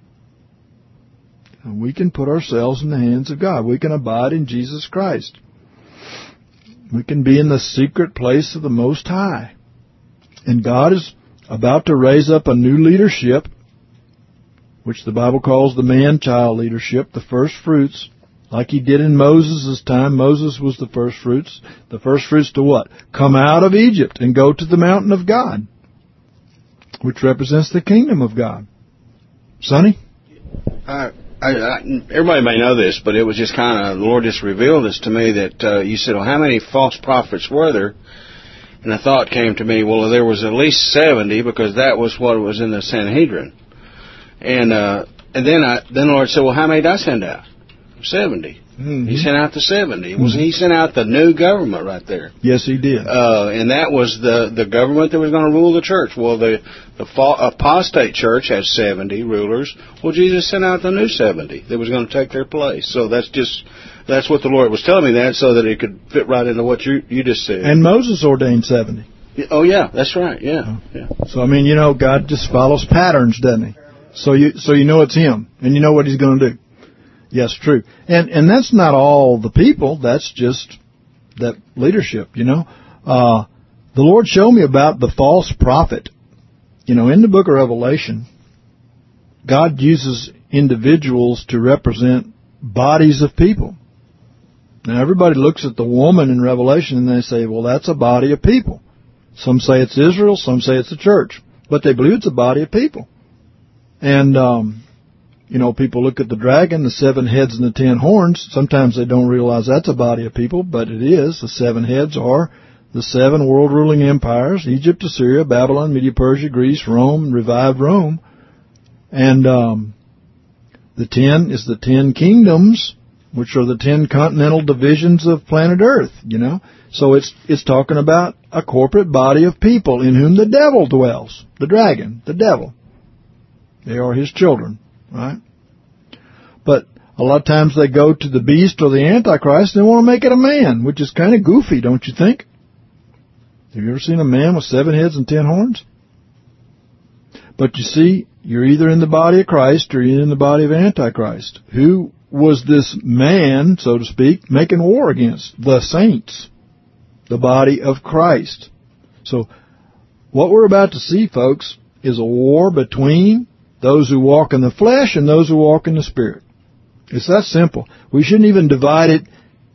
And we can put ourselves in the hands of God. We can abide in Jesus Christ. We can be in the secret place of the Most High. And God is about to raise up a new leadership, which the Bible calls the man-child leadership, the first fruits. Like He did in Moses' time. Moses was the first fruits. The first fruits to what? Come out of Egypt and go to the mountain of God, which represents the kingdom of God. Sonny? Everybody may know this, but it was just kind of, the Lord just revealed this to me that you said, well, how many false prophets were there? And a thought came to me, well, there was at least 70 because that was what was in the Sanhedrin. And then the Lord said, well, how many did I send out? 70. Mm-hmm. He sent out the 70. Mm-hmm. He sent out the new government right there. Yes, He did. And that was the government that was going to rule the church. Well, the apostate church has 70 rulers. Well, Jesus sent out the new 70 that was going to take their place. So that's what the Lord was telling me that, so that it could fit right into what you just said. And Moses ordained 70. Oh, yeah, that's right. Yeah. So, I mean, God just follows patterns, doesn't He? So you know it's Him, and you know what He's going to do. Yes, true. And that's not all the people. That's just that leadership, The Lord showed me about the false prophet. In the book of Revelation, God uses individuals to represent bodies of people. Now, everybody looks at the woman in Revelation and they say, well, that's a body of people. Some say it's Israel, some say it's the church. But they believe it's a body of people. And, people look at the dragon, the 7 heads and the 10 horns. Sometimes they don't realize that's a body of people, but it is. The 7 heads are the 7 world-ruling empires, Egypt, Assyria, Babylon, Media, Persia, Greece, Rome, revived Rome. And the 10 is the 10 kingdoms, which are the 10 continental divisions of planet Earth, So it's talking about a corporate body of people in whom the devil dwells, the dragon, the devil. They are his children, right? But a lot of times they go to the beast or the Antichrist and they want to make it a man, which is kind of goofy, don't you think? Have you ever seen a man with 7 heads and 10 horns? But you see, you're either in the body of Christ or you're in the body of Antichrist. Who was this man, so to speak, making war against? The saints, the body of Christ. So what we're about to see, folks, is a war between those who walk in the flesh and those who walk in the Spirit. It's that simple. We shouldn't even divide it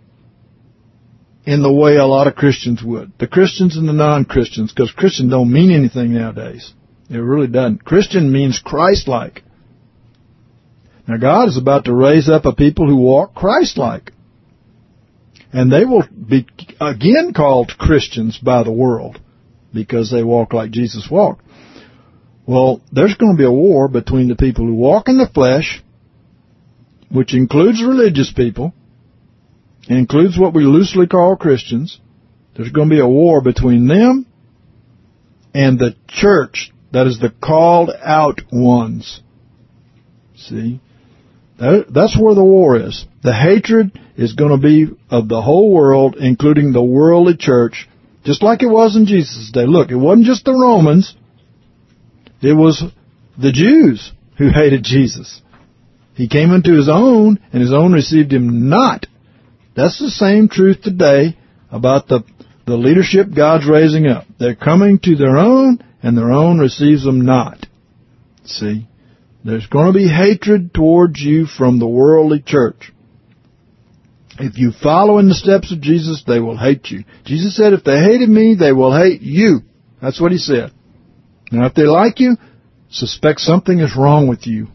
in the way a lot of Christians would. The Christians and the non-Christians, because Christian don't mean anything nowadays. It really doesn't. Christian means Christ-like. Now God is about to raise up a people who walk Christ-like. And they will be again called Christians by the world because they walk like Jesus walked. Well, there's going to be a war between the people who walk in the flesh, which includes religious people, and includes what we loosely call Christians. There's going to be a war between them and the church, that is the called out ones. See? That's where the war is. The hatred is going to be of the whole world, including the worldly church, just like it was in Jesus' day. Look, it wasn't just the Romans. It was the Jews who hated Jesus. He came into His own, and His own received Him not. That's the same truth today about the leadership God's raising up. They're coming to their own, and their own receives them not. See? There's going to be hatred towards you from the worldly church. If you follow in the steps of Jesus, they will hate you. Jesus said, if they hated me, they will hate you. That's what He said. Now, if they like you, suspect something is wrong with you.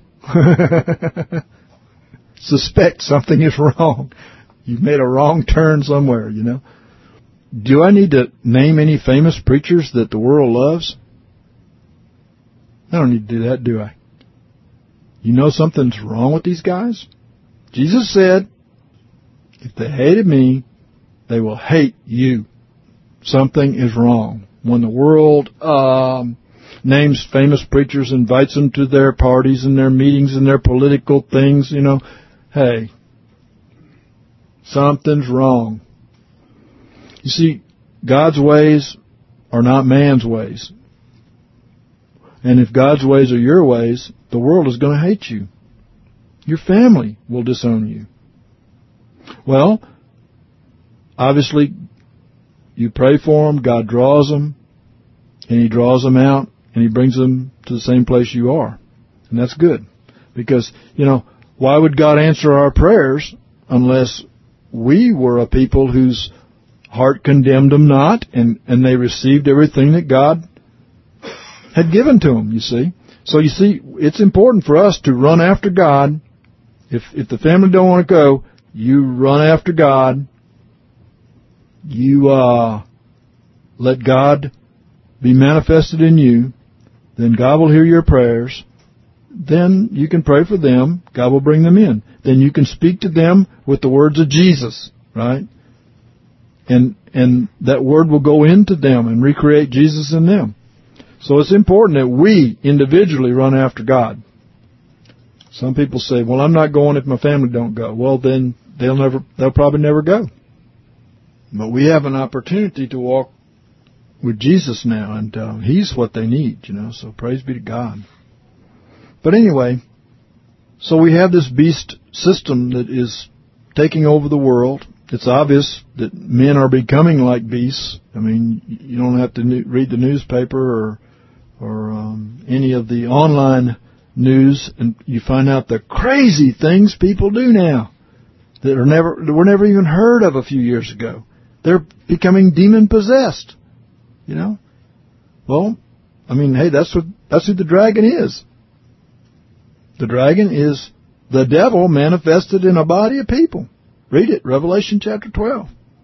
Suspect something is wrong. You've made a wrong turn somewhere, Do I need to name any famous preachers that the world loves? I don't need to do that, do I? You know something's wrong with these guys? Jesus said, if they hated me, they will hate you. Something is wrong. When the world names famous preachers, invites them to their parties and their meetings and their political things, hey, something's wrong. You see, God's ways are not man's ways. And if God's ways are your ways, the world is going to hate you. Your family will disown you. Well, obviously, you pray for them, God draws them, and He draws them out, and He brings them to the same place you are. And that's good. Because, why would God answer our prayers unless we were a people whose heart condemned them not, and they received everything that God had given to them, you see. So you see, it's important for us to run after God. If the family don't want to go, you run after God. You let God be manifested in you. Then God will hear your prayers. Then you can pray for them. God will bring them in. Then you can speak to them with the words of Jesus, right? And that word will go into them and recreate Jesus in them. So it's important that we individually run after God. Some people say, well, I'm not going if my family don't go. Well, then they'll probably never go. But we have an opportunity to walk with Jesus now, and He's what they need, so praise be to God. But anyway, so we have this beast system that is taking over the world. It's obvious that men are becoming like beasts. I mean, you don't have to read the newspaper or any of the online news, and you find out the crazy things people do now that were never even heard of a few years ago. They're becoming demon-possessed, Well, I mean, hey, that's who the dragon is. The dragon is the devil manifested in a body of people. Read it, Revelation chapter 12.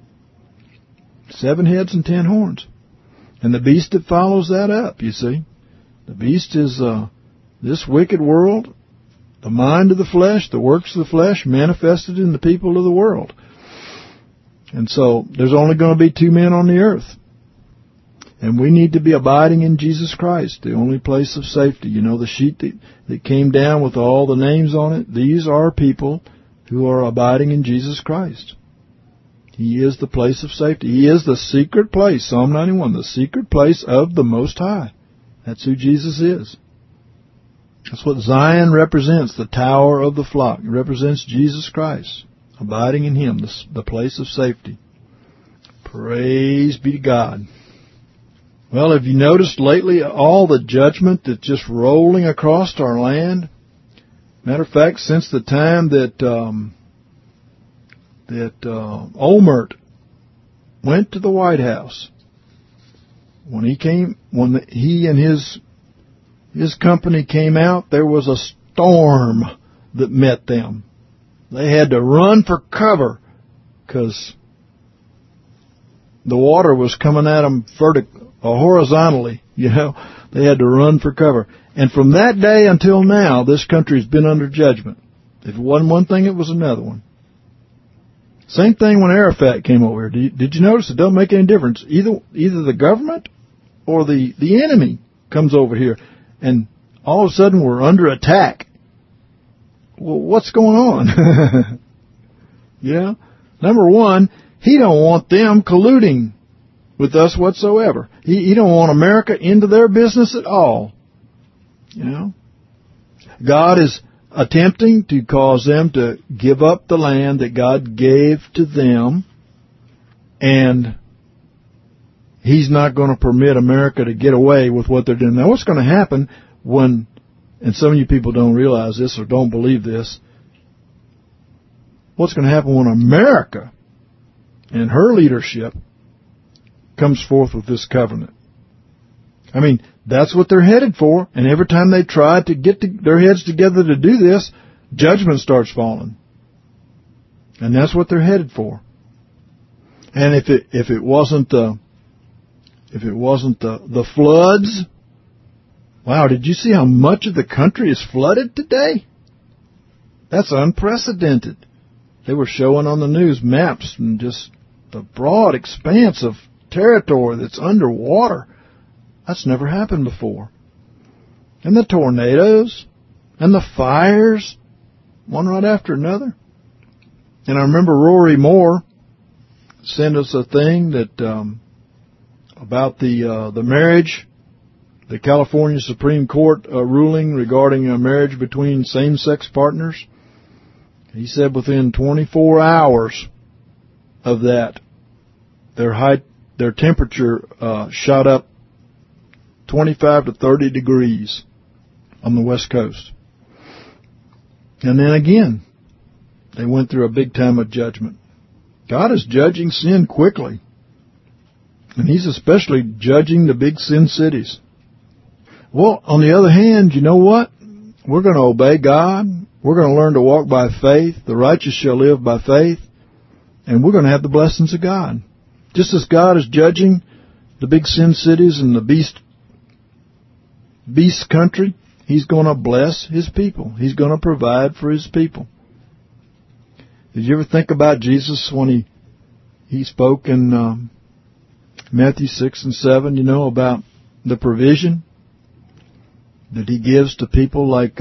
7 heads and 10 horns. And the beast that follows that up, you see. The beast is this wicked world, the mind of the flesh, the works of the flesh manifested in the people of the world. And so there's only going to be 2 men on the earth. And we need to be abiding in Jesus Christ, the only place of safety. The sheet that came down with all the names on it, these are people who are abiding in Jesus Christ. He is the place of safety. He is the secret place, Psalm 91, the secret place of the Most High. That's who Jesus is. That's what Zion represents, the tower of the flock. It represents Jesus Christ, abiding in Him, the place of safety. Praise be to God. Well, have you noticed lately all the judgment that's just rolling across our land? Matter of fact, since the time that Olmert went to the White House, when he and his company came out, there was a storm that met them. They had to run for cover because the water was coming at them horizontally, They had to run for cover. And from that day until now, this country's been under judgment. If it wasn't one thing, it was another one. Same thing when Arafat came over here. Did you notice it doesn't make any difference? Either the government or the enemy comes over here, and all of a sudden we're under attack. Well, what's going on? Number one, he don't want them colluding with us whatsoever. He don't want America into their business at all. God is attempting to cause them to give up the land that God gave to them, and He's not going to permit America to get away with what they're doing. Now, what's going to happen when, and some of you people don't realize this or don't believe this, what's going to happen when America and her leadership comes forth with this covenant? I mean, that's what they're headed for, and every time they try to get their heads together to do this, judgment starts falling. And that's what they're headed for. And if it wasn't the floods, wow, did you see how much of the country is flooded today? That's unprecedented. They were showing on the news maps and just the broad expanse of territory that's underwater. That's never happened before. And the tornadoes and the fires, one right after another. And I remember Rory Moore sent us a thing that about the marriage, the California Supreme Court ruling regarding a marriage between same-sex partners. He said within 24 hours of that, their temperature shot up 25 to 30 degrees on the West Coast. And then again, they went through a big time of judgment. God is judging sin quickly. And He's especially judging the big sin cities. Well, on the other hand, you know what? We're going to obey God. We're going to learn to walk by faith. The righteous shall live by faith. And we're going to have the blessings of God. Just as God is judging the big sin cities and the beast country, He's going to bless His people. He's going to provide for His people. Did you ever think about Jesus when He spoke in Matthew 6 and 7, about the provision that He gives to people like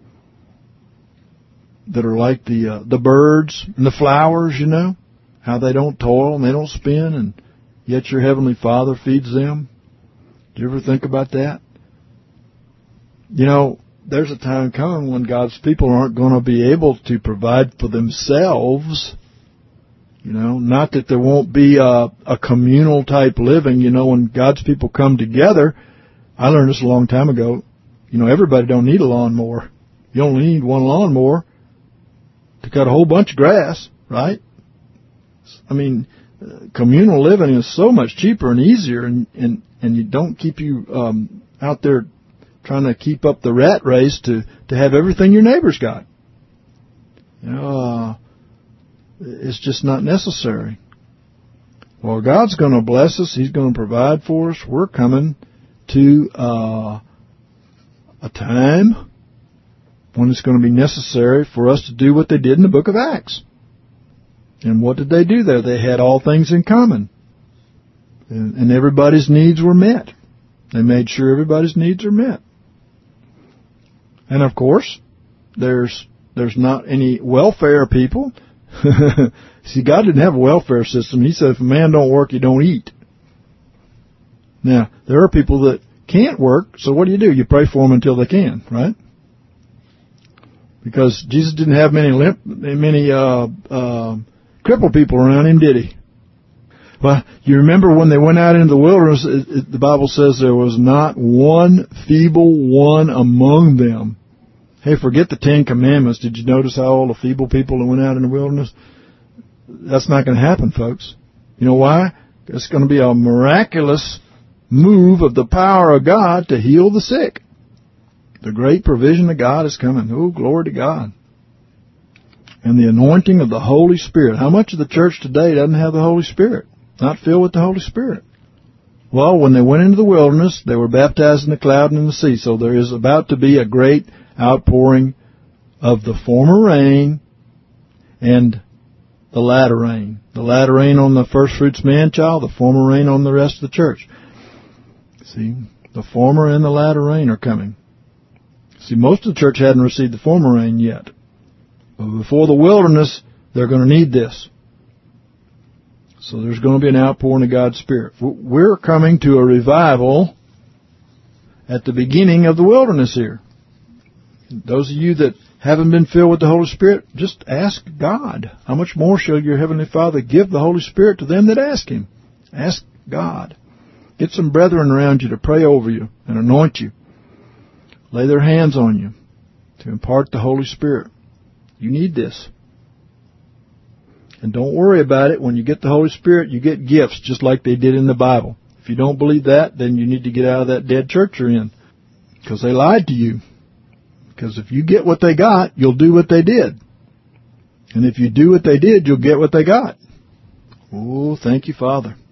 that are like the birds and the flowers, how they don't toil and they don't spin, yet your heavenly Father feeds them? Do you ever think about that? You know, there's a time coming when God's people aren't going to be able to provide for themselves. You know, not that there won't be a communal type living. You know, when God's people come together, I learned this a long time ago. You know, everybody don't need a lawnmower. You only need one lawnmower to cut a whole bunch of grass, right? I mean, communal living is so much cheaper and easier, and you don't keep you out there trying to keep up the rat race to have everything your neighbor's got. You know, it's just not necessary. Well, God's going to bless us. He's going to provide for us. We're coming to a time when it's going to be necessary for us to do what they did in the book of Acts. And what did they do there? They had all things in common. And everybody's needs were met. They made sure everybody's needs are met. And of course, there's not any welfare people. See, God didn't have a welfare system. He said if a man don't work, you don't eat. Now, there are people that can't work, so what do? You pray for them until they can, right? Because Jesus didn't have many crippled people around him, did he? Well, you remember when they went out into the wilderness, the Bible says there was not one feeble one among them. Hey, forget the 10 Commandments. Did you notice how all the feeble people that went out in the wilderness? That's not going to happen, folks. You know why? It's going to be a miraculous move of the power of God to heal the sick. The great provision of God is coming. Oh, glory to God. And the anointing of the Holy Spirit. How much of the church today doesn't have the Holy Spirit? Not filled with the Holy Spirit. Well, when they went into the wilderness, they were baptized in the cloud and in the sea. So there is about to be a great outpouring of the former rain and the latter rain. The latter rain on the first fruits man-child, the former rain on the rest of the church. See, the former and the latter rain are coming. See, most of the church hadn't received the former rain yet. But before the wilderness, they're going to need this. So there's going to be an outpouring of God's Spirit. We're coming to a revival at the beginning of the wilderness here. Those of you that haven't been filled with the Holy Spirit, just ask God. How much more shall your Heavenly Father give the Holy Spirit to them that ask Him? Ask God. Get some brethren around you to pray over you and anoint you. Lay their hands on you to impart the Holy Spirit. You need this. And don't worry about it. When you get the Holy Spirit, you get gifts just like they did in the Bible. If you don't believe that, then you need to get out of that dead church you're in. Because they lied to you. Because if you get what they got, you'll do what they did. And if you do what they did, you'll get what they got. Oh, thank you, Father.